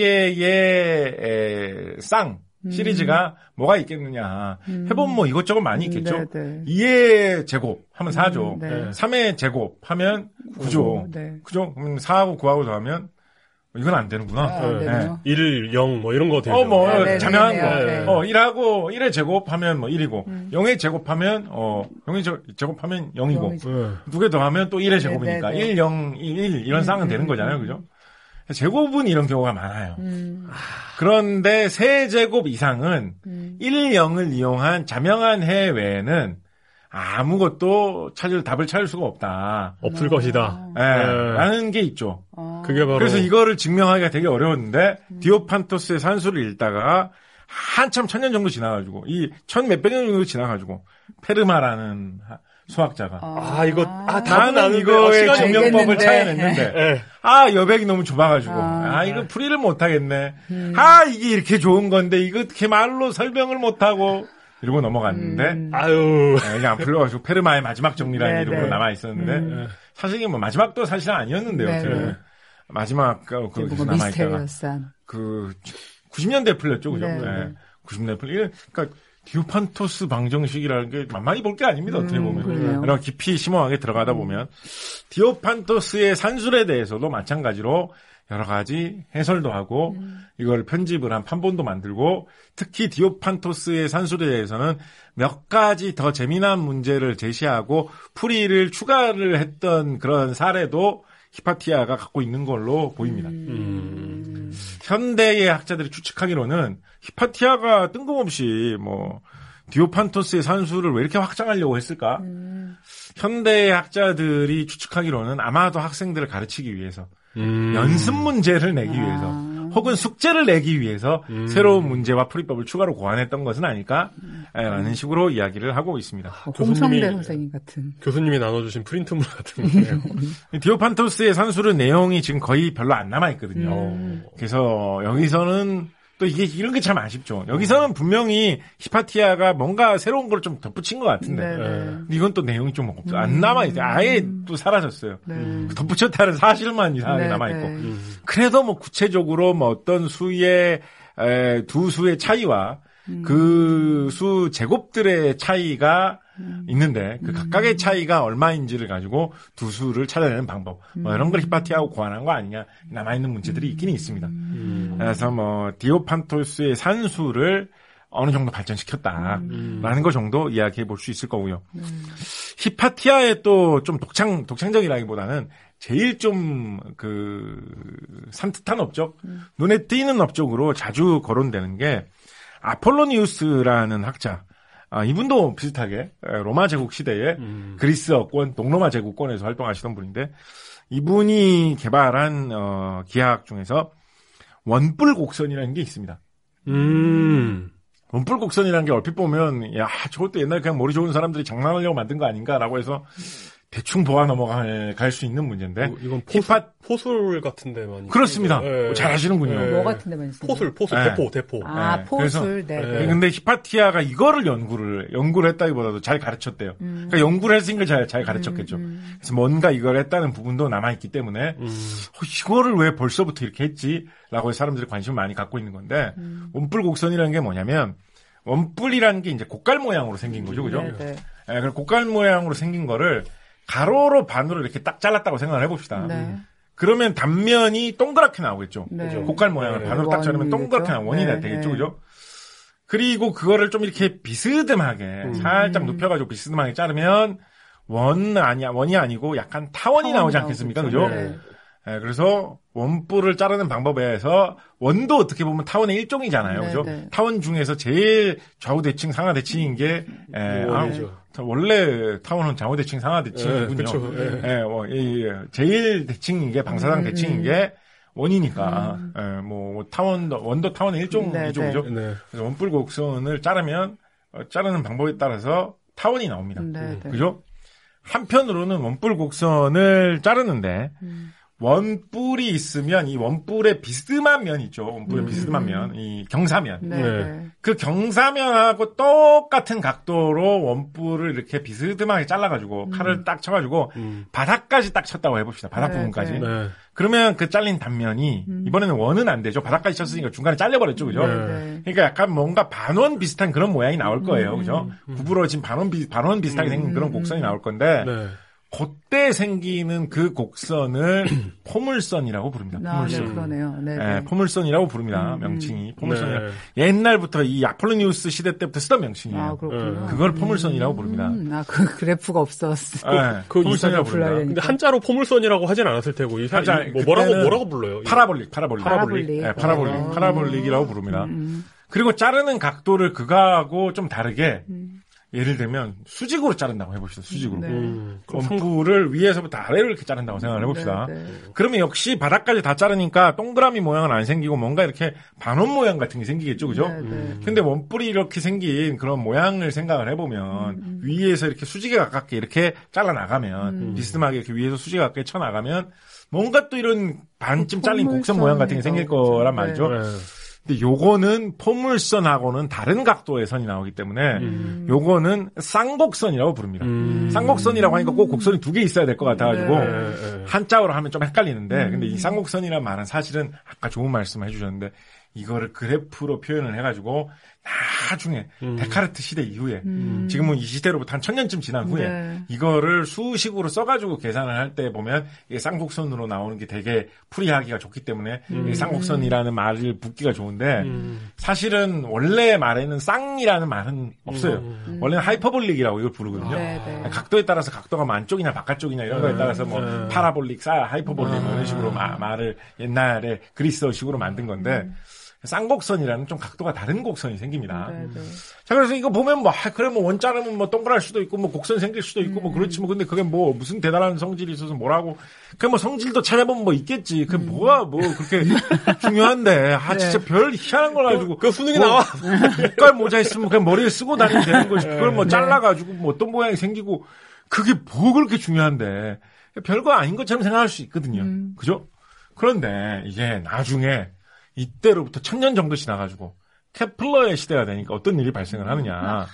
3개의 쌍 시리즈가 뭐가 있겠느냐. 해보면 뭐 이것저것 많이 있겠죠. 2의 제곱 하면 4죠. 3의 제곱 하면 9죠. 그죠? 그럼 4하고 9하고 더하면 이건 안 되는구나. 1, 0 뭐 이런 거 되죠. 자명한 거. 1하고 1의 제곱하면 뭐 1이고 0의 제곱하면 0의 제곱하면 0이고 두 개 더하면 또 1의 제곱이니까 1, 0, 1 이런 쌍은 되는 거잖아요. 그죠? 제곱은 이런 경우가 많아요. 그런데 3제곱 이상은 1, 0을 이용한 자명한 해 외에는 아무것도 답을 찾을 수가 없다. 없을 것이다. 라는 게 있죠. 그게 바로. 그래서 이거를 증명하기가 되게 어려웠는데, 디오판토스의 산술을 읽다가 한참 1000년 정도 지나가지고, 이 1000 몇백 년 정도 지나가지고, 페르마라는 수학자가. 나는 이거의 증명법을 찾아냈는데, 여백이 너무 좁아가지고, 이거 풀이를 못하겠네. 이게 이렇게 좋은 건데, 이거 어떻게 말로 설명을 못하고, 이러고 넘어갔는데, 이게 안 풀려가지고, 페르마의 마지막 정리라는 이름으로 남아있었는데, 사실 이게 뭐 마지막도 사실은 아니었는데요. 마지막, 남아있다가, 90년대에 풀렸죠, 그죠? 90년대에 그러니까, 디오판토스 방정식이라는 게 만만히 볼 게 아닙니다, 어떻게 보면. 여러 깊이 심오하게 들어가다 보면. 디오판토스의 산술에 대해서도 마찬가지로 여러 가지 해설도 하고, 이걸 편집을 한 판본도 만들고, 특히 디오판토스의 산술에 대해서는 몇 가지 더 재미난 문제를 제시하고, 풀이를 추가를 했던 그런 사례도 히파티아가 갖고 있는 걸로 보입니다. 현대의 학자들이 추측하기로는 히파티아가 뜬금없이 디오판토스의 산술을 왜 이렇게 확장하려고 했을까? 현대의 학자들이 추측하기로는 아마도 학생들을 가르치기 위해서 연습 문제를 내기 위해서 혹은 숙제를 내기 위해서 새로운 문제와 풀이법을 추가로 고안했던 것은 아닐까라는 식으로 이야기를 하고 있습니다. 홍성대 선생님 같은. 교수님이 나눠주신 프린트물 같은 거예요. 디오판토스의 산술은 내용이 지금 거의 별로 안 남아있거든요. 그래서 여기서는 또 이런 게 참 아쉽죠. 여기서는 분명히 히파티아가 뭔가 새로운 걸 좀 덧붙인 것 같은데. 근데 이건 또 내용이 좀 없어. 안 남아있어요. 아예 또 사라졌어요. 덧붙였다는 사실만 이상하게 남아있고. 그래도 구체적으로 어떤 수의, 두 수의 차이와 그 수 제곱들의 차이가 있는데 그 각각의 차이가 얼마인지를 가지고 두 수를 찾아내는 방법 이런 걸 히파티아하고 고안한 거 아니냐 남아있는 문제들이 있긴 있습니다. 그래서 디오판토스의 산수를 어느 정도 발전시켰다라는 것 정도 이야기해 볼 수 있을 거고요. 히파티아의 또 좀 독창적이라기보다는 제일 좀 산뜻한 업적, 눈에 띄는 업적으로 자주 거론되는 게 아폴로니우스라는 학자. 이분도 비슷하게 로마 제국 시대에 그리스 어권, 동로마 제국권에서 활동하시던 분인데 이분이 개발한 기하학 중에서 원뿔 곡선이라는 게 있습니다. 원뿔 곡선이라는 게 얼핏 보면 저것도 옛날에 그냥 머리 좋은 사람들이 장난하려고 만든 거 아닌가라고 해서 대충 보아 넘어갈 수 있는 문제인데 이건 포술 같은데 많이 그렇습니다. 잘 아시는군요. 뭐 같은데 많이 포술 대포. 포술. 근데 히파티아가 이거를 연구를 했다기보다도 잘 가르쳤대요. 그러니까 연구를 했으니까 잘 가르쳤겠죠. 그래서 뭔가 이걸 했다는 부분도 남아있기 때문에 이거를 왜 벌써부터 이렇게 했지라고 해서 사람들이 관심을 많이 갖고 있는 건데 원뿔 곡선이라는 게 뭐냐면 원뿔이라는 게 이제 곡갈 모양으로 생긴 거죠, 그죠? 그래서 곡갈 모양으로 생긴 거를 가로로 반으로 이렇게 딱 잘랐다고 생각을 해봅시다. 그러면 단면이 동그랗게 나오겠죠. 곡갈 모양을 반으로 딱 자르면 동그랗게 나오고 원이 되겠죠, 그죠? 그리고 그거를 좀 이렇게 비스듬하게 살짝 눕혀가지고 비스듬하게 자르면 원이 아니고 약간 타원이 나오지 않겠습니까, 그죠? 그래서 원뿔을 자르는 방법에서 원도 어떻게 보면 타원의 일종이잖아요, 그죠? 타원 중에서 제일 좌우대칭, 상하대칭인 게 원래 타원은 좌우대칭, 상하대칭이군요. 제일 대칭인 게 방사상 대칭인 게 원이니까 원도 타원의 일종이죠, 그죠? 그래서 원뿔 곡선을 자르면 자르는 방법에 따라서 타원이 나옵니다, 그죠? 한편으로는 원뿔 곡선을 자르는데 원뿔이 있으면 이 원뿔의 비스듬한 면 있죠. 원뿔의 비스듬한 면, 이 경사면. 그 경사면하고 똑같은 각도로 원뿔을 이렇게 비스듬하게 잘라가지고 칼을 딱 쳐가지고 바닥까지 딱 쳤다고 해봅시다. 바닥 부분까지. 그러면 그 잘린 단면이 이번에는 원은 안 되죠. 바닥까지 쳤으니까 중간에 잘려버렸죠, 그죠? 그러니까 약간 뭔가 반원 비슷한 그런 모양이 나올 거예요, 그죠? 구부러진 반원 비슷하게 생긴 그런 곡선이 나올 건데. 그때 생기는 그 곡선을 포물선이라고 부릅니다. 포물선. 그러네요. 포물선이라고 부릅니다. 명칭이 포물선이라. 옛날부터 이 아폴로니우스 시대 때부터 쓰던 명칭이에요. 그렇군요. 그걸 포물선이라고 부릅니다. 그 그래프가 없었어. 포물선이라고 부릅니다. 근데 한자로 포물선이라고 하진 않았을 테고 뭐라고 불러요? 파라볼릭이라고 부릅니다. 그리고 자르는 각도를 그거하고 좀 다르게 예를 들면 수직으로 자른다고 해봅시다. 수직으로. 원뿔을 위에서부터 아래로 이렇게 자른다고 생각을 해봅시다. 그러면 역시 바닥까지 다 자르니까 동그라미 모양은 안 생기고 뭔가 이렇게 반원 모양 같은 게 생기겠죠, 그죠? 근데 원뿔이 이렇게 생긴 그런 모양을 생각을 해보면 위에서 이렇게 수직에 가깝게 이렇게 잘라나가면 비스듬하게 이렇게 위에서 수직에 가깝게 쳐나가면 뭔가 또 이런 반쯤 잘린 곡선 모양 같은 게 생길 거란 말이죠. 근데 요거는 포물선하고는 다른 각도의 선이 나오기 때문에 요거는 쌍곡선이라고 부릅니다. 쌍곡선이라고 하니까 꼭 곡선이 두 개 있어야 될 것 같아가지고 한자어로 하면 좀 헷갈리는데 근데 이 쌍곡선이라는 말은 사실은 아까 좋은 말씀을 해주셨는데 이거를 그래프로 표현을 해가지고 나중에 데카르트 시대 이후에 지금은 이 시대로부터 한 1000년쯤 지난 후에 이거를 수식으로 써가지고 계산을 할 때 보면 이게 쌍곡선으로 나오는 게 되게 풀이하기가 좋기 때문에 이 쌍곡선이라는 말을 붙기가 좋은데 사실은 원래 말에는 쌍이라는 말은 없어요. 원래는 하이퍼볼릭이라고 이걸 부르거든요. 각도에 따라서 각도가 안쪽이냐 바깥쪽이냐 이런 거에 따라서 뭐 파라볼릭, 하이퍼볼릭 이런 식으로 말을 옛날에 그리스어식으로 만든 건데 쌍곡선이라는 좀 각도가 다른 곡선이 생깁니다. 자, 그래서 이거 보면 그래, 원 자르면 동그랄 수도 있고, 곡선 생길 수도 있고, 그렇지, 근데 그게 무슨 대단한 성질이 있어서 뭐라고. 성질도 찾아보면 있겠지. 그게 그렇게 중요한데. 진짜 별 희한한 걸 가지고. 그 수능이 나와. 색깔 모자 있으면 그냥 머리에 쓰고 다니면 되는 것이. 그걸 잘라가지고 어떤 모양이 생기고. 그게 그렇게 중요한데. 별거 아닌 것처럼 생각할 수 있거든요. 그죠? 그런데 이게 나중에 이때로부터 1000년 정도 지나가지고 케플러의 시대가 되니까 어떤 일이 발생을 하느냐.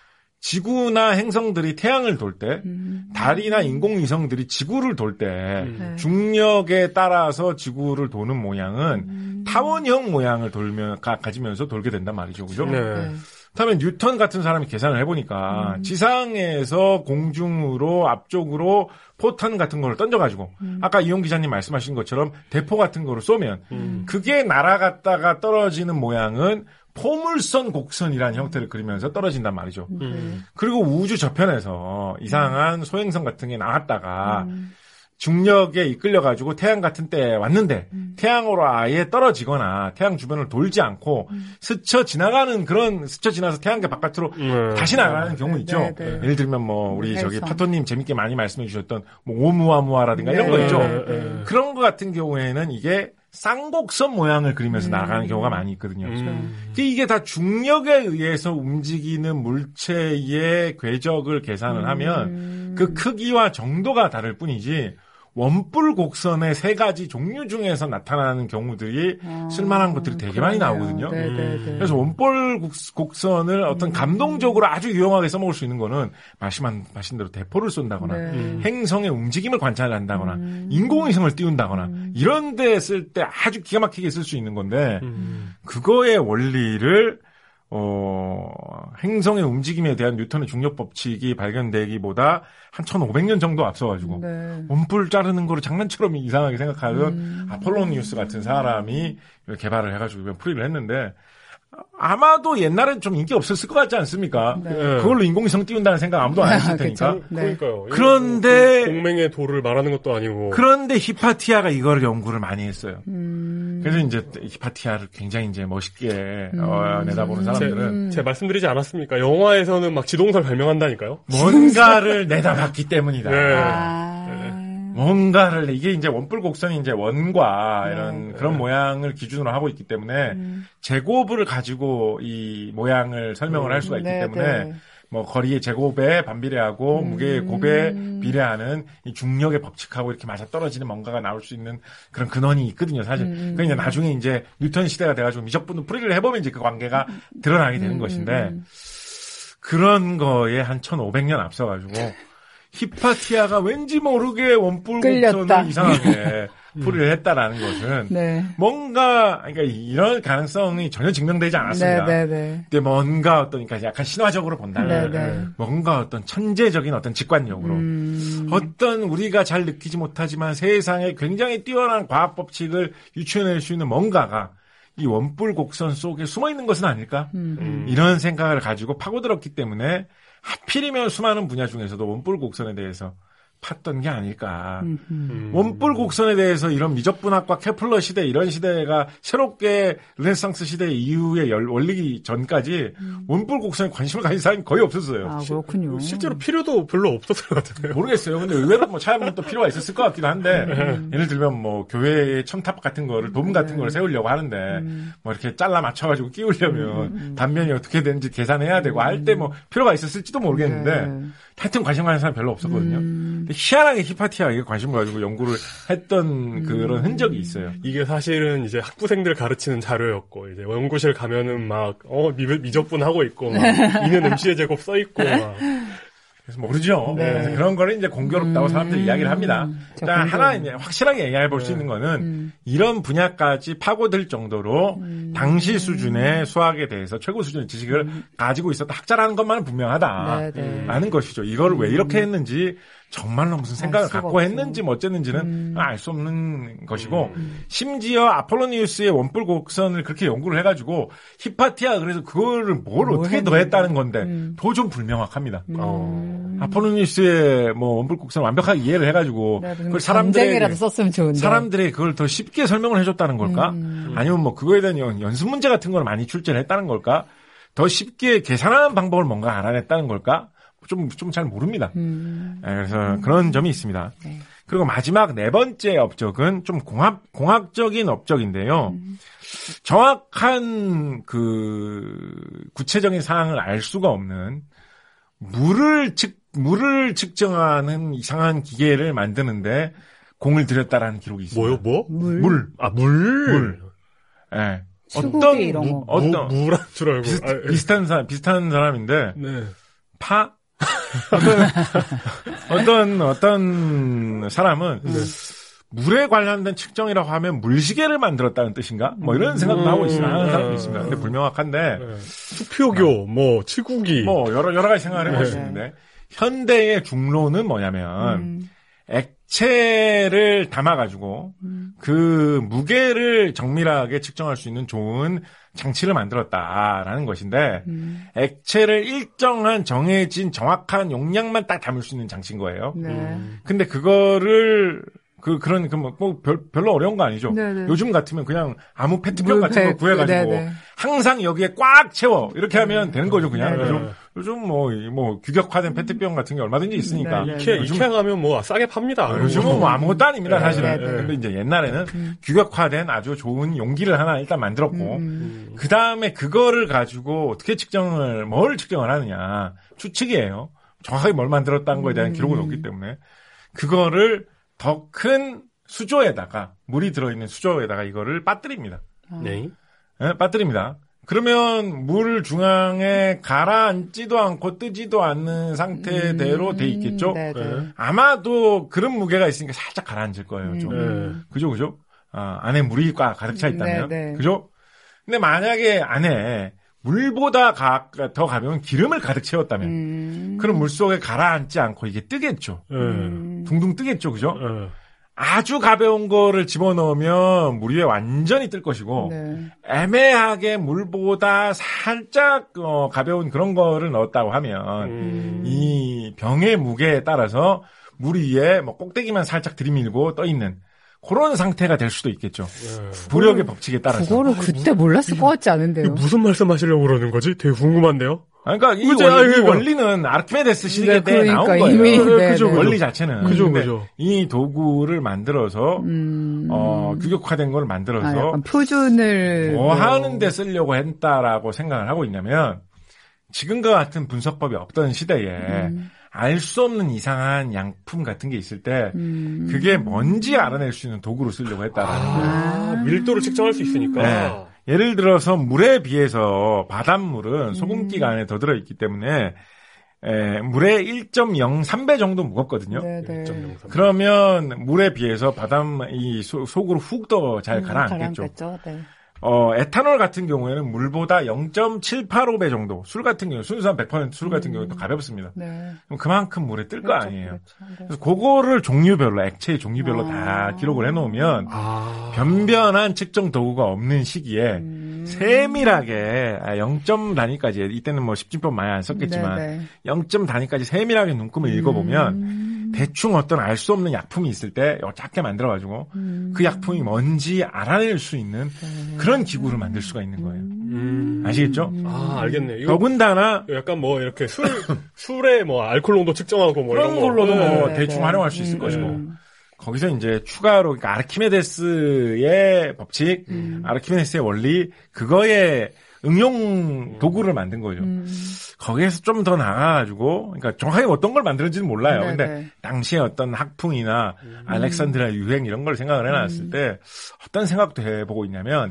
지구나 행성들이 태양을 돌 때, 달이나 인공위성들이 지구를 돌 때 중력에 따라서 지구를 도는 모양은 타원형 모양을 가지면서 돌게 된단 말이죠. 그죠? 그렇다면 뉴턴 같은 사람이 계산을 해보니까 지상에서 공중으로 앞쪽으로 포탄 같은 거를 던져가지고 아까 이용 기자님 말씀하신 것처럼 대포 같은 거를 쏘면 그게 날아갔다가 떨어지는 모양은 포물선 곡선이라는 형태를 그리면서 떨어진단 말이죠. 그리고 우주 저편에서 이상한 소행성 같은 게 나왔다가 중력에 이끌려가지고 태양 같은 때에 왔는데 태양으로 아예 떨어지거나 태양 주변을 돌지 않고 스쳐 지나가는 그런 스쳐 지나서 태양계 바깥으로 다시 나가는 경우 있죠. 예를 들면 뭐 우리 저기 파토님 재밌게 많이 말씀해 주셨던 뭐 오무아무아라든가 이런 거 있죠. 그런 거 같은 경우에는 이게 쌍곡선 모양을 그리면서 나가는 경우가 많이 있거든요. 이게 다 중력에 의해서 움직이는 물체의 궤적을 계산을 하면 그 크기와 정도가 다를 뿐이지 원뿔 곡선의 세 가지 종류 중에서 나타나는 경우들이 쓸만한 것들이 되게 많이 나오거든요. 그래서 원뿔 곡선을 어떤 감동적으로 아주 유용하게 써먹을 수 있는 거는 말씀하신 대로 대포를 쏜다거나 행성의 움직임을 관찰한다거나 인공위성을 띄운다거나 이런 데 쓸 때 아주 기가 막히게 쓸 수 있는 건데 그거의 원리를 행성의 움직임에 대한 뉴턴의 중력 법칙이 발견되기보다 한 1500년 정도 앞서가지고 원뿔 자르는 거를 장난처럼 이상하게 생각하던 아폴로니우스 같은 사람이 개발을 해가지고 풀이를 했는데 아마도 옛날엔 좀 인기 없었을 것 같지 않습니까? 그걸로 인공위성 띄운다는 생각 아무도 안 했을 테니까. 그러니까요. 그런데 공맹의 돌을 말하는 것도 아니고. 그런데 히파티아가 이걸 연구를 많이 했어요. 그래서 이제 히파티아를 굉장히 이제 멋있게 내다보는 사람들은 제가 말씀드리지 않았습니까? 영화에서는 막 지동설 발명한다니까요. 뭔가를 내다봤기 때문이다. 네. 뭔가를 이게 이제 원뿔 곡선이 이제 원과 이런 그런 모양을 기준으로 하고 있기 때문에 제곱을 가지고 이 모양을 설명을 할 수가 있기 때문에 뭐 거리의 제곱에 반비례하고 무게의 곱에 비례하는 이 중력의 법칙하고 이렇게 맞아떨어지는 뭔가가 나올 수 있는 그런 근원이 있거든요, 사실. 그러니까 나중에 이제 뉴턴 시대가 돼가지고 미적분 풀이를 해보면 이제 그 관계가 드러나게 되는 것인데 그런 거에 한 1500년 앞서가지고 히파티아가 왠지 모르게 원뿔 곡선을 이상하게 풀이를 했다라는 것은 뭔가 그러니까 이런 가능성이 전혀 증명되지 않았습니다. 근데 뭔가 어떤 그러니까 약간 신화적으로 본다면 뭔가 어떤 천재적인 어떤 직관력으로 어떤 우리가 잘 느끼지 못하지만 세상에 굉장히 뛰어난 과학 법칙을 유추해낼 수 있는 뭔가가 이 원뿔 곡선 속에 숨어 있는 것은 아닐까? 이런 생각을 가지고 파고들었기 때문에 하필이면 수많은 분야 중에서도 원뿔 곡선에 대해서 팠던 게 아닐까. 원뿔 곡선에 대해서 이런 미적분학과 케플러 시대 이런 시대가 새롭게 르네상스 시대 이후에 원리기 전까지 원뿔 곡선에 관심을 가진 사람이 거의 없었어요. 아, 그렇군요. 실제로 필요도 별로 없었을 것 같아요. 모르겠어요. 근데 의외로 뭐 차이면 또 필요가 있었을 것 같기도 한데 예를 들면 뭐 교회의 첨탑 같은 거를 돔 같은 걸 세우려고 하는데 뭐 이렇게 잘라 맞춰가지고 끼우려면 단면이 어떻게 되는지 계산해야 되고 할 때 뭐 필요가 있었을지도 모르겠는데 하여튼 관심 가는 사람 별로 없었거든요. 근데 희한하게 히파티아가 이게 관심을 가지고 연구를 했던 그런 흔적이 있어요. 이게 사실은 이제 학부생들 가르치는 자료였고, 이제 연구실 가면은 막, 미적분 하고 있고, 막, 이는 MC의 제곱 써있고, 막. 그래서 모르죠. 그래서 그런 거를 이제 공교롭다고 사람들이 이야기를 합니다. 일단 하나 이제 확실하게 얘기해 볼 수 있는 거는 이런 분야까지 파고들 정도로 당시 수준의 수학에 대해서 최고 수준의 지식을 가지고 있었던 학자라는 것만은 분명하다라는 것이죠. 이거를 왜 이렇게 했는지 정말로 무슨 생각을 갖고 했는지 뭐 어쨌는지는 알 수 없는 것이고 심지어 아폴로니우스의 원뿔 곡선을 그렇게 연구를 해가지고 히파티아 그래서 그거를 뭘 어떻게 더 했다는 건데 더 좀 불명확합니다. 아폴로니우스의 뭐 원뿔 곡선을 완벽하게 이해를 해가지고 그걸 사람들에게라도 썼으면 좋은데 사람들이 그걸 더 쉽게 설명을 해줬다는 걸까? 아니면 뭐 그거에 대한 연습 문제 같은 걸 많이 출제를 했다는 걸까? 더 쉽게 계산하는 방법을 뭔가 알아냈다는 걸까? 좀 잘 모릅니다. 그래서 그런 점이 있습니다. 그리고 마지막 네 번째 업적은 좀 공학적인 업적인데요. 정확한 구체적인 사항을 알 수가 없는 물을 측정하는 이상한 기계를 만드는데 공을 들였다라는 기록이 있습니다. 뭐요? 물. 아, 물. 예. 어떤 이런 거. 물한 줄 알고. 비슷한 사람인데. 네. 어떤 사람은 물에 관련된 측정이라고 하면 물시계를 만들었다는 뜻인가? 뭐 이런 생각도 하고 하는 사람도 있습니다. 근데 불명확한데. 수표교, 뭐, 치국이. 뭐, 여러 가지 생각을 해볼 수 있는데, 현대의 중론은 뭐냐면, 액체를 담아가지고 그 무게를 정밀하게 측정할 수 있는 좋은 장치를 만들었다라는 것인데 액체를 일정한 정해진 정확한 용량만 딱 담을 수 있는 장치인 거예요. 네. 근데 그거를 별로 어려운 거 아니죠. 네네. 요즘 같으면 그냥 아무 페트병 같은 거 구해가지고 네네. 항상 여기에 꽉 채워 이렇게 하면 되는 거죠, 그냥. 네네. 요즘 뭐 규격화된 페트병 같은 게 얼마든지 있으니까. 네네. 이케아 가면 뭐 싸게 팝니다. 요즘은 뭐 아무것도 아닙니다, 네, 사실은. 네, 네. 근데 이제 옛날에는 규격화된 아주 좋은 용기를 하나 일단 만들었고, 그 다음에 그거를 가지고 어떻게 뭘 측정을 하느냐. 추측이에요. 정확하게 뭘 만들었다는 거에 대한 기록은 없기 때문에. 그거를 더 큰 수조에다가, 물이 들어있는 수조에다가 이거를 빠뜨립니다. 네. 네, 빠뜨립니다. 그러면 물 중앙에 가라앉지도 않고 뜨지도 않는 상태대로 돼 있겠죠? 네네. 아마도 그런 무게가 있으니까 살짝 가라앉을 거예요, 좀. 그죠? 안에 물이 가득 차 있다면. 네네. 그죠? 근데 만약에 안에 물보다 더 가벼운 기름을 가득 채웠다면, 그럼 물 속에 가라앉지 않고 이게 뜨겠죠. 둥둥 뜨겠죠, 그죠? 아주 가벼운 거를 집어넣으면 물 위에 완전히 뜰 것이고, 네. 애매하게 물보다 살짝 가벼운 그런 거를 넣었다고 하면, 이 병의 무게에 따라서 물 위에 뭐 꼭대기만 살짝 들이밀고 떠 있는 그런 상태가 될 수도 있겠죠. 부력의 법칙에 따라서. 그거를 그때 몰랐을 것 같지 않은데요. 무슨 말씀하시려고 그러는 거지? 되게 궁금한데요. 그러니까 이 원리는 아르키메데스 시대 때 나온 거예요. 이미, 그죠. 원리 자체는. 그죠. 이 도구를 만들어서 규격화된 걸 만들어서 약간 표준을 뭐 하는 데 쓰려고 했다라고 생각을 하고 있냐면 지금과 같은 분석법이 없던 시대에 알 수 없는 이상한 양품 같은 게 있을 때 그게 뭔지 알아낼 수 있는 도구로 쓰려고 했다라는 거예요. 밀도를 측정할 수 있으니까. 네. 예를 들어서 물에 비해서 바닷물은 소금기가 안에 더 들어있기 때문에 물의 1.03배 정도 무겁거든요. 네네. 그러면 물에 비해서 이 속으로 훅 더 잘 가라앉겠죠. 네. 에탄올 같은 경우에는 물보다 0.785배 정도, 술 같은 경우, 순수한 100% 술 같은 경우는 더 가볍습니다. 네. 그럼 그만큼 물에 뜰 거 아니에요. 그렇죠. 네. 그래서 그거를 종류별로, 액체의 종류별로 다 기록을 해놓으면, 변변한 측정 도구가 없는 시기에, 세밀하게, 0점 단위까지, 이때는 뭐 10진법 많이 안 썼겠지만, 네네. 0점 단위까지 세밀하게 눈금을 읽어보면, 대충 어떤 알 수 없는 약품이 있을 때 작게 만들어가지고 그 약품이 뭔지 알아낼 수 있는 그런 기구를 만들 수가 있는 거예요. 아시겠죠? 알겠네. 이거 더군다나 약간 뭐 이렇게 술에 뭐 알코올 농도 측정하고 뭐 그런 이런 걸로도 뭐 네, 대충 네. 활용할 수 있을 것이고 거기서 이제 추가로 그러니까 아르키메데스의 법칙, 아르키메데스의 원리 그거에 응용 도구를 만든 거죠. 거기에서 좀 더 나가가지고, 그러니까 정확하게 어떤 걸 만들었는지는 몰라요. 네네. 근데 당시에 어떤 학풍이나 알렉산드리아 유행 이런 걸 생각을 해놨을 때 어떤 생각도 해보고 있냐면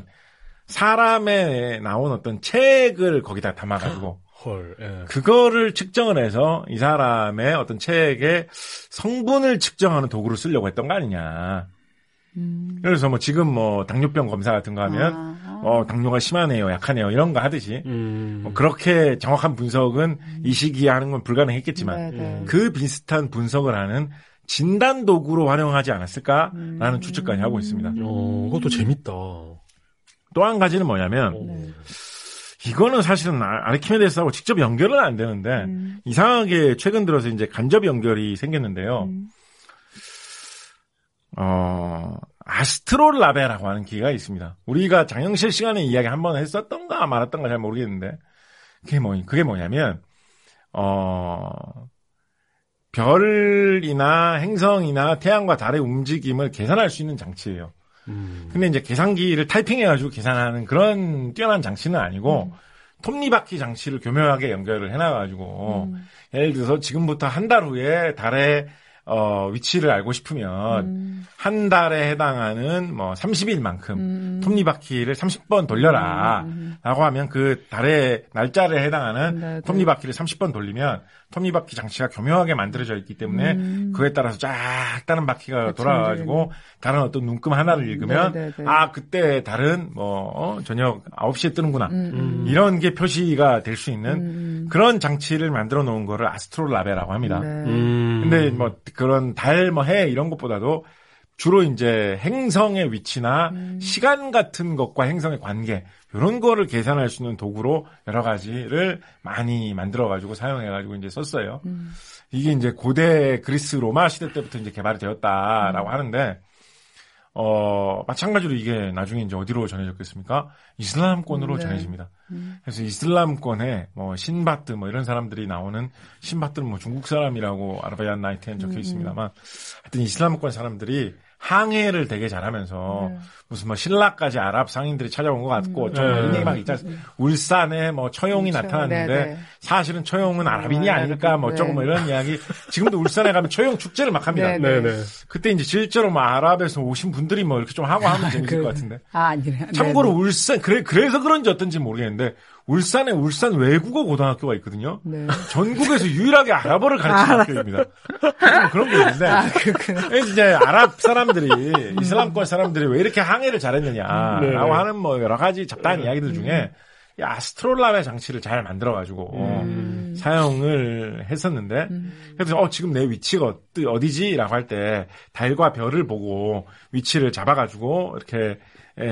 사람에 나온 어떤 책을 거기다 담아가지고 그거를 측정을 해서 이 사람의 어떤 책의 성분을 측정하는 도구로 쓰려고 했던 거 아니냐. 그래서 뭐 지금 뭐 당뇨병 검사 같은 거 하면 당뇨가 심하네요, 약하네요 이런 거 하듯이 뭐 그렇게 정확한 분석은 이 시기에 하는 건 불가능했겠지만 그 비슷한 분석을 하는 진단 도구로 활용하지 않았을까라는 추측까지 하고 있습니다. 그것도 재밌다. 또 한 가지는 뭐냐면 이거는 사실은 아르키메데스하고 직접 연결은 안 되는데 이상하게 최근 들어서 이제 간접 연결이 생겼는데요. 아스트롤라베라고 하는 기계가 있습니다. 우리가 장영실 시간에 이야기 한번 했었던가 말았던가 잘 모르겠는데 그게 뭐냐면 별이나 행성이나 태양과 달의 움직임을 계산할 수 있는 장치예요. 근데 이제 계산기를 타이핑해가지고 계산하는 그런 뛰어난 장치는 아니고 톱니바퀴 장치를 교묘하게 연결을 해놔가지고 예를 들어서 지금부터 한 달 후에 달의 위치를 알고 싶으면 한 달에 해당하는 뭐 30일만큼 톱니바퀴를 30번 돌려라 라고 하면 그 달의 날짜를 해당하는 톱니바퀴를 30번 돌리면 톱니바퀴 장치가 교묘하게 만들어져 있기 때문에 그에 따라서 쫙 다른 바퀴가 돌아가지고 다른 어떤 눈금 하나를 읽으면 그때 달은 뭐 저녁 9시에 뜨는구나 이런 게 표시가 될 수 있는 그런 장치를 만들어 놓은 거를 아스트롤라베라고 합니다. 네. 근데 뭐 그런 달, 뭐 해 이런 것보다도 주로 이제 행성의 위치나 시간 같은 것과 행성의 관계 이런 거를 계산할 수 있는 도구로 여러 가지를 많이 만들어가지고 사용해가지고 이제 썼어요. 이게 이제 고대 그리스 로마 시대 때부터 이제 개발이 되었다라고 하는데, 마찬가지로 이게 나중에 이제 어디로 전해졌겠습니까? 이슬람권으로 전해집니다. 그래서 이슬람권에 뭐 신바트 뭐 이런 사람들이 나오는 신바트는 뭐 중국 사람이라고 아라비안 나이트엔 적혀 있습니다만 하여튼 이슬람권 사람들이 항해를 되게 잘하면서 무슨 뭐 신라까지 아랍 상인들이 찾아온 것 같고 좀 이런 얘기 막 있잖아요. 울산에 뭐 처용이 나타났는데 사실은 처용은 아랍인이 아닐까 뭐 조금 뭐 이런 이야기. 지금도 울산에 가면 처용 축제를 막 합니다. 그때 이제 실제로 뭐 아랍에서 오신 분들이 뭐 이렇게 좀 하고 하면 재밌을 것 같은데. 아니래요. 참고로 울산 그래서 그런지 어떤지 모르겠는데 울산에 울산 외국어 고등학교가 있거든요. 네. 전국에서 유일하게 아랍어를 가르치는 학교입니다. 그런 게 있는데 그래서 이제 아랍 사람들이 이슬람권 사람들이 왜 이렇게 항해를 잘했느냐라고 하는 뭐 여러 가지 잡다한 이야기들 중에 이 아스트롤라베 장치를 잘 만들어가지고 사용을 했었는데 그래서 지금 내 위치가 어디지라고 할 때 달과 별을 보고 위치를 잡아가지고 이렇게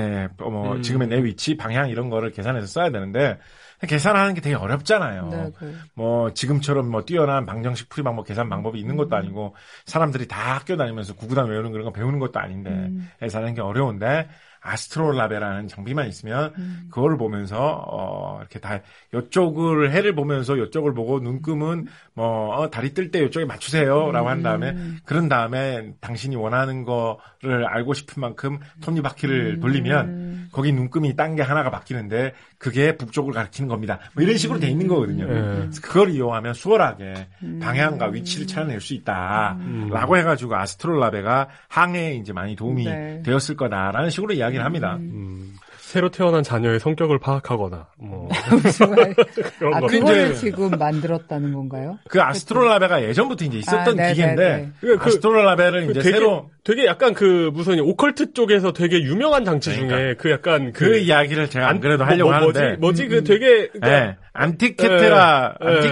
지금의 내 위치, 방향 이런 거를 계산해서 써야 되는데 계산하는 게 되게 어렵잖아요. 네, 뭐 지금처럼 뭐 뛰어난 방정식 풀이 방법 계산 방법이 있는 것도 아니고 사람들이 다 학교 다니면서 구구단 외우는 그런 거 배우는 것도 아닌데 계산하는 게 어려운데 아스트롤라베라는 장비만 있으면 그걸 보면서 이렇게 다 이쪽을 해를 보면서 이쪽을 보고 눈금은 뭐 달이 뜰 때 이쪽에 맞추세요라고 한 다음에 그런 다음에 당신이 원하는 거를 알고 싶은 만큼 톱니바퀴를 돌리면 거기 눈금이 딴 게 하나가 바뀌는데 그게 북쪽을 가리키는 겁니다. 뭐 이런 식으로 돼 있는 거거든요. 그래서 그걸 이용하면 수월하게 방향과 위치를 찾아낼 수 있다라고 해가지고 아스트롤라베가 항해에 이제 많이 도움이 되었을 거다라는 식으로 이야기를 합니다. 새로 태어난 자녀의 성격을 파악하거나 뭐 그런 거. 그걸 지금 만들었다는 건가요? 그 아스트롤라베가 예전부터 이제 있었던 기계인데 아스트롤라베를 이제 새로 되게 약간 그 무슨 오컬트 쪽에서 되게 유명한 장치 중에 그 약간 그 이야기를 제가 안 그래도 하려고 하는데 뭐지 그 되게 안티키테라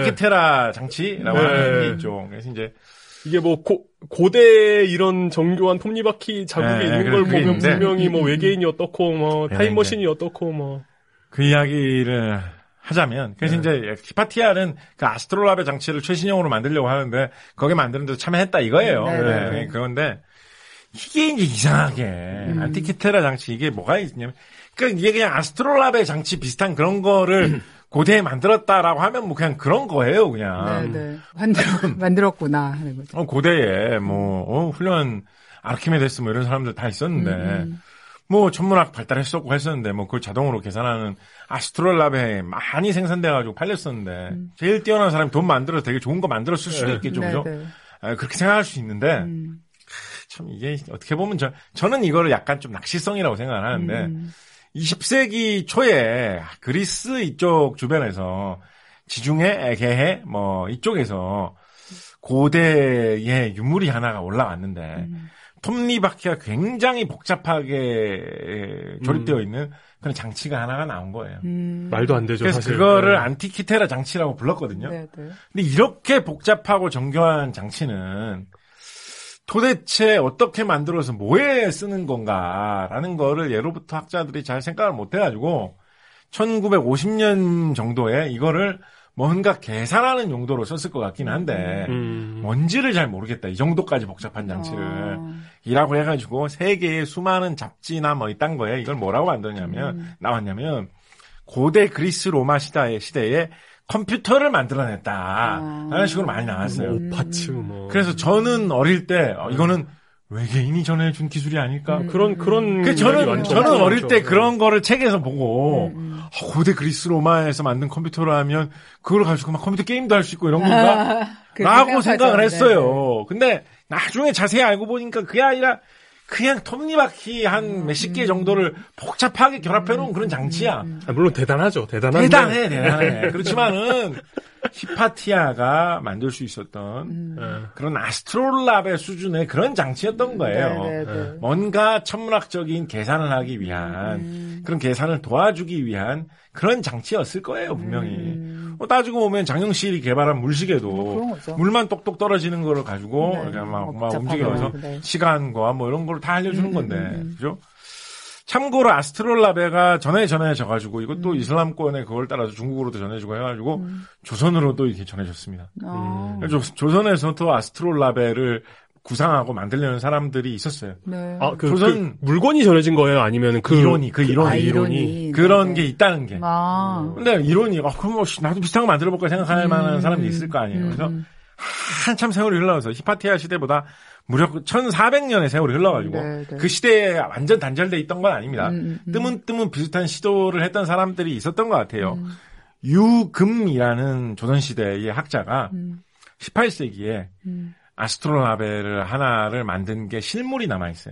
장치라고 하는 게 있죠. 그래서 이제 이게 뭐 고대 이런 정교한 톱니바퀴 자국에 있는 걸 보면 있는데, 분명히 뭐 외계인이 어떻고 뭐 타임머신이 어떻고 뭐 그 이야기를 하자면 그래서 이제 히파티아는 그 아스트롤라베 장치를 최신형으로 만들려고 하는데 거기 만드는 데도 참여했다 이거예요. 그런데 이게 이제 이상하게 안티키테라 장치 이게 뭐가 있냐면 그러니까 이게 그냥 아스트롤라베 장치 비슷한 그런 거를 고대에 만들었다라고 하면 뭐 그냥 그런 거예요, 그냥. 만들었구나 하는 거죠. 고대에 뭐 훌륭한 아르키메데스 뭐 이런 사람들 다 있었는데 뭐 천문학 발달했었고 했었는데 뭐 그걸 자동으로 계산하는 아스트롤라베 많이 생산돼가지고 팔렸었는데 제일 뛰어난 사람이 돈 만들어서 되게 좋은 거 만들었을 수도 있겠죠, 그죠? 그렇게 생각할 수 있는데 참 이게 어떻게 보면 저는 이거를 약간 좀 낚시성이라고 생각을 하는데. 20세기 초에 그리스 이쪽 주변에서 지중해, 에게해 뭐 이쪽에서 고대의 유물이 하나가 올라왔는데 톱니바퀴가 굉장히 복잡하게 조립되어 있는 그런 장치가 하나가 나온 거예요. 말도 안 되죠. 그래서 사실. 그거를 안티키테라 장치라고 불렀거든요. 근데 이렇게 복잡하고 정교한 장치는 도대체 어떻게 만들어서 뭐에 쓰는 건가라는 거를 예로부터 학자들이 잘 생각을 못 해가지고 1950년 정도에 이거를 뭔가 계산하는 용도로 썼을 것 같긴 한데 뭔지를 잘 모르겠다. 이 정도까지 복잡한 장치를 이라고 해가지고 세계의 수많은 잡지나 뭐 이딴 거에 이걸 뭐라고 나왔냐면 고대 그리스 로마 시대에 컴퓨터를 만들어냈다라는 식으로 많이 나왔어요. 오파츠 뭐. 그래서 저는 어릴 때 이거는 외계인이 전해준 기술이 아닐까? 그런 저는 어릴 때 그런 거를 책에서 보고 고대 그리스 로마에서 만든 커뮤터를 하면 그걸 가지고 막 컴퓨터 게임도 할 수 있고 이런 건가? 라고 생각을 했어요. 근데 나중에 자세히 알고 보니까 그게 아니라 그냥 톱니바퀴 한 몇십 개 정도를 복잡하게 결합해놓은 그런 장치야. 물론 대단하죠. 대단해. 그렇지만은 히파티아가 만들 수 있었던 그런 아스트롤라베 수준의 그런 장치였던 거예요. 뭔가 천문학적인 계산을 하기 위한 그런 계산을 도와주기 위한 그런 장치였을 거예요, 분명히. 따지고 보면 장영실이 개발한 물시계도 그런 거죠. 물만 똑똑 떨어지는 거를 가지고 네. 그냥 막 복잡하게 움직여서 네. 시간과 뭐 이런 걸 다 알려주는 건데, 그죠? 참고로 아스트롤라베가 전해져가지고 이것도 이슬람권의 그걸 따라서 중국으로도 전해지고 해가지고 조선으로도 이렇게 전해졌습니다. 조선에서도 아스트롤라베를 구상하고 만들려는 사람들이 있었어요. 네. 조선 그 물건이 전해진 거예요? 아니면 이론이 이론이. 그런 네. 게 있다는 게. 근데 이론이 그럼 뭐 나도 비슷한 거 만들어볼까 생각할 만한 사람이 있을 거 아니에요. 그래서 한참 세월이 흘러서 히파티아 시대보다 무려 1400년의 세월이 흘러가지고 네. 그 시대에 완전 단절돼 있던 건 아닙니다. 뜨문뜨문 비슷한 시도를 했던 사람들이 있었던 것 같아요. 유금이라는 조선시대의 학자가 18세기에 아스트롤라베를 하나를 만든 게 실물이 남아있어요.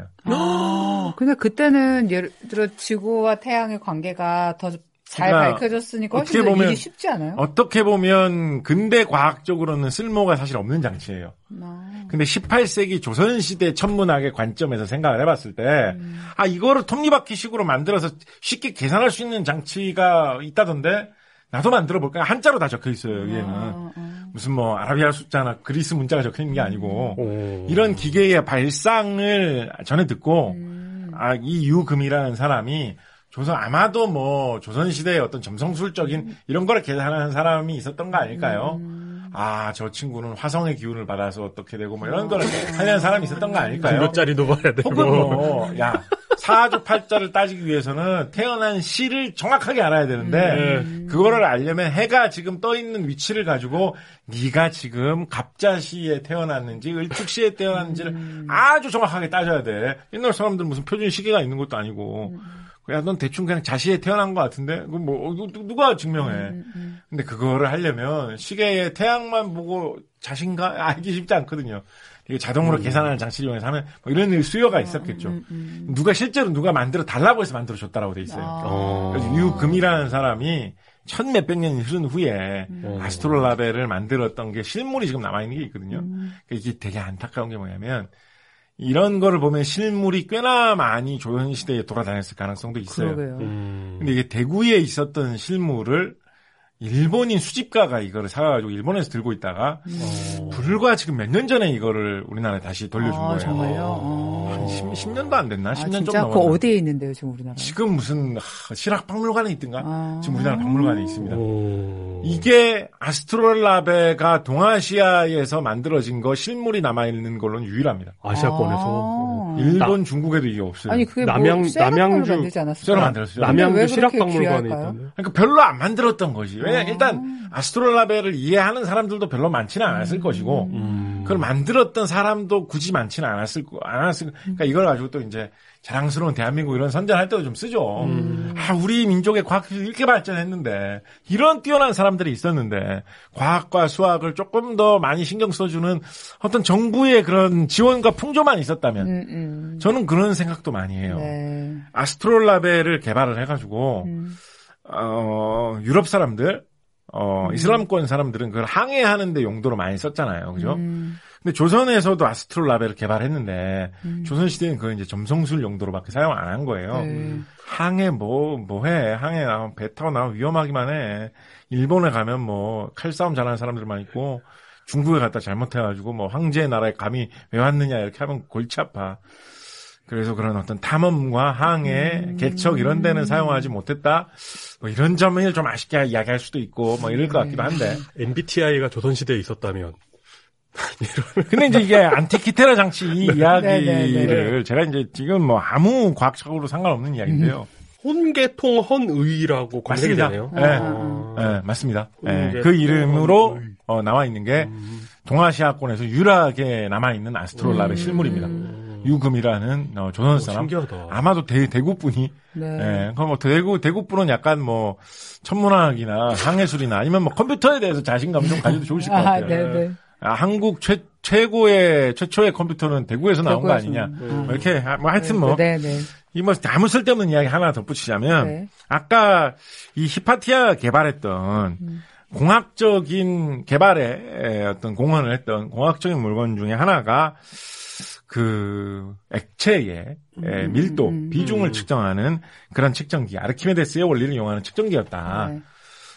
근데 그때는 예를 들어 지구와 태양의 관계가 더 잘 밝혀졌으니까 훨씬 더 일이 쉽지 않아요? 어떻게 보면 근대 과학적으로는 쓸모가 사실 없는 장치예요. 근데 18세기 조선시대 천문학의 관점에서 생각을 해봤을 때 이거를 톱니바퀴식으로 만들어서 쉽게 계산할 수 있는 장치가 있다던데 나도 만들어볼까? 한자로 다 적혀있어요, 여기에는. 무슨 뭐 아라비아 숫자나 그리스 문자가 적혀있는 게 아니고 이런 기계의 발상을 전에 듣고 이 유금이라는 사람이 아마도 뭐 조선시대의 어떤 점성술적인 이런 거를 계산하는 사람이 있었던 거 아닐까요? 저 친구는 화성의 기운을 받아서 어떻게 되고 뭐 이런 거를 하려는 사람이 있었던 거 아닐까요? 몇 자리도 봐야 되고. 혹은 사주팔자를 따지기 위해서는 태어난 시를 정확하게 알아야 되는데 그거를 알려면 해가 지금 떠 있는 위치를 가지고 네가 지금 갑자시에 태어났는지 을축시에 태어났는지를 아주 정확하게 따져야 돼. 옛날 사람들 무슨 표준 시계가 있는 것도 아니고. 넌 대충 그냥 자시에 태어난 것 같은데? 누가 증명해? 근데 그거를 하려면 시계에 태양만 보고 자신가? 알기 쉽지 않거든요. 이게 자동으로 계산하는 장치를 이용해서 하면 뭐 이런 수요가 있었겠죠. 실제로 누가 달라고 해서 만들어줬다라고 돼 있어요. 그래서 유금이라는 사람이 천몇백 년이 흐른 후에 아스트롤라베를 만들었던 게 실물이 지금 남아있는 게 있거든요. 이게 되게 안타까운 게 뭐냐면 이런 거를 보면 실물이 꽤나 많이 조선시대에 돌아다녔을 가능성도 있어요. 근데 이게 대구에 있었던 실물을 일본인 수집가가 이거를 사가지고 일본에서 들고 있다가 불과 지금 몇 년 전에 이거를 우리나라에 다시 돌려준 거예요. 정말요? 한 10년도 안 됐나? 10년 좀 진짜 넘었나? 그거 어디에 있는데요, 지금 우리나라에? 지금 무슨 실학박물관에 있든가? 지금 우리나라 박물관에 있습니다. 이게 아스트롤라베가 동아시아에서 만들어진 거 실물이 남아있는 걸로는 유일합니다. 아시아권에서. 일본, 중국에도 이게 없어요. 아니 그게 남양주 만들지 않았어요? 쇠로 만들었어요. 남양주 실학박물관에 있던데. 그러니까 별로 안 만들었던 거지. 왜냐면 일단 아스트롤라베를 이해하는 사람들도 별로 많지는 않았을 것이고 그걸 만들었던 사람도 굳이 많지는 않았을 그러니까 이걸 가지고 또 이제 자랑스러운 대한민국 이런 선전할 때도 좀 쓰죠. 우리 민족의 과학기술이 이렇게 발전했는데 이런 뛰어난 사람들이 있었는데 과학과 수학을 조금 더 많이 신경 써주는 어떤 정부의 그런 지원과 풍조만 있었다면 저는 그런 생각도 많이 해요. 네. 아스트롤라베를 개발을 해가지고 유럽 사람들 이슬람권 사람들은 그걸 항해하는 데 용도로 많이 썼잖아요. 그죠? 근데 조선에서도 아스트롤라베를 개발했는데 조선시대는 그걸 이제 점성술 용도로밖에 사용 안 한 거예요. 항해 뭐해? 항해 나오면 배 타고 나오면 위험하기만 해. 일본에 가면 뭐 칼싸움 잘하는 사람들만 있고 중국에 갔다 잘못해가지고 뭐 황제의 나라에 감히 왜 왔느냐 이렇게 하면 골치 아파. 그래서 그런 어떤 탐험과 항해, 개척 이런 데는 사용하지 못했다. 뭐 이런 점을 좀 아쉽게 이야기할 수도 있고 뭐 이럴 것 같기도 한데. MBTI가 조선시대에 있었다면. 근데 이제 이게 안티키테라 장치 이 이야기를 제가 이제 지금 뭐 아무 과학적으로 상관없는 이야기인데요. 혼계통 헌의라고 검색되네요. 네, 맞습니다. 네, 그 이름으로 나와 있는 게 동아시아권에서 유일하게 남아 있는 아스트롤라베 실물입니다. 유금이라는 조선 사람. 신기하다. 아마도 대구분이. 그럼 뭐 대구분은 약간 뭐 천문학이나 항해술이나 아니면 뭐 컴퓨터에 대해서 자신감 좀 가져도 좋으실 것 같아요. 네네. 한국 최초의 컴퓨터는 대구에서 나온 거 아니냐. 이렇게 뭐 하여튼 뭐. 네네. 이 뭐 아무 쓸데없는 이야기 하나 덧붙이자면 아까 이 히파티아가 개발했던 공학적인 개발에 어떤 공헌을 했던 공학적인 물건 중에 하나가 그 액체의 밀도, 비중을 측정하는 그런 측정기, 아르키메데스의 원리를 이용하는 측정기였다.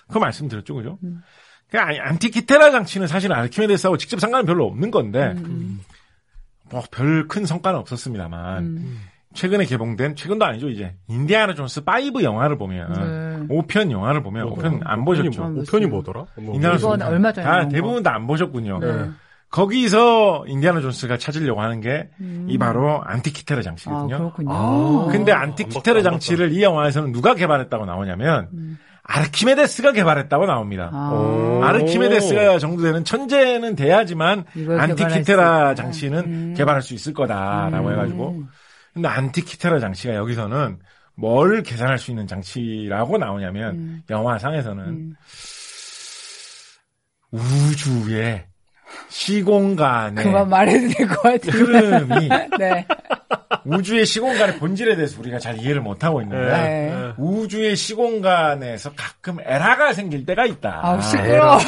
그 말씀드렸죠, 그죠? 그 안티키테라 장치는 사실 아르키메데스하고 직접 상관은 별로 없는 건데, 뭐 별 큰 성과는 없었습니다만, 최근에 개봉된, 최근도 아니죠, 이제. 인디아나 존스 5 영화를 보면, 5편 영화를 보면, 5편 안 보셨죠? 5편이 뭐더라? 인디아나 존스. 얼마 전에. 다 대부분 다 안 보셨군요. 거기서 인디아나 존스가 찾으려고 하는 게, 이 바로 안티키테라 장치거든요. 아, 그렇군요. 근데 안티키테라 장치를 이 영화에서는 누가 개발했다고 나오냐면, 아르키메데스가 개발했다고 나옵니다. 아르키메데스가 정도 되는 천재는 돼야지만 안티키테라 장치는 개발할 수 있을 거다라고 해가지고. 근데 안티키테라 장치가 여기서는 뭘 계산할 수 있는 장치라고 나오냐면 영화상에서는 우주의 시공간의 그만 말해도 될 것 같아요. 흐름이 네. 우주의 시공간의 본질에 대해서 우리가 잘 이해를 못하고 있는데 우주의 시공간에서 가끔 에라가 생길 때가 있다. 아우 시끄러워요.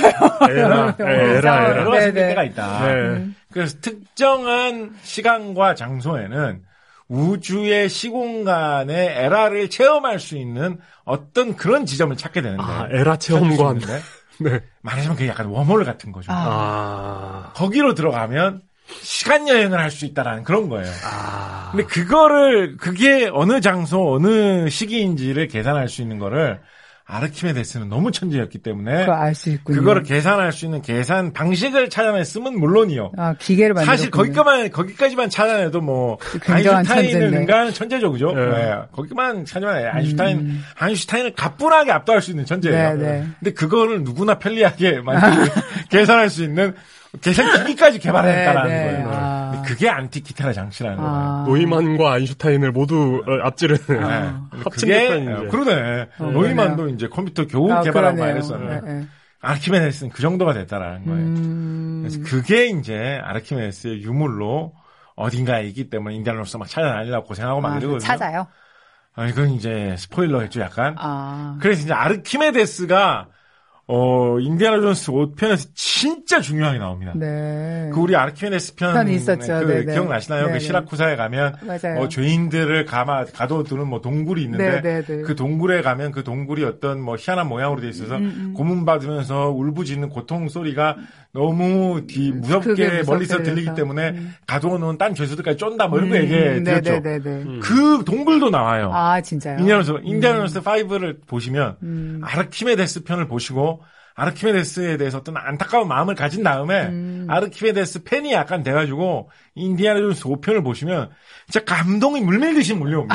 에라가 생길 때가 있다. 그래서 특정한 시간과 장소에는 우주의 시공간의 에라를 체험할 수 있는 어떤 그런 지점을 찾게 되는데. 에라 체험관. 네. 말하자면 그게 약간 웜홀 같은 거죠. 거기로 들어가면 시간 여행을 할 수 있다라는 그런 거예요. 근데 그게 어느 장소, 어느 시기인지를 계산할 수 있는 거를 아르키메데스는 너무 천재였기 때문에 그거 알 수 있군요. 그거를 계산할 수 있는 계산 방식을 찾아냈으면 물론이요. 기계를 만들었군요. 사실 거기까지만 찾아내도 뭐 아인슈타인을 능가하는 천재죠, 그죠? 네. 거기만 찾아내 아인슈타인을 가뿐하게 압도할 수 있는 천재예요. 네. 근데 그거를 누구나 편리하게 계산할 수 있는 계산 기기까지 개발했다라는 거예요. 그게 안티키테라 장치라는 거예요. 노이만과 아인슈타인을 모두 앞지르는 합친 그러네. 노이만도 이제 컴퓨터 겨우 개발하고 막 이랬었는데 아르키메데스는 그 정도가 됐다라는 거예요. 그래서 그게 이제 아르키메데스의 유물로 어딘가에 있기 때문에 인디아나 존스 막 찾아다니려고 고생하고 막 이러거든요. 찾아요? 이건 이제 스포일러겠죠, 약간. 그래서 이제 아르키메데스가 인디아나 존스 5편에서 진짜 중요하게 나옵니다. 네. 우리 아르키메데스 편이 있었죠. 기억나시나요? 네네. 그 시라쿠사에 가면 죄인들을 가둬두는 뭐 동굴이 있는데 네네네. 그 동굴에 가면 그 동굴이 어떤 뭐 희한한 모양으로 돼 있어서 고문받으면서 울부짖는 고통 소리가 너무 무섭게 멀리서 들리기 때문에 가둬놓은 딴 죄수들까지 쫀다 뭐 이런 거 얘기해 드렸죠. 그 동굴도 나와요. 진짜요? 인디아나 존스 5를 보시면 아르키메데스 편을 보시고 아르키메데스에 대해서 어떤 안타까운 마음을 가진 다음에 아르키메데스 팬이 약간 돼가지고 인디아나 존스 5편을 보시면 진짜 감동이 물밀듯이 몰려옵니다.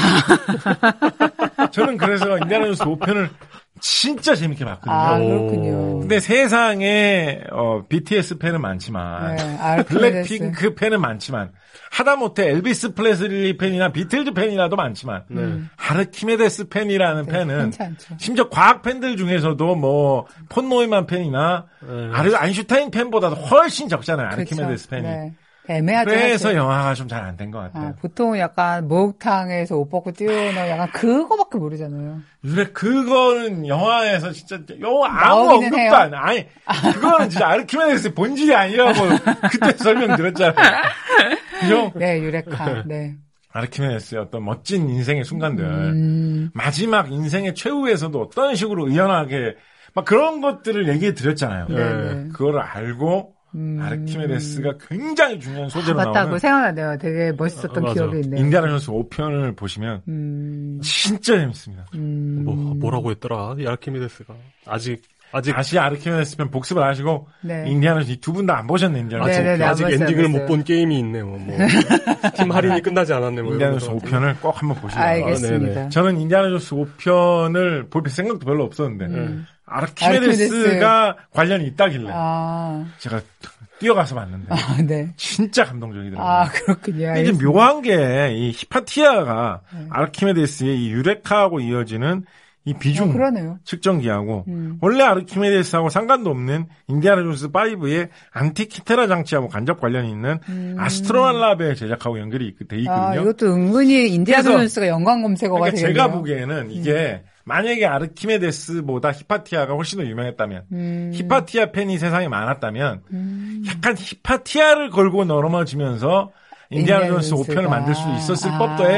저는 그래서 인디아나 존스 5편을 진짜 재밌게 봤거든요. 그렇군요. 근데 세상에 BTS 팬은 많지만 블랙핑크 팬은 많지만 하다못해 엘비스 프레슬리 팬이나 비틀즈 팬이라도 많지만 아르키메데스 팬이라는 팬은 심지어 과학 팬들 중에서도 뭐 폰 노이만 팬이나 아인슈타인 팬보다도 훨씬 적잖아요. 아르키메데스 팬이. 애매하죠. 그래서 사실. 영화가 좀 잘 안 된 것 같아요. 보통 약간 목욕탕에서 옷 벗고 뛰어오는 약간 그거밖에 모르잖아요. 그래, 그거는 영화에서 진짜 아무 언급도 안 해. 아니, 그거는 진짜 아르키메데스의 본질이 아니라고 그때 설명드렸잖아요. 그죠? 네, 유레카. 네. 아르키메데스의 어떤 멋진 인생의 순간들. 마지막 인생의 최후에서도 어떤 식으로 의연하게 막 그런 것들을 얘기해 드렸잖아요. 네. 그거를 알고 아르키메데스가 굉장히 중요한 소재로 맞다고 나오는. 생각나네요. 되게 멋있었던 기억이 있네요. 인디아나 존스 5편을 보시면 진짜 재밌습니다. 뭐라고 했더라? 이 아르키메데스가 다시 아르키메데스 편 복습을 하시고 인디아나 존스 두 분 다 안 보셨네. 인디아나 존스 아직 엔딩을 못 본 게임이 있네요. 팀 할인이 끝나지 않았네. 인디아나 존스 5편을 꼭 한번 보시죠. 알겠습니다. 저는 인디아나 존스 5편을 볼 생각도 별로 없었는데 아르키메데스가 관련이 있다길래 제가 뛰어가서 봤는데 진짜 감동적이더라고요. 그렇군요. 이제 묘한 게 이 히파티아가 아르키메데스의 이 유레카하고 이어지는 이 비중 측정기하고 원래 아르키메데스하고 상관도 없는 인디아나 존스 5의 안티키테라 장치하고 간접 관련이 있는 아스트로날 랍의 제작하고 연결이 돼 있거든요. 이것도 은근히 인디아나 존스가 연관 검색어가 되겠네요. 제가 보기에는 이게 만약에 아르키메데스보다 히파티아가 훨씬 더 유명했다면 히파티아 팬이 세상에 많았다면 약간 히파티아를 걸고 넘어지면서 인디아나 존스 5편을 만들 수 있었을 법도 해요.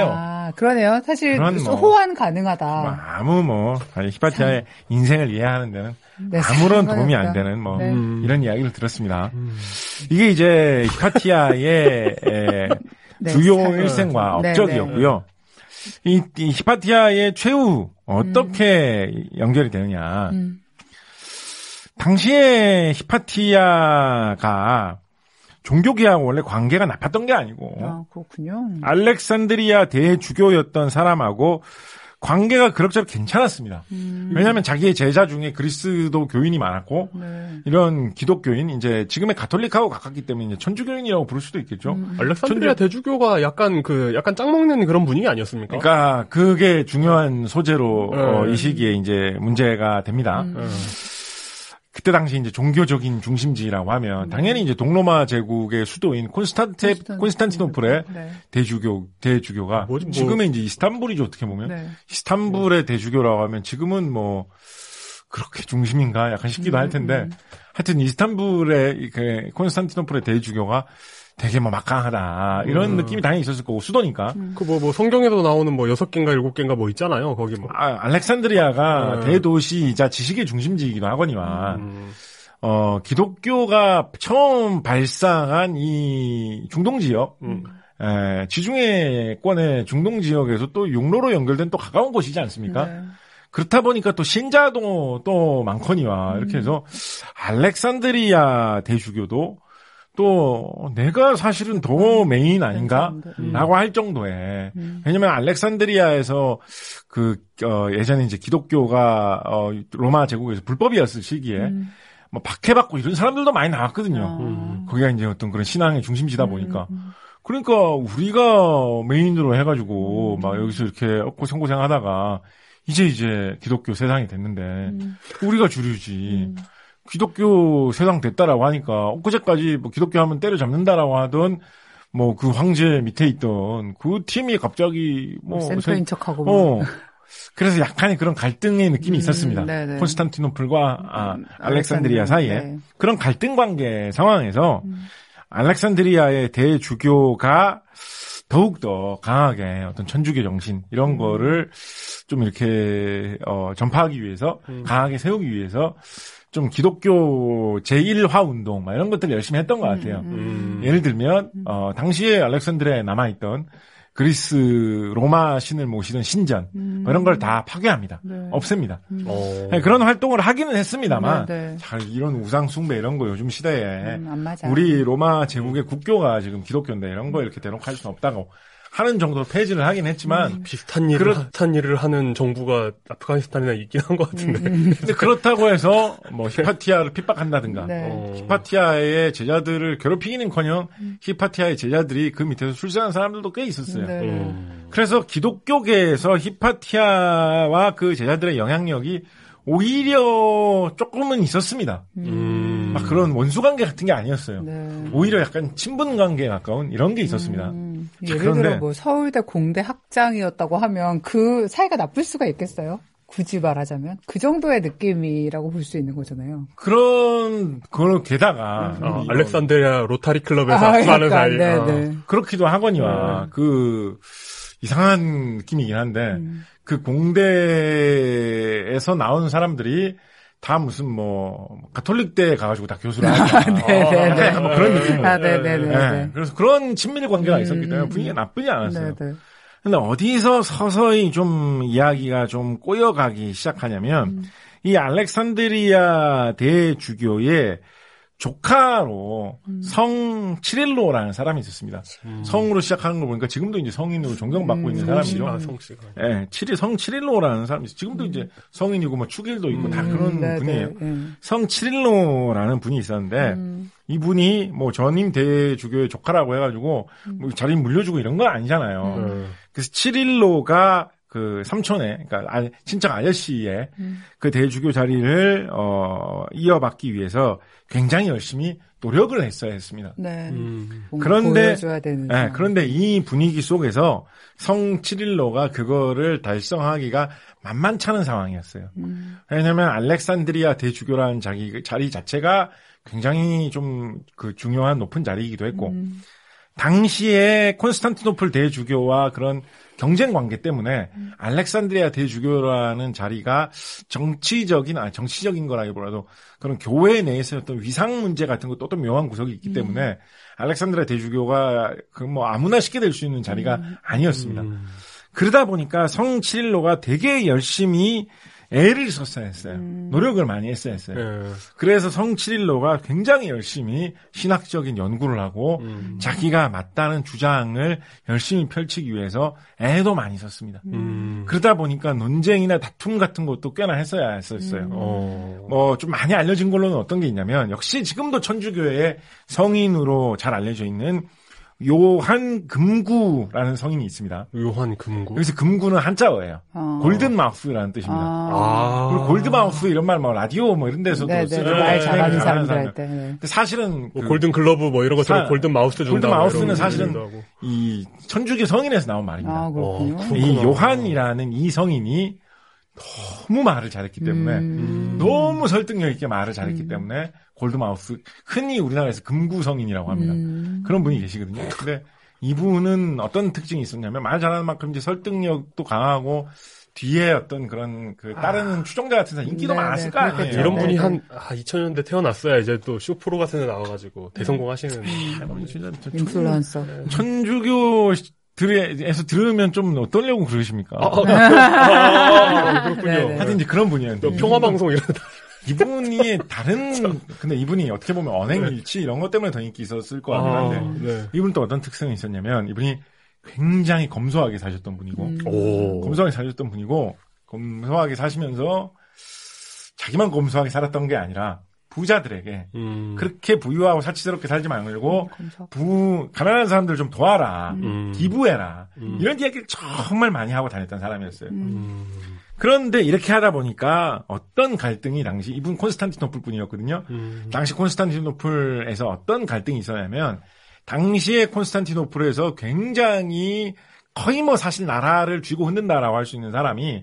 아, 그러네요. 사실 뭐, 호환 가능하다. 히파티아의 인생을 이해하는 데는 네, 아무런 도움이 안 되는 네. 이런 이야기를 들었습니다. 이게 이제 히파티아의 네, 주요 일생과 업적이었고요. 이 히파티아의 최후 어떻게 연결이 되느냐. 당시에 히파티아가 종교계하고 원래 관계가 나빴던 게 아니고. 아, 그렇군요. 알렉산드리아 대주교였던 사람하고 관계가 그럭저럭 괜찮았습니다. 왜냐하면 자기의 제자 중에 그리스도 교인이 많았고, 네. 이런 기독교인, 이제 지금의 가톨릭하고 가깝기 때문에 이제 천주교인이라고 부를 수도 있겠죠. 알렉산드리아 대주교가 약간 짝 먹는 그런 분위기 아니었습니까? 그러니까 그게 중요한 소재로 이 시기에 이제 문제가 됩니다. 그때 당시 이제 종교적인 중심지라고 하면 당연히 이제 동로마 제국의 수도인 콘스탄티노플의 네. 대주교가 지금의 이제 이스탄불이죠, 어떻게 보면. 네. 이스탄불의 대주교라고 하면 지금은 뭐 그렇게 중심인가 약간 싶기도 할 텐데 하여튼 이스탄불의 그 콘스탄티노플의 대주교가 되게 뭐 막강하다 이런 느낌이 당연히 있었을 거고 수도니까. 그 성경에도 나오는 6개인가 7개인가 있잖아요. 거기 뭐. 알렉산드리아가 대도시이자 지식의 중심지이기도 하거니와 기독교가 처음 발상한 이 중동 지역 지중해권의 중동 지역에서 또 육로로 연결된 또 가까운 곳이지 않습니까? 네. 그렇다 보니까 또 신자도 또 많거니와 이렇게 해서 알렉산드리아 대주교도 또 내가 사실은 더 메인 아닌가라고 할 정도의 왜냐면 알렉산드리아에서 예전에 이제 기독교가 로마 제국에서 불법이었을 시기에 뭐 박해받고 이런 사람들도 많이 나왔거든요. 거기가 이제 어떤 그런 신앙의 중심지다 보니까 그러니까 우리가 메인으로 해가지고 막 여기서 이렇게 얻고 생고생 하다가 이제 기독교 세상이 됐는데 우리가 주류지. 기독교 세상 됐다라고 하니까 엊그제까지 뭐 기독교 하면 때려잡는다라고 하던 뭐 그 황제 밑에 있던 그 팀이 갑자기 뭐 센터인 척하고 그래서 약간의 그런 갈등의 느낌이 있었습니다. 네네. 콘스탄티노플과 알렉산드리아 사이에 네. 그런 갈등 관계 상황에서 알렉산드리아의 대주교가 더욱더 강하게 어떤 천주교 정신 이런 거를 좀 이렇게 전파하기 위해서 강하게 세우기 위해서 좀 기독교 제1화 운동 막 이런 것들을 열심히 했던 것 같아요. 예를 들면 당시에 알렉산드리아에 남아있던 그리스 로마 신을 모시던 신전 뭐 이런 걸 다 파괴합니다. 네. 없앱니다. 네, 그런 활동을 하기는 했습니다만 네. 잘 이런 우상 숭배 이런 거 요즘 시대에 안 맞아. 우리 로마 제국의 국교가 지금 기독교인데 이런 거 이렇게 대놓고 할 수는 없다고 하는 정도로 폐지를 하긴 했지만 비슷한 일을 하는 정부가 아프가니스탄이나 있긴 한 것 같은데. 근데 그렇다고 해서 뭐 히파티아를 핍박한다든가 네. 히파티아의 제자들을 괴롭히기는커녕 히파티아의 제자들이 그 밑에서 출세한 사람들도 꽤 있었어요. 네. 그래서 기독교계에서 히파티아와 그 제자들의 영향력이 오히려 조금은 있었습니다. 막 그런 원수관계 같은 게 아니었어요. 네. 오히려 약간 친분관계에 가까운 이런 게 있었습니다. 예를 그런데 들어 뭐 서울대 공대 학장이었다고 하면 그 사이가 나쁠 수가 있겠어요? 굳이 말하자면 그 정도의 느낌이라고 볼 수 있는 거잖아요. 그런 게다가 알렉산드리아 로타리 클럽에서 하는 사이. 네. 그렇기도 하거니와 그 이상한 느낌이긴 한데 그 공대에서 나온 사람들이 다 무슨 뭐 가톨릭대에 가가지고 다 교수를 하고 네네네. 뭐 그런 느낌. 네네네. 그래서 그런 친밀 관계가 있었기 때문에 분위기가 나쁘지 않았어요. 네네. 근데 어디서 서서히 좀 이야기가 좀 꼬여가기 시작하냐면 이 알렉산드리아 대주교의 조카로 성 치릴로라는 사람이 있었습니다. 성으로 시작하는 거 보니까 지금도 이제 성인으로 존경받고 있는 사람이죠. 네, 성 치릴로라는 사람이 지금도 이제 성인이고 뭐 축일도 있고 다 그런 분이에요. 성 치릴로라는 분이 있었는데 이분이 뭐 전임 대주교의 조카라고 해가지고 뭐 자리 물려주고 이런 건 아니잖아요. 그래서 치릴로가 그 삼촌의, 그러니까 친척 아저씨의 그 대주교 자리를 이어받기 위해서 굉장히 열심히 노력을 했어야 했습니다. 네. 그런데 되는 그런데 이 분위기 속에서 성 치릴로가 그거를 달성하기가 만만찮은 상황이었어요. 왜냐하면 알렉산드리아 대주교라는 자리 자체가 굉장히 좀 그 중요한 높은 자리이기도 했고 당시에 콘스탄티노플 대주교와 그런 경쟁 관계 때문에 알렉산드리아 대주교라는 자리가 정치적인 거라기보다도 그런 교회 내에서 어떤 위상 문제 같은 것도 또 묘한 구석이 있기 때문에 알렉산드리아 대주교가 뭐 아무나 쉽게 될 수 있는 자리가 아니었습니다. 그러다 보니까 성 치릴로가 되게 열심히 애를 썼어야 했어요. 노력을 많이 했어야 했어요. 그래서 성 치릴로가 굉장히 열심히 신학적인 연구를 하고 자기가 맞다는 주장을 열심히 펼치기 위해서 애도 많이 썼습니다. 그러다 보니까 논쟁이나 다툼 같은 것도 꽤나 했었어요. 뭐 좀 많이 알려진 걸로는 어떤 게 있냐면 역시 지금도 천주교의 성인으로 잘 알려져 있는 요한 금구라는 성인이 있습니다. 요한 금구. 여기서 금구는 한자어예요. 골든 마우스라는 뜻입니다. 그리고 골드 마우스 이런 말 뭐 라디오 뭐 이런 데서도 쓰죠. 말 잘하는 사람들 할 때. 근데 사실은 뭐 골든 글러브 뭐 이런 것처럼 골든 마우스 준다. 골든 마우스는 사실은 이 천주교 성인에서 나온 말입니다. 그렇군요. 이 요한이라는 이 성인이 너무 말을 잘했기 때문에 너무 설득력 있게 말을 잘했기 때문에 골드마우스 흔히 우리나라에서 금구성인이라고 합니다. 그런 분이 계시거든요. 근데 이분은 어떤 특징이 있었냐면 말 잘하는 만큼 이제 설득력도 강하고 뒤에 어떤 그런 그 따르는 추종자 같은 사람 인기도 많았을 거 아니에요. 이런 분이 한 2000년대 태어났어야 이제 또 쇼프로 같은 데 나와가지고 대성공하시는. 인플루언서. 천주교 에서 들으면 좀 어떠려고 그러십니까? 그렇군요. 하여튼 이제 그런 분이에요. 평화방송 이런. 이분이 근데 이분이 어떻게 보면 언행일치 이런 것 때문에 더 인기 있었을 것 같긴 한데, 이분은 또 어떤 특성이 있었냐면, 이분이 굉장히 검소하게 사셨던 분이고, 검소하게 사시면서 자기만 검소하게 살았던 게 아니라, 부자들에게 그렇게 부유하고 사치스럽게 살지 말고 가난한 사람들 좀 도와라, 기부해라 이런 이야기를 정말 많이 하고 다녔던 사람이었어요. 그런데 이렇게 하다 보니까 어떤 갈등이 당시 이분 콘스탄티노플 분이었거든요. 당시 콘스탄티노플에서 어떤 갈등이 있었냐면 당시에 콘스탄티노플에서 굉장히 거의 뭐 사실 나라를 쥐고 흔든다라고 할 수 있는 사람이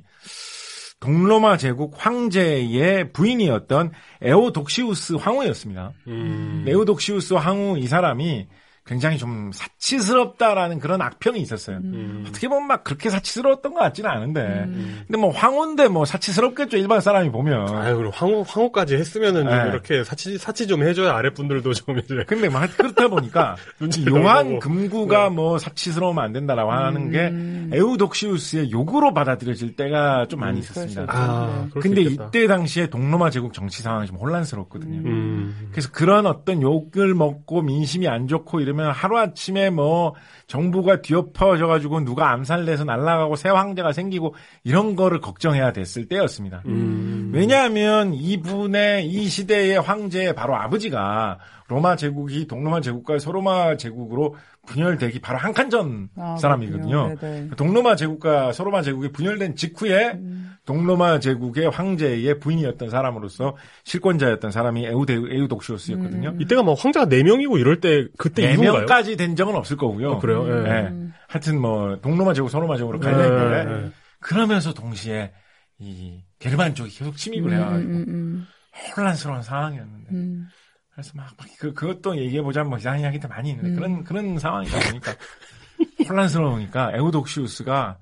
동로마 제국 황제의 부인이었던 에오독시우스 황후였습니다. 에오독시우스 황후 이 사람이 굉장히 좀 사치스럽다라는 그런 악평이 있었어요. 어떻게 보면 막 그렇게 사치스러웠던 것 같지는 않은데. 근데 뭐 황후인데 뭐 사치스럽겠죠, 일반 사람이 보면. 아유, 그리고 황후까지 했으면은 좀 이렇게 사치 좀 해줘야 아랫분들도 좀 이제. 근데 뭐 그렇다 보니까 요한 금구가 뭐 사치스러우면 안 된다라고 하는 게 에우독시우스의 욕으로 받아들여질 때가 좀 많이 있었습니다. 근데 이때 당시에 동로마 제국 정치 상황이 좀 혼란스럽거든요. 그래서 그런 어떤 욕을 먹고 민심이 안 좋고 이러면 하루아침에 뭐 정부가 뒤엎어져가지고 누가 암살돼서 날아가고 새 황제가 생기고 이런 거를 걱정해야 됐을 때였습니다. 왜냐하면 이분의 이 시대의 황제의 바로 아버지가 로마 제국이 동로마 제국과 소로마 제국으로 분열되기 바로 한 칸 전 사람이거든요. 동로마 제국과 소로마 제국이 분열된 직후에 동로마 제국의 황제의 부인이었던 사람으로서 실권자였던 사람이 에우독시우스였거든요. 이때가 뭐 황제가 4명이고 이럴 때 그때 4명까지 된 적은 없을 거고요. 그래요? 하여튼 뭐 동로마 제국, 소로마 제국으로 갈렸는데 그러면서 동시에 이 게르만 쪽이 계속 침입을 해가지고 혼란스러운 상황이었는데. 그래서 그것도 얘기해보자면 뭐 이상한 이야기도 많이 있는데 그런 상황이다 보니까 혼란스러우니까 에우독시우스가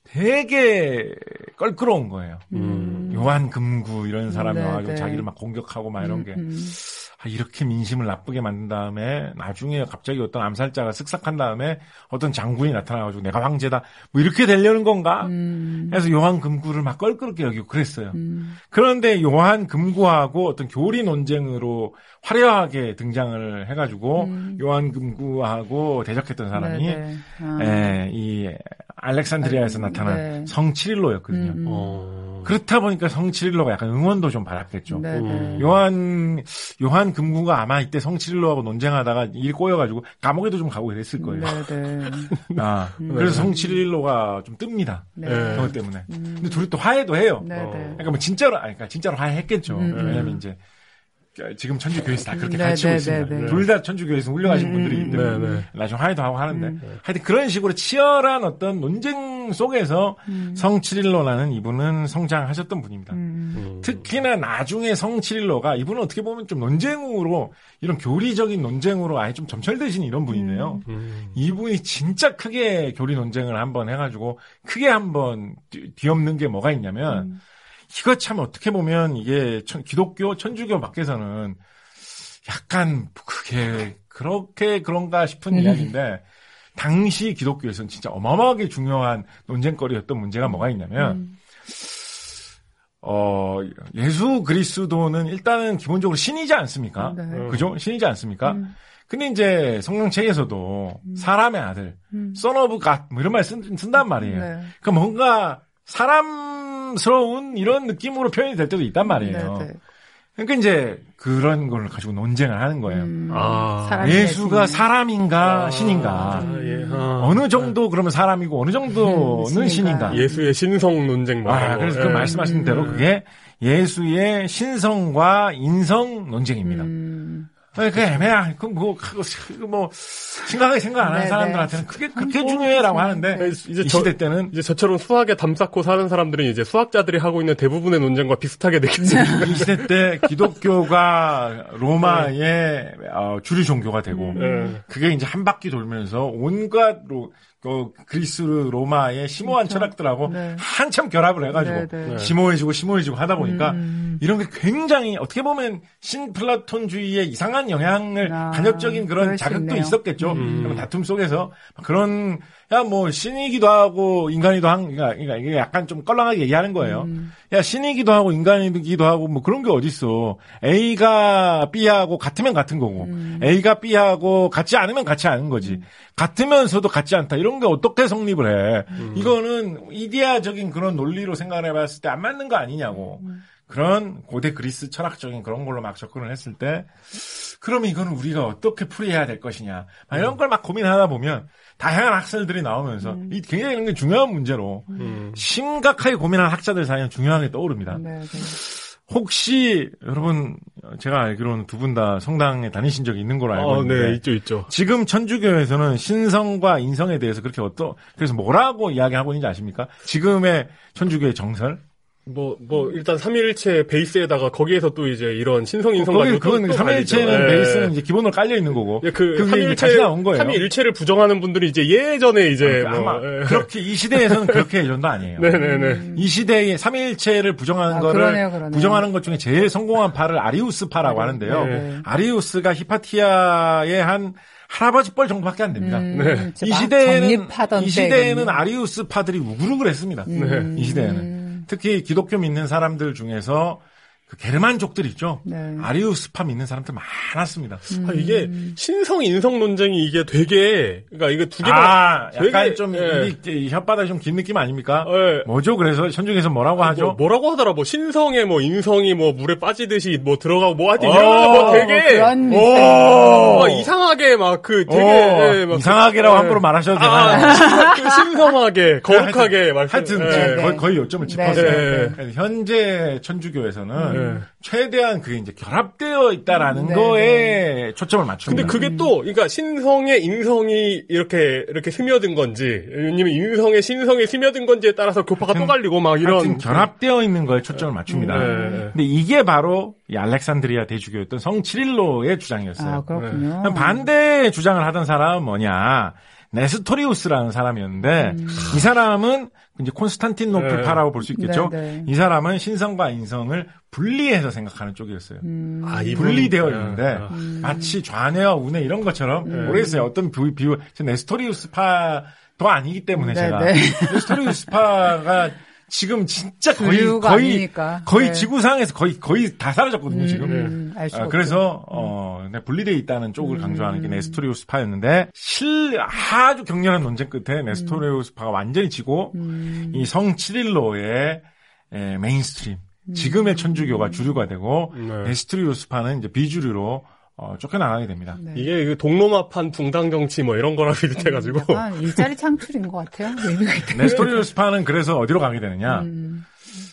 되게 껄끄러운 거예요. 요한 금구 이런 사람이 와가지고 자기를 막 공격하고 막 이런 게. 이렇게 민심을 나쁘게 만든 다음에 나중에 갑자기 어떤 암살자가 쓱싹한 다음에 어떤 장군이 나타나가지고 내가 황제다 뭐 이렇게 되려는 건가? 그래서 요한 금구를 막 껄끄럽게 여기고 그랬어요. 그런데 요한 금구하고 어떤 교리 논쟁으로 화려하게 등장을 해가지고 요한 금구하고 대적했던 사람이 이 알렉산드리아에서 나타난 성 치릴로였거든요. 그렇다 보니까 성 치릴로가 약간 응원도 좀 받았겠죠. 요한 금구가 아마 이때 성 치릴로하고 논쟁하다가 일 꼬여가지고 감옥에도 좀 가고 이랬을 거예요. 그래서 성 치릴로가 좀 뜹니다. 그것 때문에. 근데 둘이 또 화해도 해요. 그러니까 뭐 진짜로 화해했겠죠. 왜냐면 이제 지금 천주교에서 다 그렇게 가르치고 있습니다. 둘 다 천주교에서 훌륭하신 분들이기 때문에 나중에 화해도 하고 하는데 하여튼 그런 식으로 치열한 어떤 논쟁 속에서 성치릴로라는 이분은 성장하셨던 분입니다. 특히나 나중에 성치릴로가 이분은 어떻게 보면 좀 논쟁으로 이런 교리적인 논쟁으로 아예 좀 점철되신 이런 분인데요. 이분이 진짜 크게 교리 논쟁을 한번 해가지고 크게 한번 뒤엎는 게 뭐가 있냐면 이거 참 어떻게 보면 이게 기독교, 천주교 밖에서는 약간 그게 그렇게 그런가 싶은 이야기인데 당시 기독교에서는 진짜 어마어마하게 중요한 논쟁거리였던 문제가 뭐가 있냐면 예수 그리스도는 일단은 기본적으로 신이지 않습니까? 네. 그죠? 신이지 않습니까? 근데 이제 성경책에서도 사람의 아들, son of God 뭐 이런 말 쓴단 말이에요. 네. 그러니까 뭔가 사람스러운 이런 느낌으로 표현이 될 때도 있단 말이에요. 네, 네. 그러니까 이제 그런 걸 가지고 논쟁을 하는 거예요. 예수가 신이. 사람인가 신인가. 어느 정도 그러면 사람이고 어느 정도는 신인가. 예수의 신성 논쟁 그래서 그 말씀하신 대로 그게 예수의 신성과 인성 논쟁입니다. 그게 애매한, 뭐, 심각하게 생각 안 하는 사람들한테는 그게 중요해라고 하는데, 이 시대 때는. 이제 저처럼 수학에 담 쌓고 사는 사람들은 이제 수학자들이 하고 있는 대부분의 논쟁과 비슷하게 느껴집니다. 이 시대 때 기독교가 로마의 주류 종교가 되고, 그게 이제 한 바퀴 돌면서 온갖 그리스 로마의 심오한 철학들하고 한참 결합을 해가지고 심오해지고 하다 보니까 이런 게 굉장히 어떻게 보면 신플라톤주의의 이상한 영향을 간접적인 그런 자극도 있었겠죠. 그런 다툼 속에서 그런 신이기도 하고 인간이기도 그러니까 이게 약간 좀 껄렁하게 얘기하는 거예요. 야, 신이기도 하고 인간이기도 하고 뭐 그런 게 어딨어. A가 B하고 같으면 같은 거고 A가 B하고 같지 않으면 같지 않은 거지. 같으면서도 같지 않다. 이런 게 어떻게 성립을 해. 이거는 이데아적인 그런 논리로 생각을 해봤을 때 안 맞는 거 아니냐고. 그런 고대 그리스 철학적인 그런 걸로 막 접근을 했을 때 그러면 이거는 우리가 어떻게 풀이해야 될 것이냐. 이런 걸 막 고민하다 보면 다양한 학설들이 나오면서 이 굉장히 이런 게 중요한 문제로 심각하게 고민하는 학자들 사이에 중요하게 떠오릅니다. 혹시 여러분 제가 알기로는 두 분 다 성당에 다니신 적이 있는 걸로 알고 있는데 네, 있죠. 지금 천주교에서는 신성과 인성에 대해서 그렇게 그래서 뭐라고 이야기하고 있는지 아십니까? 지금의 천주교의 정설? 일단 삼위일체 베이스에다가 거기에서 또 이제 이런 신성 인성 가지고 그건 삼위일체는 베이스는 이제 기본으로 깔려 있는 거고. 그 그게 다시 나온 거예요. 삼위일체를 부정하는 분들이 이제 예전에 이제 그렇게 이 시대에서는 그렇게 예전도 아니에요. 네네네. 이 시대에 삼위일체를 부정하는 거를 부정하는 것 중에 제일 성공한 파를 아리우스파라고 하는데요. 아리우스가 히파티아의 한 할아버지 뻘 정도밖에 안 됩니다. 이 시대에는 아리우스파들이 우글우글 했습니다. 이 시대에는. 특히 기독교 믿는 사람들 중에서 그 게르만족들 있죠. 아리우스파 믿는 사람들 많았습니다. 이게 신성 인성 논쟁이 이게 되게 그러니까 이게 두 개가 약간 되게, 좀 혓바닥이 좀 긴 느낌 아닙니까? 뭐죠? 그래서 천주교에서 뭐라고 하죠? 뭐라고 하더라? 신성에 인성이 물에 빠지듯이 들어가고 하여튼 이런 되게 이상하게 되게 이상하게라고 함부로 말하셔도 되나요? 신성하게 거룩하게 하여튼 거의 요점을 짚었어요. 현재 천주교에서는 최대한 그게 이제 결합되어 있다라는 거에 초점을 맞춥니다. 근데 그게 또, 그러니까 신성에 인성이 이렇게 스며든 건지, 아니면 인성에 신성이 스며든 건지에 따라서 교파가 또 갈리고 이런. 하여튼 결합되어 있는 거에 초점을 맞춥니다. 근데 이게 바로 이 알렉산드리아 대주교였던 성 치릴로의 주장이었어요. 그렇군요. 반대 주장을 하던 사람은 뭐냐. 네스토리우스라는 사람이었는데 이 사람은 이제 콘스탄틴노플파라고 볼 수 있겠죠. 이 사람은 신성과 인성을 분리해서 생각하는 쪽이었어요. 분리되어 있는데 마치 좌뇌와 우뇌 이런 것처럼 모르겠어요. 어떤 비유 네스토리우스파도 아니기 때문에 제가 네스토리우스파가 지금 진짜 거의 지구상에서 거의 다 사라졌거든요, 지금. 그래서, 분리되어 있다는 쪽을 강조하는 게 네스토리우스파였는데, 아주 격렬한 논쟁 끝에 네스토리우스파가 완전히 지고, 이 성 치릴로의 메인스트림, 지금의 천주교가 주류가 되고, 네스토리우스파는 이제 비주류로 쫓겨나가게 됩니다. 이게 동로마판 붕당 정치 이런 거랑 비슷해가지고. 일자리 창출인 것 같아요. 의미가 있다. 네스토리우스파는 그래서 어디로 가게 되느냐.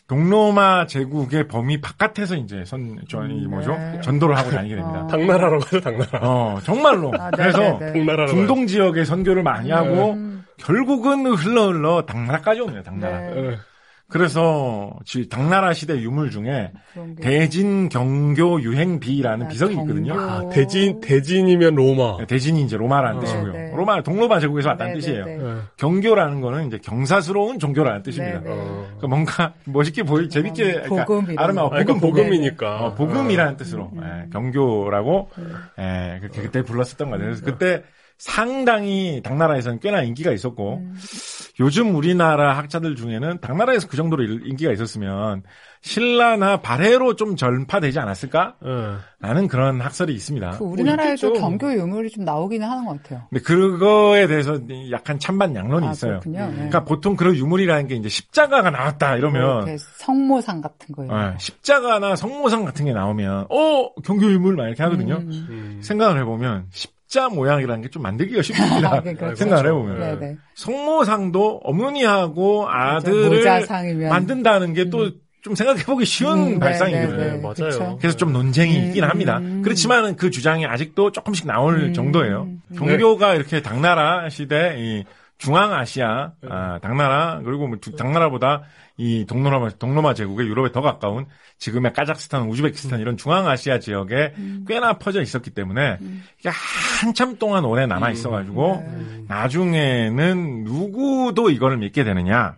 동로마 제국의 범위 바깥에서 이제 전도를 하고 다니게 됩니다. 당나라라고 하죠, 당나라. 정말로. 그래서 중동 지역에 선교를 많이 하고 결국은 흘러 당나라까지 옵니다. 당나라. 네. 그래서 당나라 시대 유물 중에 대진 경교 유행비라는 비석이 있거든요. 대진이면 로마. 대진이 이제 로마라는 뜻이고요. 네. 로마 동로마 제국에서 왔다는 뜻이에요. 경교라는 거는 이제 경사스러운 종교라는 뜻입니다. 그러니까 뭔가 멋있게 재밌게 복음이니까. 복음이라는 뜻으로 경교라고 그때 불렀었던 것 같아요. 그래서 그때 상당히 당나라에서는 꽤나 인기가 있었고 요즘 우리나라 학자들 중에는 당나라에서 그 정도로 인기가 있었으면 신라나 발해로 좀 전파되지 않았을까? 라는 그런 학설이 있습니다. 우리나라에도 경교 유물이 좀 나오기는 하는 것 같아요. 근데 그거에 대해서 약간 찬반 양론이 있어요. 그렇군요. 그러니까 보통 그런 유물이라는 게 이제 십자가가 나왔다 이러면 성모상 같은 거예요. 십자가나 성모상 같은 게 나오면 경교 유물 막 이렇게 하거든요. 생각을 해보면 십자 모양이라는 게 좀 만들기가 쉽습니다. 생각을 해보면. 네네. 성모상도 어머니하고 아들을 만든다는 게 또 좀 생각해보기 쉬운 발상이거든요. 맞아요. 그래서 좀 논쟁이 있긴 합니다. 그렇지만 그 주장이 아직도 조금씩 나올 정도예요. 종교가 이렇게 당나라 시대 이 중앙아시아, 당나라, 그리고 당나라보다 이 동로마 제국의 유럽에 더 가까운 지금의 카자흐스탄, 우즈베키스탄 이런 중앙아시아 지역에 꽤나 퍼져 있었기 때문에 이게 한참 동안 오래 남아 있어가지고 나중에는 누구도 이거를 믿게 되느냐.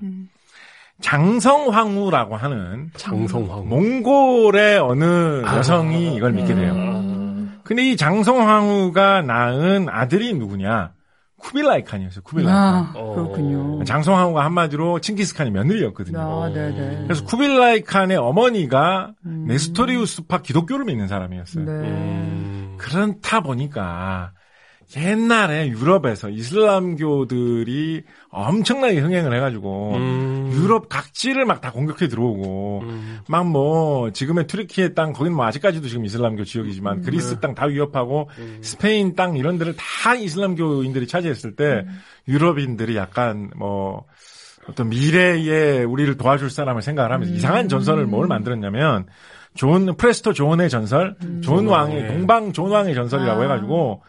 장성황후라고 하는 몽골의 어느 여성이 이걸 믿게 돼요. 근데 이 장성황후가 낳은 아들이 누구냐? 쿠빌라이 칸이었어요. 쿠빌라이 칸. 그렇군요. 장성황후가 한마디로 칭기스칸의 며느리였거든요. 그래서 쿠빌라이 칸의 어머니가 네스토리우스파 기독교를 믿는 사람이었어요. 그렇다 보니까 옛날에 유럽에서 이슬람교들이 엄청나게 흥행을 해가지고 유럽 각지를 막 다 공격해 들어오고 막 뭐 지금의 튀르키예 땅 거긴 뭐 아직까지도 지금 이슬람교 지역이지만 그리스 땅 다 위협하고 스페인 땅 이런 데를 다 이슬람교인들이 차지했을 때 유럽인들이 약간 뭐 어떤 미래에 우리를 도와줄 사람을 생각을 하면서 이상한 전설을 뭘 만들었냐면 프레스토 존의 전설, 존 왕의 동방 존 왕의 전설이라고 해가지고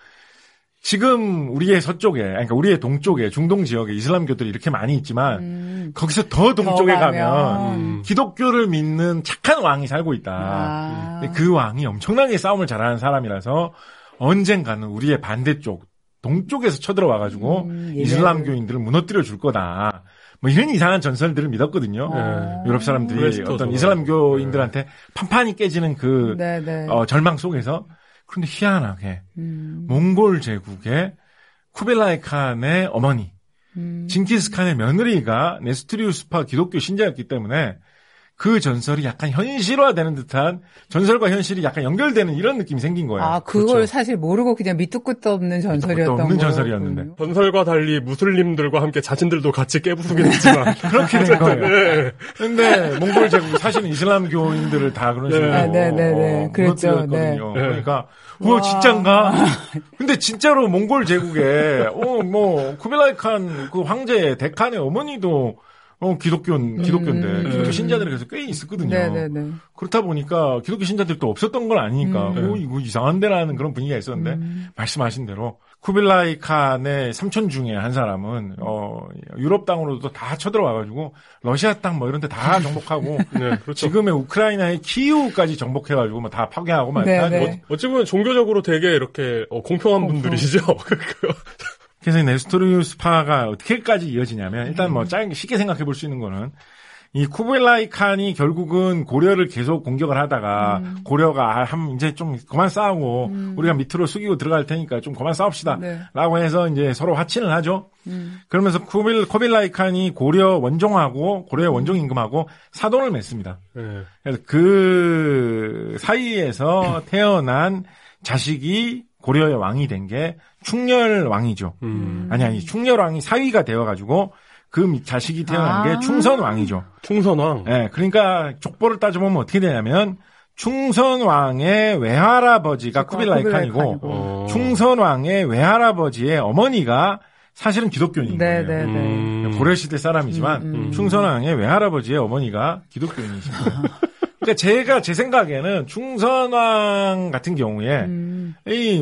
지금 우리의 서쪽에, 그러니까 우리의 동쪽에, 중동 지역에 이슬람교들이 이렇게 많이 있지만 거기서 더 동쪽에 가면 기독교를 믿는 착한 왕이 살고 있다. 근데 그 왕이 엄청나게 싸움을 잘하는 사람이라서 언젠가는 우리의 반대쪽, 동쪽에서 쳐들어와가지고 이슬람교인들을 무너뜨려 줄 거다. 뭐 이런 이상한 전설들을 믿었거든요. 유럽 사람들이 어떤 이슬람교인들한테 판판이 깨지는 그 절망 속에서. 그런데 희한하게 몽골 제국의 쿠빌라이 칸의 어머니 징기스칸의 며느리가 네스토리우스파 기독교 신자였기 때문에 그 전설이 약간 현실화되는 듯한 전설과 현실이 약간 연결되는 이런 느낌이 생긴 거예요. 그걸 그렇죠. 사실 모르고 그냥 밑도 끝도 없는 전설이었던 전설이었는데. 전설과 달리 무슬림들과 함께 자신들도 같이 깨부수긴 했지만 그렇게 된 거예요. 그런데 몽골 제국 사실은 이슬람교인들을 다 그런 식으로 무너뜨렸거든요. 그러니까 진짠가? 근데 진짜로 몽골 제국에 뭐 쿠빌라이 칸 그 황제 데칸의 어머니도 기독교인데 기독교 신자들이 그래서 꽤 있었거든요. 그렇다 보니까 기독교 신자들도 없었던 건 아니니까 이거 이상한데라는 그런 분위기가 있었는데 말씀하신 대로 쿠빌라이 칸의 삼촌 중에 한 사람은 유럽 땅으로도 다 쳐들어와가지고 러시아 땅 뭐 이런 데 다 정복하고 그렇죠. 지금의 우크라이나의 키이우까지 정복해가지고 뭐 다 파괴하고 막 어찌 보면 종교적으로 되게 이렇게 공평한 분들이시죠. 그래서 네스토리우스파가 어떻게까지 이어지냐면 일단 뭐 쉽게 생각해 볼 수 있는 거는 이 쿠빌라이 칸이 결국은 고려를 계속 공격을 하다가 고려가 이제 좀 그만 싸우고 우리가 밑으로 숙이고 들어갈 테니까 좀 그만 싸웁시다 라고 해서 이제 서로 화친을 하죠. 그러면서 쿠빌라이 칸이 고려 원종하고 고려의 원종 임금하고 사돈을 맺습니다. 그래서 그 사이에서 태어난 자식이 고려의 왕이 된 게 충렬왕이죠. 아니 충렬왕이 사위가 되어가지고 그 자식이 태어난 게 충선왕이죠. 충선왕. 네, 그러니까 족보를 따져보면 어떻게 되냐면 충선왕의 외할아버지가 쿠빌라이 칸이고 충선왕의 외할아버지의 어머니가 사실은 기독교인인 네, 거예요. 네, 네. 고려시대 사람이지만 충선왕의 외할아버지의 어머니가 기독교인이십니다. 그러니까 제 생각에는 충선왕 같은 경우에 이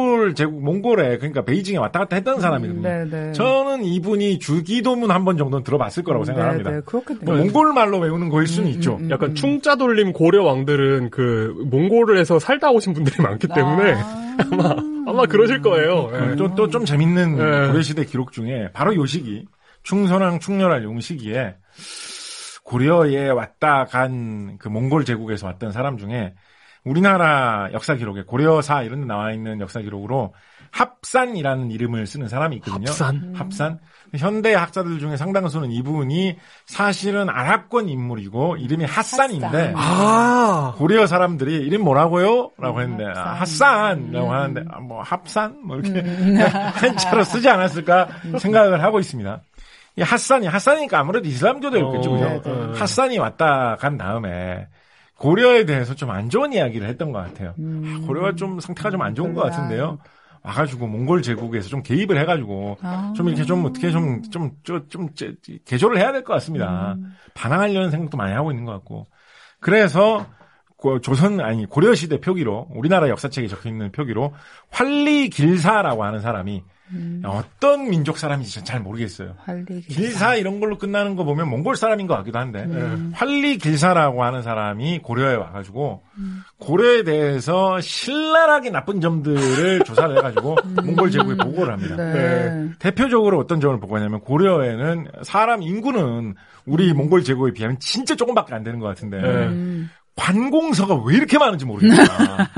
몽골에 그러니까 베이징에 왔다 갔다 했던 사람이거든요. 네네. 저는 이분이 주기도문 한 번 정도는 들어봤을 거라고 생각합니다. 네네. 그렇겠네요. 뭐 몽골 말로 외우는 거일 수는 있죠. 약간 충자 돌림 고려 왕들은 그 몽골에서 살다 오신 분들이 많기 때문에 아마 그러실 거예요. 네. 또 좀 재밌는 고려시대 기록 중에 바로 요 시기 충선왕 충렬할 용 시기에 고려에 왔다 간 그 몽골 제국에서 왔던 사람 중에 우리나라 역사 기록에 고려사 이런 데 나와 있는 역사 기록으로 합산이라는 이름을 쓰는 사람이 있거든요. 합산. 현대 학자들 중에 상당수는 이분이 사실은 아랍권 인물이고 이름이 핫산인데 고려 사람들이 이름 뭐라고요? 라고 했는데 핫산이라고 하는데 뭐 합산? 뭐 이렇게 한자로 쓰지 않았을까 생각을 하고 있습니다. 이 핫산이니까 아무래도 이슬람교도였겠죠. 그죠? 핫산이 왔다 간 다음에 고려에 대해서 좀 안 좋은 이야기를 했던 것 같아요. 고려가 좀 상태가 좀 안 좋은 것 같은데요. 와가지고 몽골 제국에서 좀 개입을 해가지고 좀 이렇게 좀 어떻게 좀 개조를 해야 될 것 같습니다. 반항하려는 생각도 많이 하고 있는 것 같고. 그래서 고려시대 표기로 우리나라 역사책에 적혀있는 표기로 활리길사라고 하는 사람이 어떤 민족 사람인지 잘 모르겠어요. 길사 이런 걸로 끝나는 거 보면 몽골 사람인 것 같기도 한데 활리길사라고 하는 사람이 고려에 와가지고 고려에 대해서 신랄하게 나쁜 점들을 조사를 해가지고 몽골 제국에 보고를 합니다. 네. 대표적으로 어떤 점을 보고하냐면 고려에는 사람 인구는 우리 몽골 제국에 비하면 진짜 조금밖에 안 되는 것 같은데 관공서가 왜 이렇게 많은지 모르겠다.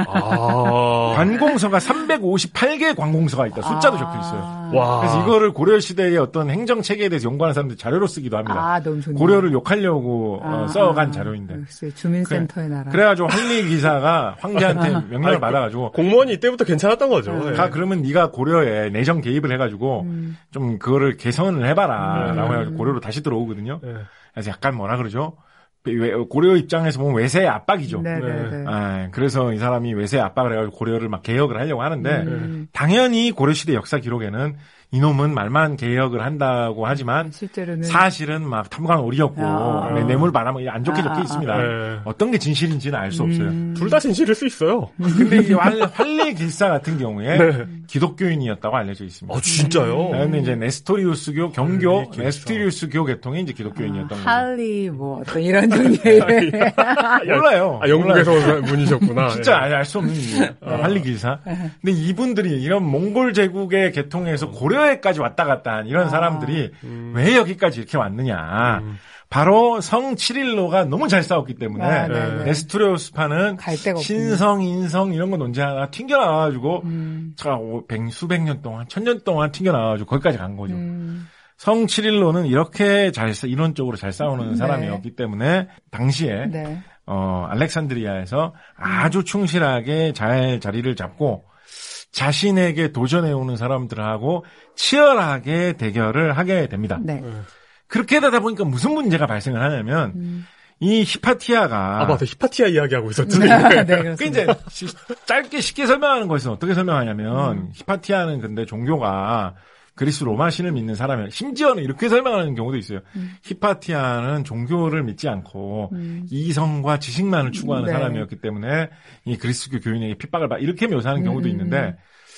관공서가 358개 관공서가 있다. 숫자도 적혀 있어요. 와. 그래서 이거를 고려시대의 어떤 행정 체계에 대해서 연구하는 사람들이 자료로 쓰기도 합니다. 너무 좋네요. 고려를 욕하려고 써간 자료인데. 역시 주민센터의 나라. 그래가지고 한리 기사가 황제한테 명령을 받아가지고 공무원이 이때부터 괜찮았던 거죠. 그러면 네가 고려에 내정 개입을 해가지고 좀 그거를 개선을 해봐라라고 해가지고 고려로 다시 들어오거든요. 그래서 약간 뭐라 그러죠? 고려 입장에서 보면 외세의 압박이죠. 그래서 이 사람이 외세의 압박을 해가지고 고려를 막 개혁을 하려고 하는데 당연히 고려시대 역사 기록에는 이놈은 말만 개혁을 한다고 하지만 실제로는 사실은 막 탐관오리였고 뇌물 바라면 안 좋게 적혀 있습니다. 어떤 게 진실인지는 알 수 없어요. 둘 다 진실일 수 있어요. 근데 이 활리길사 같은 경우에 기독교인이었다고 알려져 있습니다. 진짜요? 근데 이제 네스토리우스교 경교 네스토리우스교 계통이 이제 기독교인이었던 거예요. 할리 뭐 어떤 이런 종류의 몰라요. 영국에서 온 분이셨구나. 진짜 알 수 없는 일이에요. 활리길사. 근데 이분들이 이런 몽골 제국의 계통에서 고려에까지 왔다 갔다 한 이런 사람들이 왜 여기까지 이렇게 왔느냐. 바로 성 칠일로가 너무 잘 싸웠기 때문에 네스토리우스파는 신성, 인성 이런 거 논지하다가 튕겨나와가지고 수백 년 동안, 1000년 동안 튕겨나와가지고 거기까지 간 거죠. 성 칠일로는 이렇게 이론적으로 잘 싸우는 사람이었기 때문에 당시에 알렉산드리아에서 아주 충실하게 잘 자리를 잡고 자신에게 도전해오는 사람들하고 치열하게 대결을 하게 됩니다. 그렇게 되다 보니까 무슨 문제가 발생을 하냐면 이 히파티아가 맞아. 히파티아 이야기하고 있었죠. 그 이제 짧게 쉽게 설명하는 것은 어떻게 설명하냐면 히파티아는 근데 종교가 그리스 로마 신을 믿는 사람이에요. 심지어는 이렇게 설명하는 경우도 있어요. 히파티아는 종교를 믿지 않고 이성과 지식만을 추구하는 사람이었기 때문에 이 그리스교 교인에게 핍박을 이렇게 묘사하는 경우도 있는데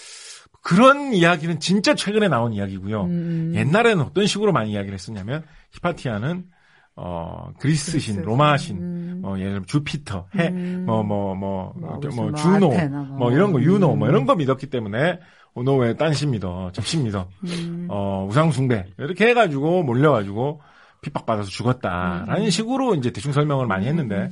그런 이야기는 진짜 최근에 나온 이야기고요. 옛날에는 어떤 식으로 많이 이야기를 했었냐면 히파티아는 그리스 신, 로마 신, 예를 들면 주피터, 해, 주노, 이런 거, 유노, 이런 거 믿었기 때문에 너 왜 딴 신 믿어? 접신 믿어? 우상숭배. 이렇게 해가지고 몰려가지고 핍박받아서 죽었다라는 식으로 이제 대충 설명을 많이 했는데,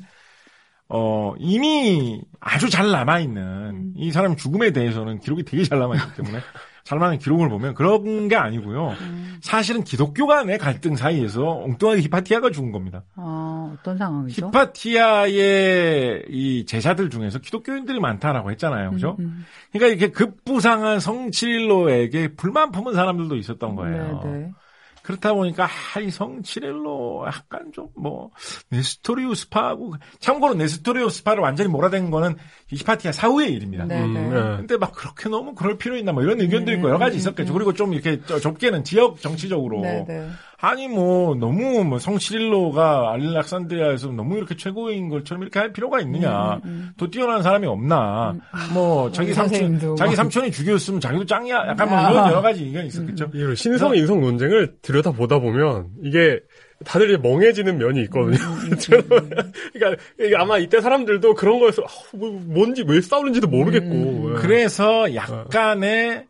이미 아주 잘 남아있는 이 사람 죽음에 대해서는 기록이 되게 잘 남아있기 때문에 잘 남아있는 기록을 보면 그런 게 아니고요. 사실은 기독교 간의 갈등 사이에서 엉뚱하게 히파티아가 죽은 겁니다. 어떤 상황이죠? 히파티아의 이 제자들 중에서 기독교인들이 많다라고 했잖아요. 그죠? 그러니까 이렇게 급부상한 성칠로에게 불만 품은 사람들도 있었던 거예요. 그렇다 보니까 이 성치렐로 약간 좀 네스토리우스파하고 참고로 네스토리우스파를 완전히 몰아댄 거는 히파티아 사후의 일입니다. 근데 막 그렇게 너무 그럴 필요 있나 이런 의견도 있고 여러 가지 있었겠죠. 그리고 좀 이렇게 좁게는 지역 정치적으로 아니 너무 성치렐로가 알렉산드리아에서 너무 이렇게 최고인 것처럼 이렇게 할 필요가 있느냐. 더 뛰어난 사람이 없나. 자기 삼촌이 죽였으면 자기도 짱이야. 약간 이런 여러 가지 의견이 있었겠죠. 신성 인성 논쟁을 들여다보다 보면 이게 다들 멍해지는 면이 있거든요. 그러니까 아마 이때 사람들도 그런 거에서 뭔지 왜 싸우는지도 모르겠고. 그래서 약간의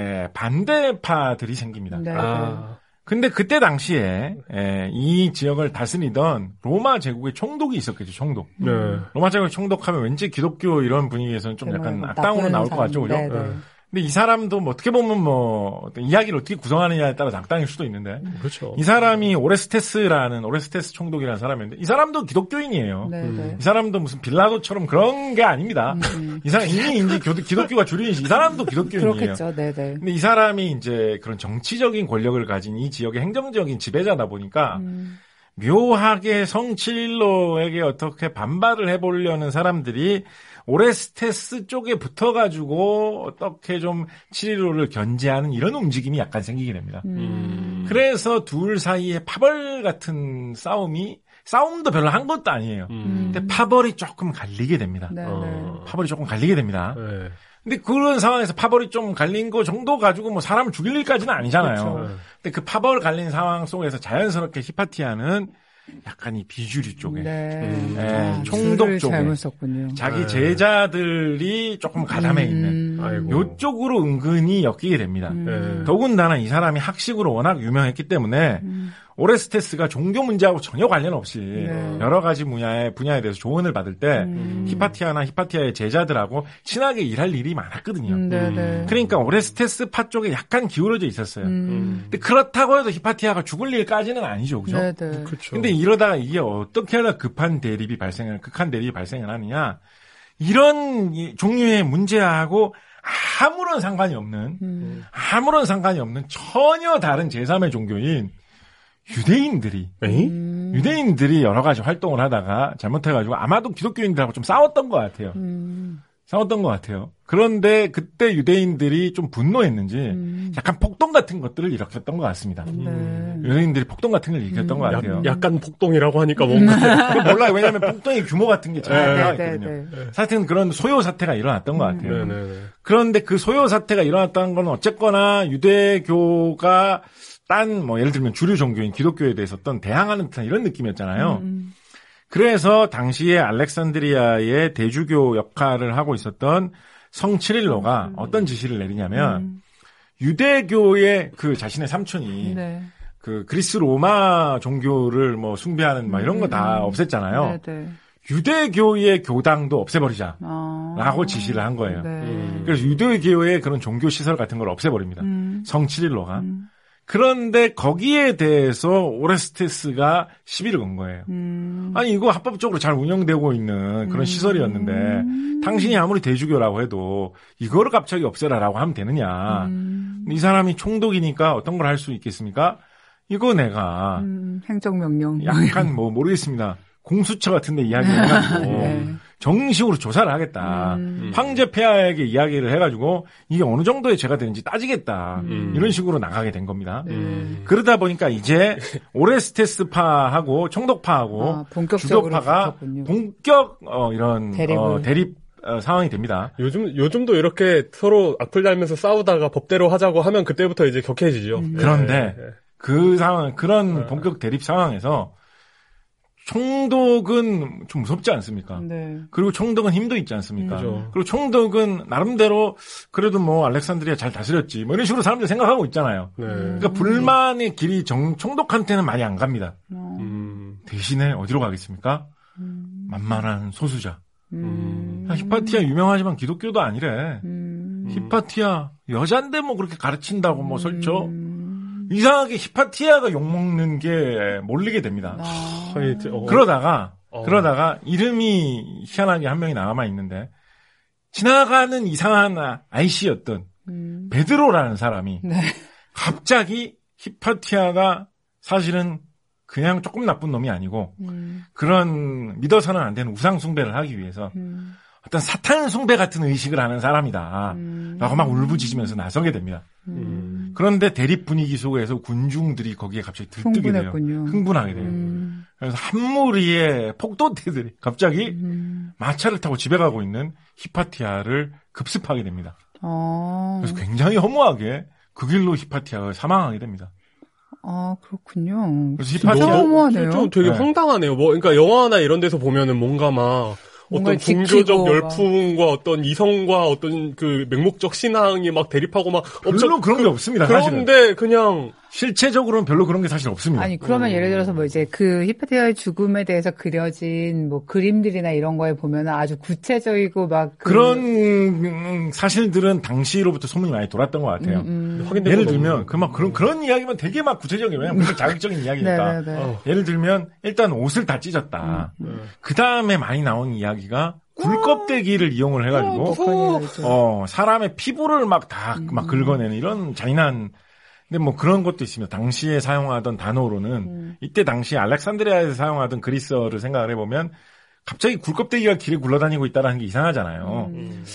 반대파들이 생깁니다. 근데 그때 당시에 이 지역을 다스리던 로마 제국의 총독이 있었겠죠. 총독. 로마 제국의 총독하면 왠지 기독교 이런 분위기에서는 좀 약간 악당으로 나올 것 같죠. 그죠? 근데 이 사람도 어떻게 보면 이야기를 어떻게 구성하느냐에 따라서 악당일 수도 있는데. 그렇죠. 이 사람이 오레스테스 총독이라는 사람인데 이 사람도 기독교인이에요. 이 사람도 무슨 빌라도처럼 그런 게 아닙니다. 이 사람 이미 기독교가 주류이지. 이 사람도 기독교인이에요. 그렇겠죠. 근데 이 사람이 이제 그런 정치적인 권력을 가진 이 지역의 행정적인 지배자다 보니까 묘하게 성치릴로에게 어떻게 반발을 해보려는 사람들이 오레스테스 쪽에 붙어가지고 어떻게 좀 치릴로를 견제하는 이런 움직임이 약간 생기게 됩니다. 그래서 둘 사이에 파벌 같은 싸움도 별로 한 것도 아니에요. 근데 파벌이 조금 갈리게 됩니다. 파벌이 조금 갈리게 됩니다. 근데 그런 상황에서 파벌이 좀 갈린 거 정도 가지고 사람을 죽일 일까지는 아니잖아요. 그렇죠. 근데 그 파벌 갈린 상황 속에서 자연스럽게 히파티아는 약간 이 비주류 쪽에, 총독 쪽에, 자기 제자들이 조금 가담해 있는, 요쪽으로 은근히 엮이게 됩니다. 더군다나 이 사람이 학식으로 워낙 유명했기 때문에, 오레스테스가 종교 문제하고 전혀 관련 없이 여러 가지 분야에 대해서 조언을 받을 때 히파티아나 히파티아의 제자들하고 친하게 일할 일이 많았거든요. 그러니까 오레스테스 파 쪽에 약간 기울어져 있었어요. 근데 그렇다고 해도 히파티아가 죽을 일까지는 아니죠, 그죠? 그렇죠. 근데 이러다가 이게 어떻게 하다 극한 대립이 발생을 하느냐? 이런 종류의 문제하고 아무런 상관이 없는 전혀 다른 제3의 종교인 유대인들이 여러 가지 활동을 하다가 잘못해가지고 아마도 기독교인들하고 좀 싸웠던 것 같아요. 그런데 그때 유대인들이 좀 분노했는지 약간 폭동 같은 것들을 일으켰던 것 같습니다. 유대인들이 폭동 같은 걸 일으켰던 것 같아요. 약간 폭동이라고 하니까 뭔가 몰라요. 왜냐하면 폭동의 규모 같은 게 잘 나와 있거든요. 하여튼 그런 소요 사태가 일어났던 것 같아요. 그런데 그 소요 사태가 일어났다는 건 어쨌거나 유대교가 예를 들면 주류 종교인 기독교에 대해서 어떤 대항하는 듯한 이런 느낌이었잖아요. 그래서 당시에 알렉산드리아의 대주교 역할을 하고 있었던 성치릴로가 어떤 지시를 내리냐면 유대교의 그 자신의 삼촌이 그 그리스 로마 종교를 숭배하는 이런 거 다 없앴잖아요. 유대교의 교당도 없애버리자라고 지시를 한 거예요. 그래서 유대교의 그런 종교 시설 같은 걸 없애버립니다. 성치릴로가. 그런데 거기에 대해서 오레스테스가 시비를 건 거예요. 아니 이거 합법적으로 잘 운영되고 있는 그런 시설이었는데 당신이 아무리 대주교라고 해도 이거를 갑자기 없애라라고 하면 되느냐. 이 사람이 총독이니까 어떤 걸 할 수 있겠습니까? 이거 내가 행정명령 약간 모르겠습니다. 공수처 같은 데 이야기를 해가지고 정식으로 조사를 하겠다. 황제 폐하에게 이야기를 해가지고 이게 어느 정도의 죄가 되는지 따지겠다. 이런 식으로 나가게 된 겁니다. 그러다 보니까 이제 오레스테스파하고 총독파하고 주교파가 본격 이런 대립 상황이 됩니다. 요즘도 이렇게 서로 악플 달면서 싸우다가 법대로 하자고 하면 그때부터 이제 격해지죠. 그런데 그 상황, 그런 본격 대립 상황에서 총독은 좀 무섭지 않습니까? 그리고 총독은 힘도 있지 않습니까? 그리고 총독은 나름대로 그래도 알렉산드리아 잘 다스렸지. 이런 식으로 사람들이 생각하고 있잖아요. 그러니까 불만의 길이 총독한테는 많이 안 갑니다. 대신에 어디로 가겠습니까? 만만한 소수자. 히파티아 유명하지만 기독교도 아니래. 히파티아 여잔데 그렇게 가르친다고 설쳐. 이상하게 히파티아가 욕먹는 게 몰리게 됩니다. 그러다가 이름이 희한하게 한 명이 남아 있는데 지나가는 이상한 아이씨였던 베드로라는 사람이 갑자기 히파티아가 사실은 그냥 조금 나쁜 놈이 아니고 그런 믿어서는 안 되는 우상 숭배를 하기 위해서 어떤 사탄 숭배 같은 의식을 하는 사람이다 라고 막 울부짖으면서 나서게 됩니다. 그런데 대립 분위기 속에서 군중들이 거기에 갑자기 들뜨게 돼요. 흥분하게 돼요. 그래서 한 무리의 폭도대들이 갑자기 마차를 타고 집에 가고 있는 히파티아를 급습하게 됩니다. 그래서 굉장히 허무하게 그 길로 히파티아가 사망하게 됩니다. 아, 그렇군요. 그래서 히파티아 허무하네요. 좀 되게 황당하네요. 그러니까 영화나 이런 데서 보면은 뭔가 막 어떤 종교적 열풍과 어떤 이성과 어떤 그 맹목적 신앙이 막 대립하고 막 별로 그런 게 없습니다. 그런데 사실은. 그냥 실체적으로는 별로 그런 게 사실 없습니다. 아니 그러면 예를 들어서 뭐 이제 그 히파티아의 죽음에 대해서 그려진 뭐 그림들이나 이런 거에 보면은 아주 구체적이고 막 그런 사실들은 당시로부터 소문이 많이 돌았던 것 같아요. 예를 들면 그런 이야기만 되게 막 구체적이에요. 왜냐면 그게 자극적인 이야기니까. 예를 들면 일단 옷을 다 찢었다. 그 다음에 많이 나온 이야기가 굴껍데기를 이용을 해가지고 사람의 피부를 막 다 막 긁어내는 이런 잔인한. 근데 뭐 그런 것도 있습니다. 당시에 사용하던 단어로는 이때 당시 알렉산드리아에서 사용하던 그리스어를 생각을 해보면 갑자기 굴껍데기가 길에 굴러다니고 있다는 게 이상하잖아요.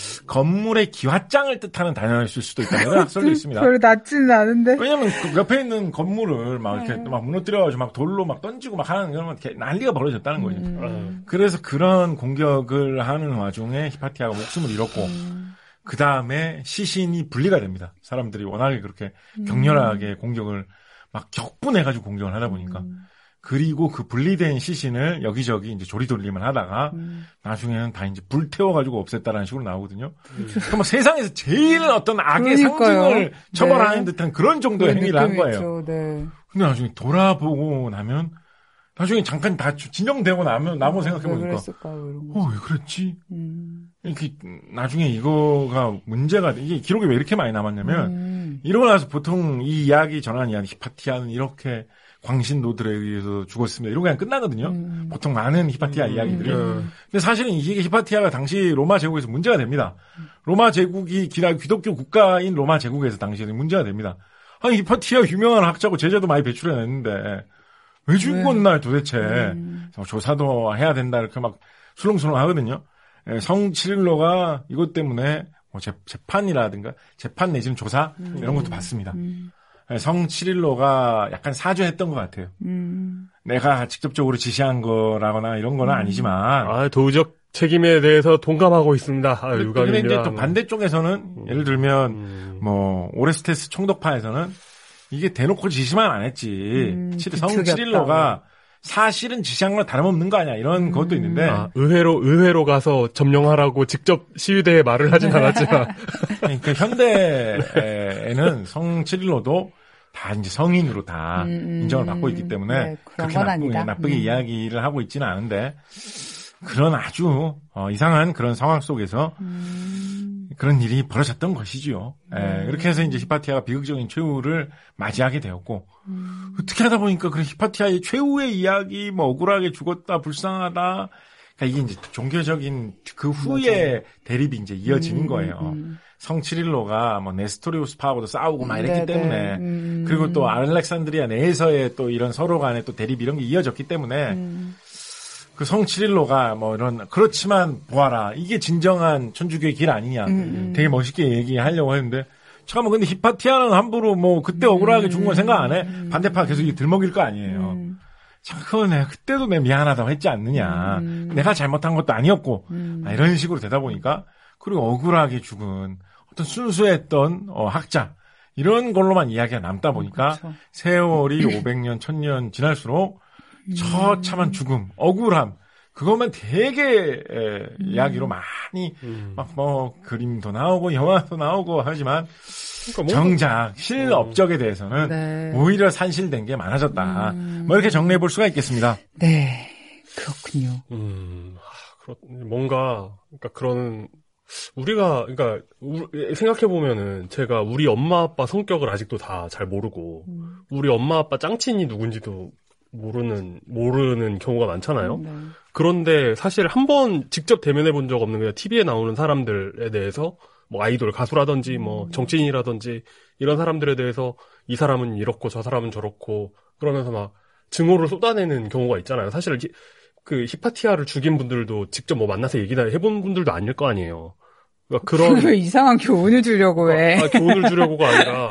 건물의 기와장을 뜻하는 단어를 쓸 수도 있다는 설도 있습니다. 별로 낫지는 않은데. 왜냐면 그 옆에 있는 건물을 막 이렇게 막 무너뜨려가지고 막 돌로 막 던지고 막 하는 그런 난리가 벌어졌다는 거죠. 그래서 그런 공격을 하는 와중에 히파티아가 목숨을 잃었고 그 다음에 시신이 분리가 됩니다. 사람들이 워낙에 그렇게 격렬하게 공격을 막 격분해가지고 공격을 하다 보니까. 그리고 그 분리된 시신을 여기저기 이제 조리돌림을 하다가 나중에는 다 이제 불태워가지고 없앴다라는 식으로 나오거든요. 그럼 세상에서 제일 어떤 악의 상징을 처벌하는 듯한 그런 정도의 행위를 한 거예요. 네. 근데 나중에 돌아보고 나면 나중에 잠깐 다 진정되고 나면 나무 생각해보니까 왜 그랬지? 이렇게 나중에 이거가 문제가 이게 기록이 왜 이렇게 많이 남았냐면 이러고 나서 보통 이 이야기 전하는 이야기 히파티아는 이렇게 광신도들에 의해서 죽었습니다. 이러고 그냥 끝나거든요. 보통 많은 히파티아 이야기들이. 근데 사실은 이게 히파티아가 당시 로마 제국에서 문제가 됩니다. 로마 제국이 기독교 국가인 로마 제국에서 당시에는 문제가 됩니다. 아니 히파티아 유명한 학자고 제자도 많이 배출해냈는데 왜 죽었나 도대체. 조사도 해야 된다 이렇게 막 술렁술렁 하거든요. 성 치릴로가 이것 때문에 뭐 재판이라든가 재판 내지는 조사 이런 것도 받습니다. 성 치릴로가 약간 사죄했던 것 같아요. 내가 직접적으로 지시한 거라거나 이런 건 아니지만 도의적 책임에 대해서 동감하고 있습니다. 그런데 이제 또 반대쪽에서는 예를 들면 뭐 오레스테스 총독파에서는 이게 대놓고 지시만 안 했지. 성 치릴로가 사실은 지시한 건 다름없는 거 아니야. 이런 것도 있는데. 의회로 가서 점령하라고 직접 시위대에 말을 하진 않았지만. 그러니까 현대에는 성 치릴로도 다 이제 성인으로 다 인정을 받고 있기 때문에 그렇게 나쁘게 이야기를 하고 있지는 않은데 그런 아주 이상한 그런 상황 속에서 그런 일이 벌어졌던 것이지요. 그렇게 해서 이제 히파티아가 비극적인 최후를 맞이하게 되었고 어떻게 하다 보니까 그런 히파티아의 최후의 이야기, 뭐 억울하게 죽었다, 불쌍하다. 그러니까 이게 이제 종교적인 그 후에 대립이 이제 이어지는 거예요. 성 치릴로가 뭐 네스토리우스파하고도 싸우고 막 이랬기 때문에 그리고 또 알렉산드리아 내에서의 또 이런 서로 간의 또 대립 이런 게 이어졌기 때문에 그 성 치릴로가 뭐 이런 그렇지만 보아라 이게 진정한 천주교의 길 아니냐 되게 멋있게 얘기하려고 했는데 잠깐만 근데 히파티아는 함부로 뭐 그때 억울하게 죽은 건 생각 안 해? 반대파 계속 들먹일 거 아니에요. 참 그거 내가 그때도 내가 미안하다고 했지 않느냐. 내가 잘못한 것도 아니었고 이런 식으로 되다 보니까 그리고 억울하게 죽은 어떤 순수했던 학자 이런 걸로만 이야기가 남다 보니까 그렇죠. 세월이 500년, 1000년 지날수록 처참한 죽음, 억울함 그것만 되게 이야기로 많이 막 뭐 그림도 나오고 영화도 나오고 하지만 그러니까 정작 실업적에 대해서는 오히려 산실된 게 많아졌다. 뭐 이렇게 정리해 볼 수가 있겠습니다. 네, 그렇군요. 뭔가 그러니까 그런 우리가 그러니까 생각해 보면은 제가 우리 엄마 아빠 성격을 아직도 다 잘 모르고 우리 엄마 아빠 짱친이 누군지도 모르는 경우가 많잖아요. 그런데 사실 한 번 직접 대면해 본 적 없는 그냥 TV에 나오는 사람들에 대해서 뭐 아이돌 가수라든지 뭐 정치인이라든지 이런 사람들에 대해서 이 사람은 이렇고 저 사람은 저렇고 그러면서 막 증오를 쏟아내는 경우가 있잖아요. 사실 그 히파티아를 죽인 분들도 직접 뭐 만나서 얘기나 해본 분들도 아닐 거 아니에요. 그러니까 그런 왜 이상한 교훈을 주려고 해? 교훈을 주려고가 아니라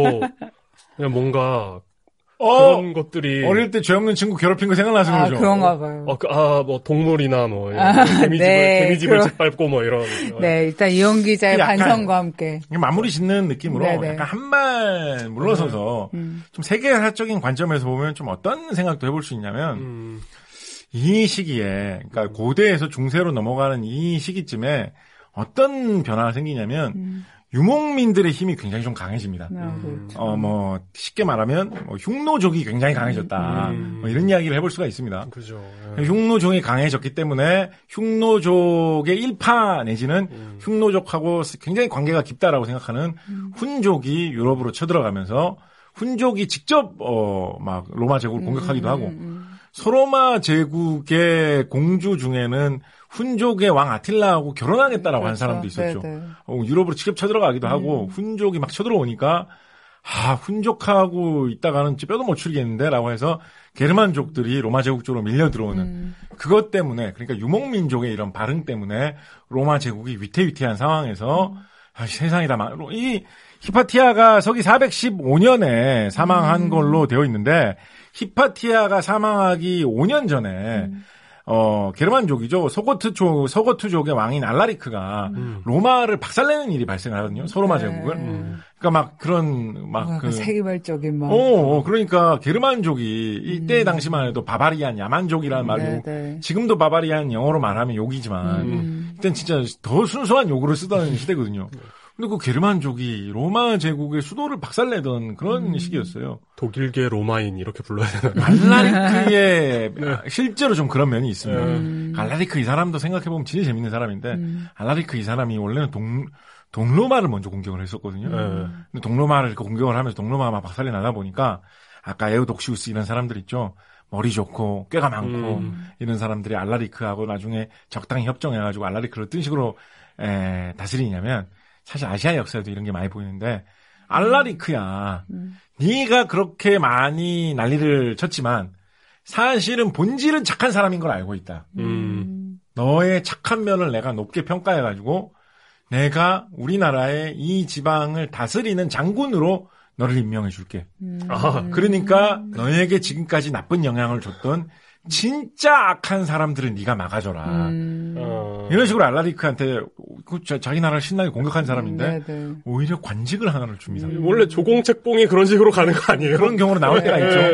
그냥 뭔가 그런 것들이 어릴 때 죄 없는 친구 괴롭힌 거 생각나서 그러죠. 그런가 봐요. 뭐 동물이나 뭐 개미집을 짓밟고 뭐 이런. 네, 일단 이용 기자의 반성과 함께 마무리 짓는 느낌으로 네네. 약간 한 발 물러서서 좀 세계사적인 관점에서 보면 좀 어떤 생각도 해볼 수 있냐면 이 시기에 그러니까 고대에서 중세로 넘어가는 이 시기쯤에 어떤 변화가 생기냐면 유목민들의 힘이 굉장히 좀 강해집니다. 뭐 쉽게 말하면 뭐 흉노족이 굉장히 강해졌다. 뭐 이런 이야기를 해볼 수가 있습니다. 그죠. 흉노족이 강해졌기 때문에 흉노족의 일파 내지는 흉노족하고 굉장히 관계가 깊다라고 생각하는 훈족이 유럽으로 쳐들어가면서 훈족이 직접 막 로마 제국을 공격하기도 하고 소로마 제국의 공주 중에는 훈족의 왕 아틸라하고 결혼하겠다라고 한 사람도 있었죠. 유럽으로 직접 쳐들어가기도 하고 훈족이 막 쳐들어오니까 훈족하고 있다가는 뼈도 못 추리겠는데라고 해서 게르만족들이 로마 제국 쪽으로 밀려 들어오는 그것 때문에 그러니까 유목민족의 이런 발흥 때문에 로마 제국이 위태위태한 상황에서 세상이 다 이 히파티아가 서기 415년에 사망한 걸로 되어 있는데 히파티아가 사망하기 5년 전에 게르만족이죠. 서고트족의 왕인 알라리크가 로마를 박살내는 일이 발생을 하거든요. 소로마 제국을. 그러니까 막 그런 세계발적인 그러니까 게르만족이 이때 당시만 해도 바바리안 야만족이라는 말로 지금도 바바리안 영어로 말하면 욕이지만 그때는 진짜 더 순수한 욕으로 쓰던 시대거든요. 근데 그 게르만족이 로마 제국의 수도를 박살내던 그런 시기였어요. 독일계 로마인 이렇게 불러야 되나요? 알라리크의 실제로 좀 그런 면이 있습니다. 알라리크 이 사람도 생각해보면 진짜 재밌는 사람인데 알라리크 이 사람이 원래는 동로마를 먼저 공격을 했었거든요. 근데 동로마를 공격을 하면서 동로마가 막 박살이 나다 보니까 아까 에우독시우스 이런 사람들 있죠. 머리 좋고 꾀가 많고 이런 사람들이 알라리크하고 나중에 적당히 협정해가지고 알라리크를 어떤 식으로 다스리냐면 사실 아시아 역사에도 이런 게 많이 보이는데 알라리크야 네가 그렇게 많이 난리를 쳤지만 사실은 본질은 착한 사람인 걸 알고 있다. 너의 착한 면을 내가 높게 평가해가지고 내가 우리나라의 이 지방을 다스리는 장군으로 너를 임명해 줄게. 그러니까 너에게 지금까지 나쁜 영향을 줬던 진짜 악한 사람들은 네가 막아줘라. 이런 식으로 알라리크한테 자기 나라를 신나게 공격한 사람인데 오히려 관직을 하나를 줍니다. 원래 조공책봉이 그런 식으로 가는 거 아니에요? 그런 경우로 나올 때가 있죠.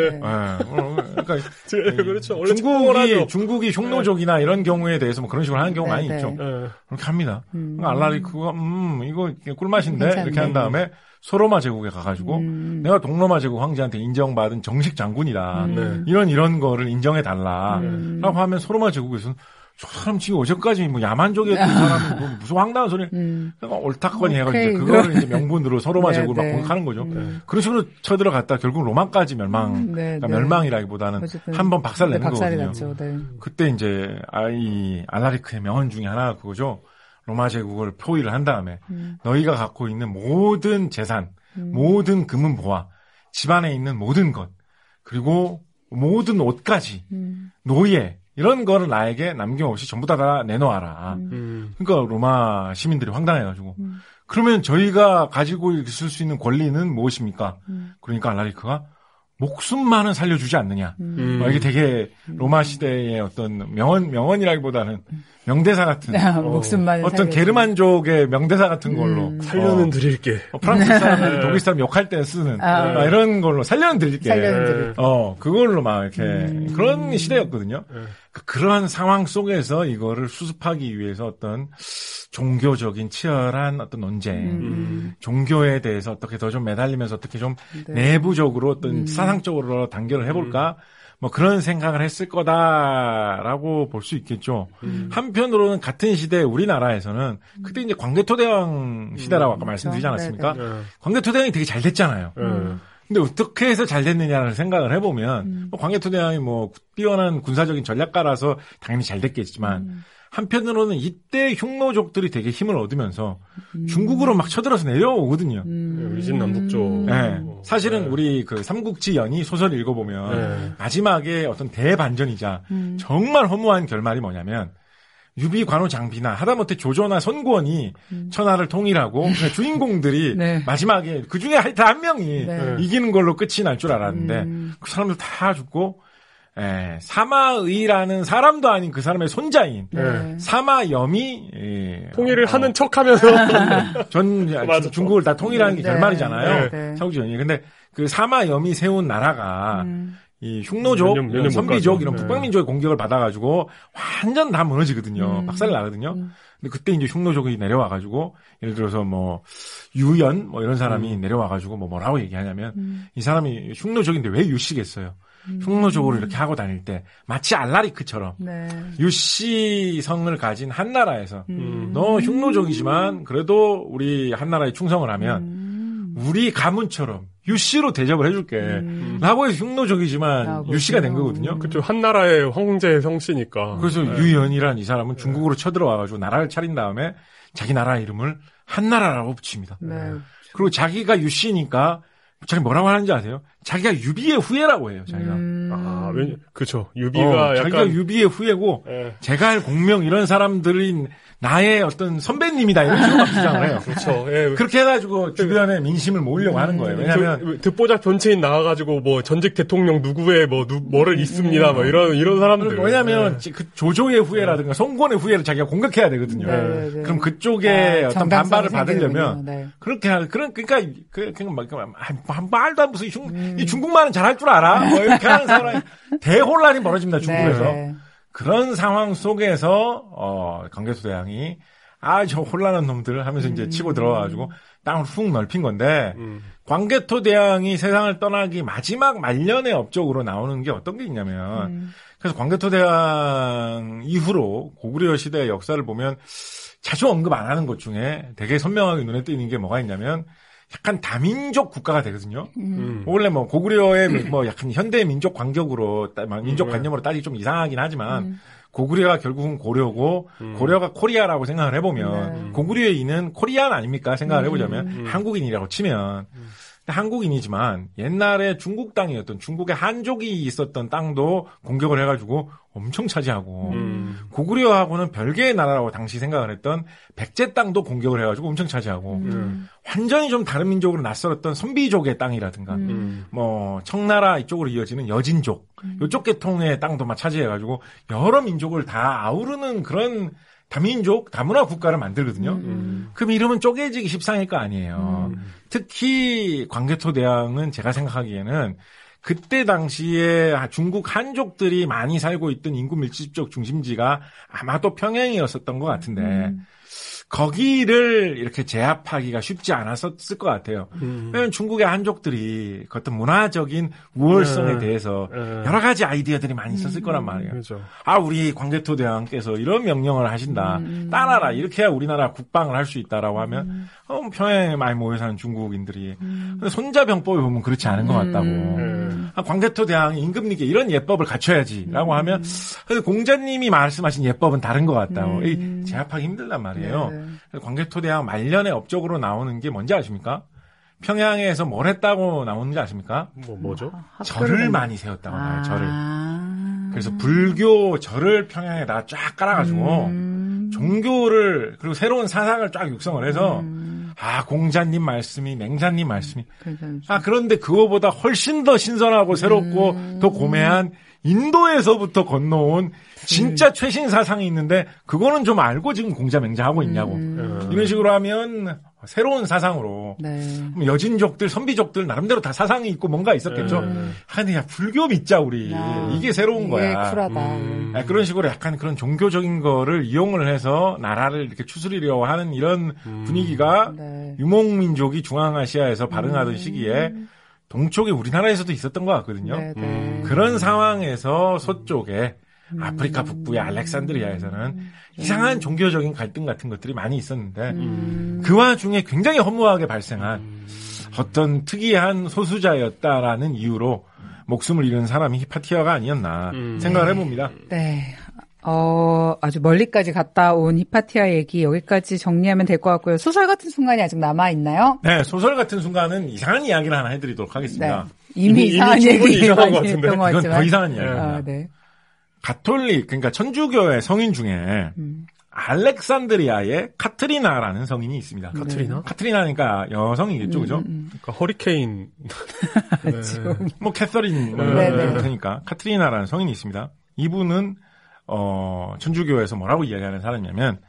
그러니까 그렇죠. 원래 중국이 흉노족이나 이런 경우에 대해서 뭐 그런 식으로 하는 경우 많이 있죠. 그렇게 합니다. 알라리크가 이거 꿀맛인데 괜찮네. 이렇게 한 다음에 소로마 제국에 가가지고 내가 동로마 제국 황제한테 인정받은 정식 장군이다. 이런 거를 인정해달라. 라고 하면 소로마 제국에서는 저 사람 지금 어제까지 뭐 야만족이었던 사람이 뭐 무슨 황당한 소리 옳다거니 해가지고 그거를 이제 명분으로 소로마 제국을 막 공격하는 거죠. 그런 식으로 쳐들어갔다 결국 로마까지 그러니까 멸망이라기보다는 한번 박살내는 거거든요. 그때 이제 알라리크의 명언 중에 하나가 그거죠. 로마 제국을 포위를 한 다음에 너희가 갖고 있는 모든 재산, 모든 금은 보화, 집안에 있는 모든 것, 그리고 모든 옷까지, 노예 이런 거를 나에게 남김없이 전부 다 내놓아라. 그러니까 로마 시민들이 황당해가지고 그러면 저희가 가지고 있을 수 있는 권리는 무엇입니까? 그러니까 알라리크가 목숨만은 살려주지 않느냐. 이게 되게 로마 시대의 어떤 명언이라기보다는 명대사 같은 목숨만은 어떤 게르만족의 명대사 같은 걸로 살려는 드릴게. 프랑스 사람들 독일 사람 욕할 때 쓰는 이런 걸로 살려는 드릴게. 그걸로 막 이렇게 그런 시대였거든요. 그러한 상황 속에서 이거를 수습하기 위해서 어떤 종교적인 치열한 어떤 논쟁, 종교에 대해서 어떻게 더 좀 매달리면서 어떻게 좀 내부적으로 어떤 사상적으로 단결을 해볼까? 뭐 그런 생각을 했을 거다라고 볼 수 있겠죠. 한편으로는 같은 시대 우리나라에서는 그때 이제 광개토대왕 시대라고 아까 말씀드리지 않았습니까? 광개토대왕이 되게 잘 됐잖아요. 근데 어떻게 해서 잘 됐느냐를 생각을 해보면 광개토대왕이 뭐 뛰어난 군사적인 전략가라서 당연히 잘 됐겠지만 한편으로는 이때 흉노족들이 되게 힘을 얻으면서 중국으로 막 쳐들어서 내려오거든요. 위진남북조. 네. 사실은 우리 그 삼국지 연의 소설 읽어보면 마지막에 어떤 대반전이자 정말 허무한 결말이 뭐냐면 유비, 관우, 장비나 하다못해 조조나 선구원이 천하를 통일하고 주인공들이 네. 마지막에 그중에 하여튼 한 명이 이기는 걸로 끝이 날 줄 알았는데 그 사람들 다 죽고 사마의라는 사람도 아닌 그 사람의 손자인 사마염이 통일을 하는 척하면서 중국을 다 통일하는 게 결말이잖아요. 네. 삼국지 연의. 근데 그 사마염이 세운 나라가 이 흉노족, 선비족 이런 북방민족의 공격을 받아가지고 완전 다 무너지거든요. 박살 나거든요. 근데 그때 이제 흉노족이 내려와가지고 예를 들어서 뭐 유연 뭐 이런 사람이 내려와가지고 뭐라고 얘기하냐면 이 사람이 흉노족인데 왜 유씨겠어요? 흉노족으로 이렇게 하고 다닐 때 마치 알라리크처럼 유씨 성을 가진 한나라에서 너 흉노족이지만 그래도 우리 한나라에 충성을 하면 우리 가문처럼 유씨로 대접을 해줄게 라고 해서 흉노족이지만 유씨가 된 거거든요. 그렇죠. 한나라의 황제 성씨니까. 그래서 유연이라는 이 사람은 중국으로 쳐들어와가지고 나라를 차린 다음에 자기 나라 이름을 한나라라고 붙입니다. 그리고 자기가 유씨니까 자기 뭐라고 하는지 아세요? 자기가 유비의 후예라고 해요, 자기가. 그렇죠. 유비가 자기가 유비의 후예고, 제가 할 공명 이런 사람들인 나의 어떤 선배님이다 이런 식으로 막 주장을 해요. 그렇죠. 그렇게 해가지고 주변에 민심을 모으려고 하는 거예요. 왜냐하면 듣보잡 전체인 나와가지고 뭐 전직 대통령 누구의 뭐를 있습니다, 뭐 이런 사람들. 왜냐하면 그 조조의 후예라든가 송권의 후예를 자기가 공격해야 되거든요. 그럼 그쪽에 어떤 반발을 받으려면 그렇게 그러니까 말도 안 무슨 이 중국말은 잘할 줄 알아? 뭐 이렇게 하는 사람이 대혼란이 벌어집니다, 중국에서. 그런 상황 속에서, 광개토대왕이, 저 혼란한 놈들 하면서 이제 치고 들어와가지고 땅을 훅 넓힌 건데, 광개토대왕이 세상을 떠나기 마지막 말년의 업적으로 나오는 게 어떤 게 있냐면, 그래서 광개토대왕 이후로 고구려 시대의 역사를 보면 자주 언급 안 하는 것 중에 되게 선명하게 눈에 띄는 게 뭐가 있냐면, 약간 다민족 국가가 되거든요. 원래 뭐 고구려의 뭐 약간 현대 민족 관격으로 민족 관념으로 따지기 좀 이상하긴 하지만 고구려가 결국은 고려고 고려가 코리아라고 생각을 해보면 고구려의 인은 코리안 아닙니까? 생각을 해보자면 한국인이라고 치면 한국인이지만 옛날에 중국 땅이었던 중국의 한족이 있었던 땅도 공격을 해가지고 엄청 차지하고 고구려하고는 별개의 나라라고 당시 생각을 했던 백제 땅도 공격을 해가지고 엄청 차지하고 완전히 좀 다른 민족으로 낯설었던 선비족의 땅이라든가 뭐 청나라 이쪽으로 이어지는 여진족 이쪽 계통의 땅도 막 차지해가지고 여러 민족을 다 아우르는 그런 다민족, 다문화 국가를 만들거든요. 그럼 이러면 쪼개지기 십상일 거 아니에요. 특히 광개토대왕은 제가 생각하기에는 그때 당시에 중국 한족들이 많이 살고 있던 인구 밀집적 중심지가 아마도 평양이었었던 것 같은데 거기를 이렇게 제압하기가 쉽지 않았었을 것 같아요. 왜냐하면 중국의 한족들이 그 어떤 문화적인 우월성에 대해서 여러 가지 아이디어들이 많이 있었을 거란 말이에요. 그렇죠. 우리 광개토대왕께서 이런 명령을 하신다. 따라라. 이렇게 해야 우리나라 국방을 할 수 있다라고 하면 평양에 많이 모여 사는 중국인들이 근데 손자병법에 보면 그렇지 않은 것 같다고. 광개토대왕이 임금님께 이런 예법을 갖춰야지라고 하면 공자님이 말씀하신 예법은 다른 것 같다고. 제압하기 힘들단 말이에요. 광개토대왕 말년의 업적으로 나오는 게 뭔지 아십니까? 평양에서 뭘 했다고 나오는지 아십니까? 뭐죠? 절을 많이 세웠다고 나와요. 절을. 그래서 불교 절을 평양에다가 쫙 깔아가지고 종교를 그리고 새로운 사상을 쫙 육성을 해서 공자님 말씀이 맹자님 말씀이 그런데 그거보다 훨씬 더 신선하고 새롭고 더 고매한 인도에서부터 건너온 진짜 최신 사상이 있는데 그거는 좀 알고 지금 공자 맹자하고 있냐고. 이런 식으로 하면 새로운 사상으로 여진족들 선비족들 나름대로 다 사상이 있고 뭔가 있었겠죠. 근데 불교 믿자 우리. 이게 새로운 거야. 쿨하다. 그런 식으로 약간 그런 종교적인 거를 이용을 해서 나라를 이렇게 추스리려고 하는 이런 분위기가 유목민족이 중앙아시아에서 발흥하던 시기에 동쪽에 우리나라에서도 있었던 것 같거든요. 그런 상황에서 서쪽에 아프리카 북부의 알렉산드리아에서는 이상한 종교적인 갈등 같은 것들이 많이 있었는데 그 와중에 굉장히 허무하게 발생한 어떤 특이한 소수자였다라는 이유로 목숨을 잃은 사람이 히파티아가 아니었나 생각을 해봅니다. 네. 아주 멀리까지 갔다 온 히파티아 얘기 여기까지 정리하면 될 것 같고요. 소설 같은 순간이 아직 남아있나요? 네, 소설 같은 순간은 이상한 이야기를 하나 해드리도록 하겠습니다. 네. 이미 이상한 얘기 이상한 것 같은데. 이건 더 이상한 이야기입니다. 네. 가톨릭, 그러니까 천주교의 성인 중에 알렉산드리아의 카트리나라는 성인이 있습니다. 카트리나? 카트리나니까 여성이겠죠, 그죠? 그러니까 허리케인. 네. 뭐 캐서린 그러니까 카트리나라는 성인이 있습니다. 이분은 천주교에서 뭐라고 이야기하는 사람이냐면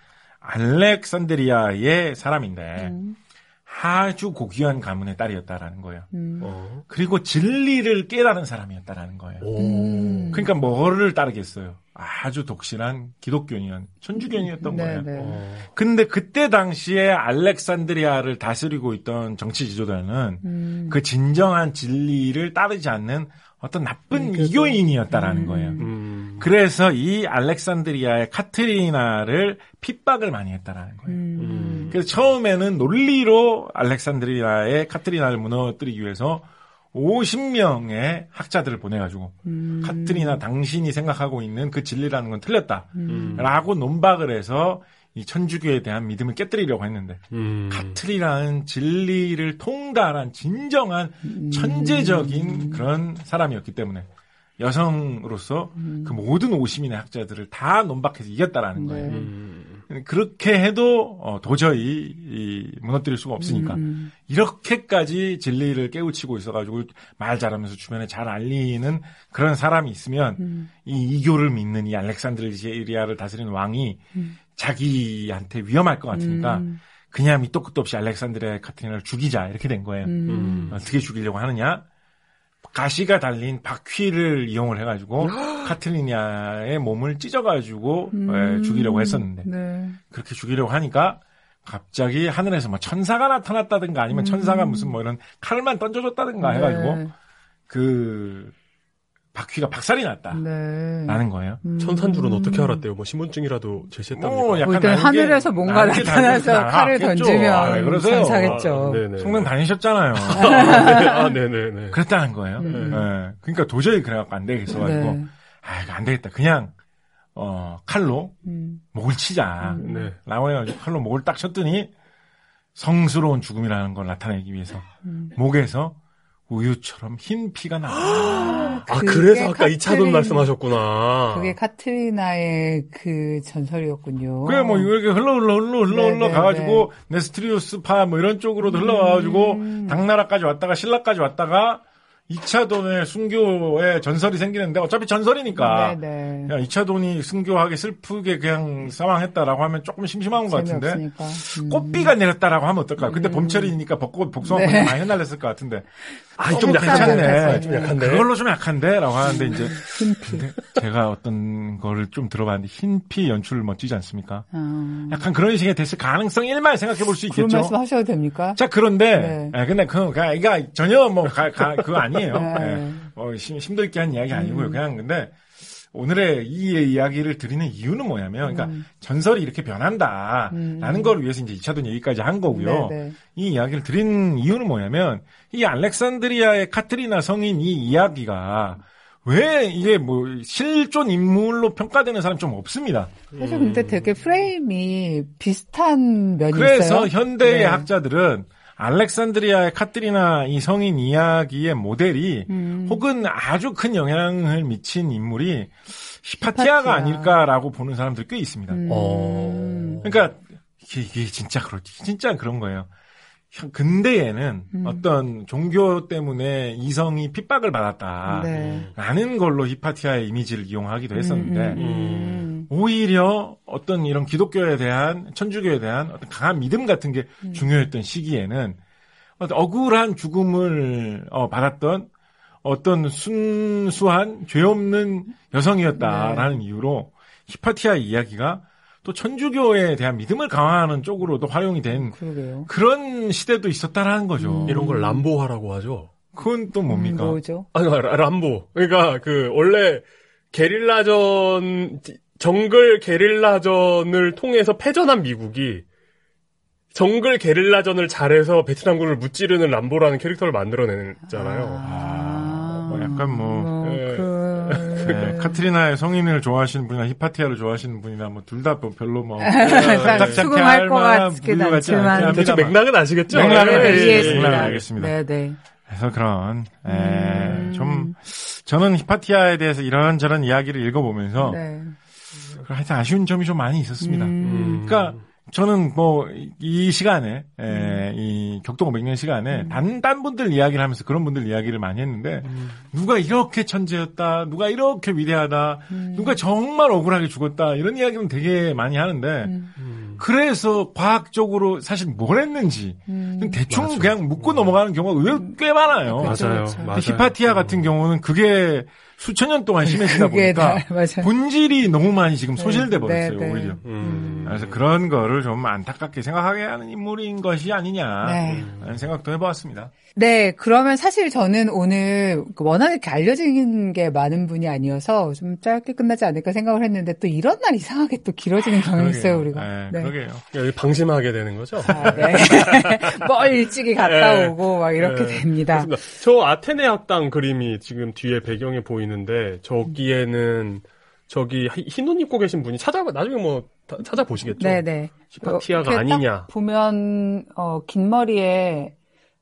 알렉산드리아의 사람인데 아주 고귀한 가문의 딸이었다라는 거예요. 그리고 진리를 깨달은 사람이었다라는 거예요. 그러니까 뭐를 따르겠어요. 아주 독실한 기독교인이었던 천주교인이었던 거예요. 근데 그때 당시에 알렉산드리아를 다스리고 있던 정치 지도자는 그 진정한 진리를 따르지 않는 어떤 나쁜 이교인이었다라는 거예요. 그래서 이 알렉산드리아의 카트리나를 핍박을 많이 했다라는 거예요. 그래서 처음에는 논리로 알렉산드리아의 카트리나를 무너뜨리기 위해서 50명의 학자들을 보내가지고 카트리나 당신이 생각하고 있는 그 진리라는 건 틀렸다라고 논박을 해서 이 천주교에 대한 믿음을 깨뜨리려고 했는데 카트리나는 진리를 통달한 진정한 천재적인 그런 사람이었기 때문에 여성으로서 그 모든 50인의 학자들을 다 논박해서 이겼다라는 거예요. 그렇게 해도 도저히 무너뜨릴 수가 없으니까 이렇게까지 진리를 깨우치고 있어가지고 말 잘하면서 주변에 잘 알리는 그런 사람이 있으면 이 이교를 믿는 이 알렉산드리아를 다스리는 왕이 자기한테 위험할 것 같으니까 그냥 밑도 끝도 없이 알렉산드리아의 카트리나를 죽이자 이렇게 된 거예요. 어떻게 죽이려고 하느냐? 가시가 달린 바퀴를 이용을 해가지고 카트리나의 몸을 찢어가지고 죽이려고 했었는데 그렇게 죽이려고 하니까 갑자기 하늘에서 뭐 천사가 나타났다든가 아니면 천사가 무슨 뭐 이런 칼만 던져줬다든가 해가지고 그 바퀴가 박살이 났다라는 거예요. 천사인 줄은 어떻게 알았대요? 뭐 신분증이라도 제시했답니까? 약간 하늘에서 뭔가 나타나서 칼을 던지면 천사겠죠. 성당 다니셨잖아요. 네네네. 그랬다는 거예요. 그러니까 도저히 그래갖고 안 되겠어가지고 이거 안 되겠다. 그냥 칼로 목을 치자. 라고 해가지고 칼로 목을 딱 쳤더니 성스러운 죽음이라는 걸 나타내기 위해서 목에서 우유처럼 흰 피가 나와. 그래서 아까 2차돈 말씀하셨구나. 그게 카트리나의 그 전설이었군요. 그래, 뭐, 이렇게 흘러 가가지고, 네스트리우스파 뭐 이런 쪽으로도 흘러가가지고, 당나라까지 왔다가, 신라까지 왔다가, 2차돈의 순교의 전설이 생기는데, 어차피 전설이니까. 그냥 2차돈이 순교하게 슬프게 그냥 사망했다라고 하면 조금 심심한 것 같은데. 꽃비가 내렸다라고 하면 어떨까요? 근데 봄철이니까 벚꽃, 복숭아 꽃이 많이 흩날렸을 것 같은데. 좀 괜찮네. 좀 약한데. 그걸로 좀 약한데? 라고 하는데, 이제. 근데 제가 어떤 거를 좀 들어봤는데, 흰피 연출 멋지지 않습니까? 약간 그런 식의 됐을 가능성 1말 생각해 볼 수 있겠죠. 그런 말씀 하셔도 됩니까? 자, 그런데, 근데 그러니까 전혀 뭐, 그거 아니에요. 힘들게 한 이야기 아니고요. 그냥 근데, 오늘의 이 이야기를 드리는 이유는 뭐냐면, 그러니까 전설이 이렇게 변한다라는 걸 위해서 이제 2차돈 얘기까지 한 거고요. 이 이야기를 드린 이유는 뭐냐면, 이 알렉산드리아의 카트리나 성인 이 이야기가 왜 이게 뭐 실존 인물로 평가되는 사람 좀 없습니다. 사실 근데 되게 프레임이 비슷한 면이 그래서 있어요. 그래서 현대의 학자들은 알렉산드리아의 카트리나 이 성인 이야기의 모델이 혹은 아주 큰 영향을 미친 인물이 히파티아가 아닐까라고 보는 사람들 꽤 있습니다. 그러니까 이게 진짜 그렇지. 진짜 그런 거예요. 근대에는 어떤 종교 때문에 이성이 핍박을 받았다라는 걸로 히파티아의 이미지를 이용하기도 했었는데 오히려 어떤 이런 기독교에 대한 천주교에 대한 어떤 강한 믿음 같은 게 중요했던 시기에는 어떤 억울한 죽음을 받았던 어떤 순수한 죄 없는 여성이었다라는 이유로 히파티아 이야기가 또 천주교에 대한 믿음을 강화하는 쪽으로도 활용이 된 그런 시대도 있었다라는 거죠. 이런 걸 람보화라고 하죠. 그건 또 뭡니까? 뭐죠? 람보. 그러니까 원래 정글 게릴라전을 통해서 패전한 미국이 정글 게릴라전을 잘해서 베트남군을 무찌르는 람보라는 캐릭터를 만들어냈잖아요. 약간 네, 카트리나의 성인을 좋아하시는 분이나 히파티아를 좋아하시는 분이나 뭐 둘 다 별로 뭐 수긍할 것 같긴 않지만 대충 맥락은 아시겠죠? 맥락은 이해했습니다. 알겠습니다. 네네. 그래서 그런 좀 저는 히파티아에 대해서 이런저런 이야기를 읽어보면서 네. 하여튼 아쉬운 점이 좀 많이 있었습니다. 그러니까 저는 뭐 이 시간에 이 격동 500년 시간에 딴 분들 이야기를 하면서 그런 분들 이야기를 많이 했는데 누가 이렇게 천재였다, 누가 이렇게 위대하다, 누가 정말 억울하게 죽었다 이런 이야기는 되게 많이 하는데 그래서 과학적으로 사실 뭘 했는지 대충 맞아. 그냥 묻고 넘어가는 경우가 의외로 꽤 많아요. 맞아요. 맞아요. 히파티아 같은 경우는 그게 수천 년 동안 심해지다 보니까 본질이 너무 많이 지금 소실돼 버렸어요. 네, 오히려. 그래서 그런 거를 좀 안타깝게 생각하게 하는 인물인 것이 아니냐라는 생각도 해보았습니다. 네, 그러면 사실 저는 오늘 워낙 이렇게 알려진 게 많은 분이 아니어서 좀 짧게 끝나지 않을까 생각을 했는데 또 이런 날 이상하게 또 길어지는 경향이 있어요, 우리가. 네, 그러게요. 여기 방심하게 되는 거죠? 아, 네. 뭘 일찍이 갔다 오고 막 이렇게 됩니다. 그렇습니다. 저 아테네 학당 그림이 지금 뒤에 배경에 보이는데 저기에는 저기 흰 옷 입고 계신 분이 나중에 뭐 찾아보시겠죠? 네네. 히파티아가 아니냐. 보면 긴 머리에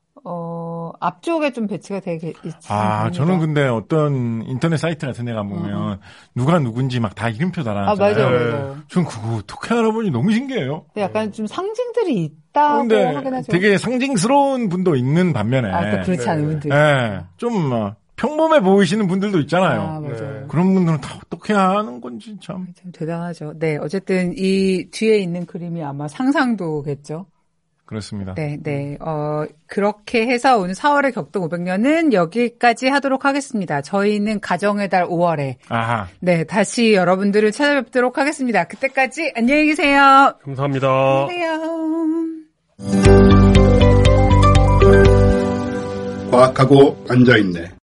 앞쪽에 좀 배치가 되게 있습니다. 저는 근데 어떤 인터넷 사이트 같은 데 가보면 누가 누군지 막 다 이름표 달아놨잖아요. 맞아요. 전 그거 어떻게 알아보니 너무 신기해요. 약간 좀 상징들이 있다고 하긴 하죠. 되게 상징스러운 분도 있는 반면에. 또 그렇지 않은 분들. 네. 좀 평범해 보이시는 분들도 있잖아요. 맞아요. 그런 분들은 다 어떻게 하는 건지 참 대단하죠. 네, 어쨌든 이 뒤에 있는 그림이 아마 상상도겠죠. 그렇습니다. 네. 그렇게 해서 오늘 4월의 격동 500년은 여기까지 하도록 하겠습니다. 저희는 가정의 달 5월에. 네, 다시 여러분들을 찾아뵙도록 하겠습니다. 그때까지 안녕히 계세요. 감사합니다. 안녕히 계세요. 과학하고 앉아있네.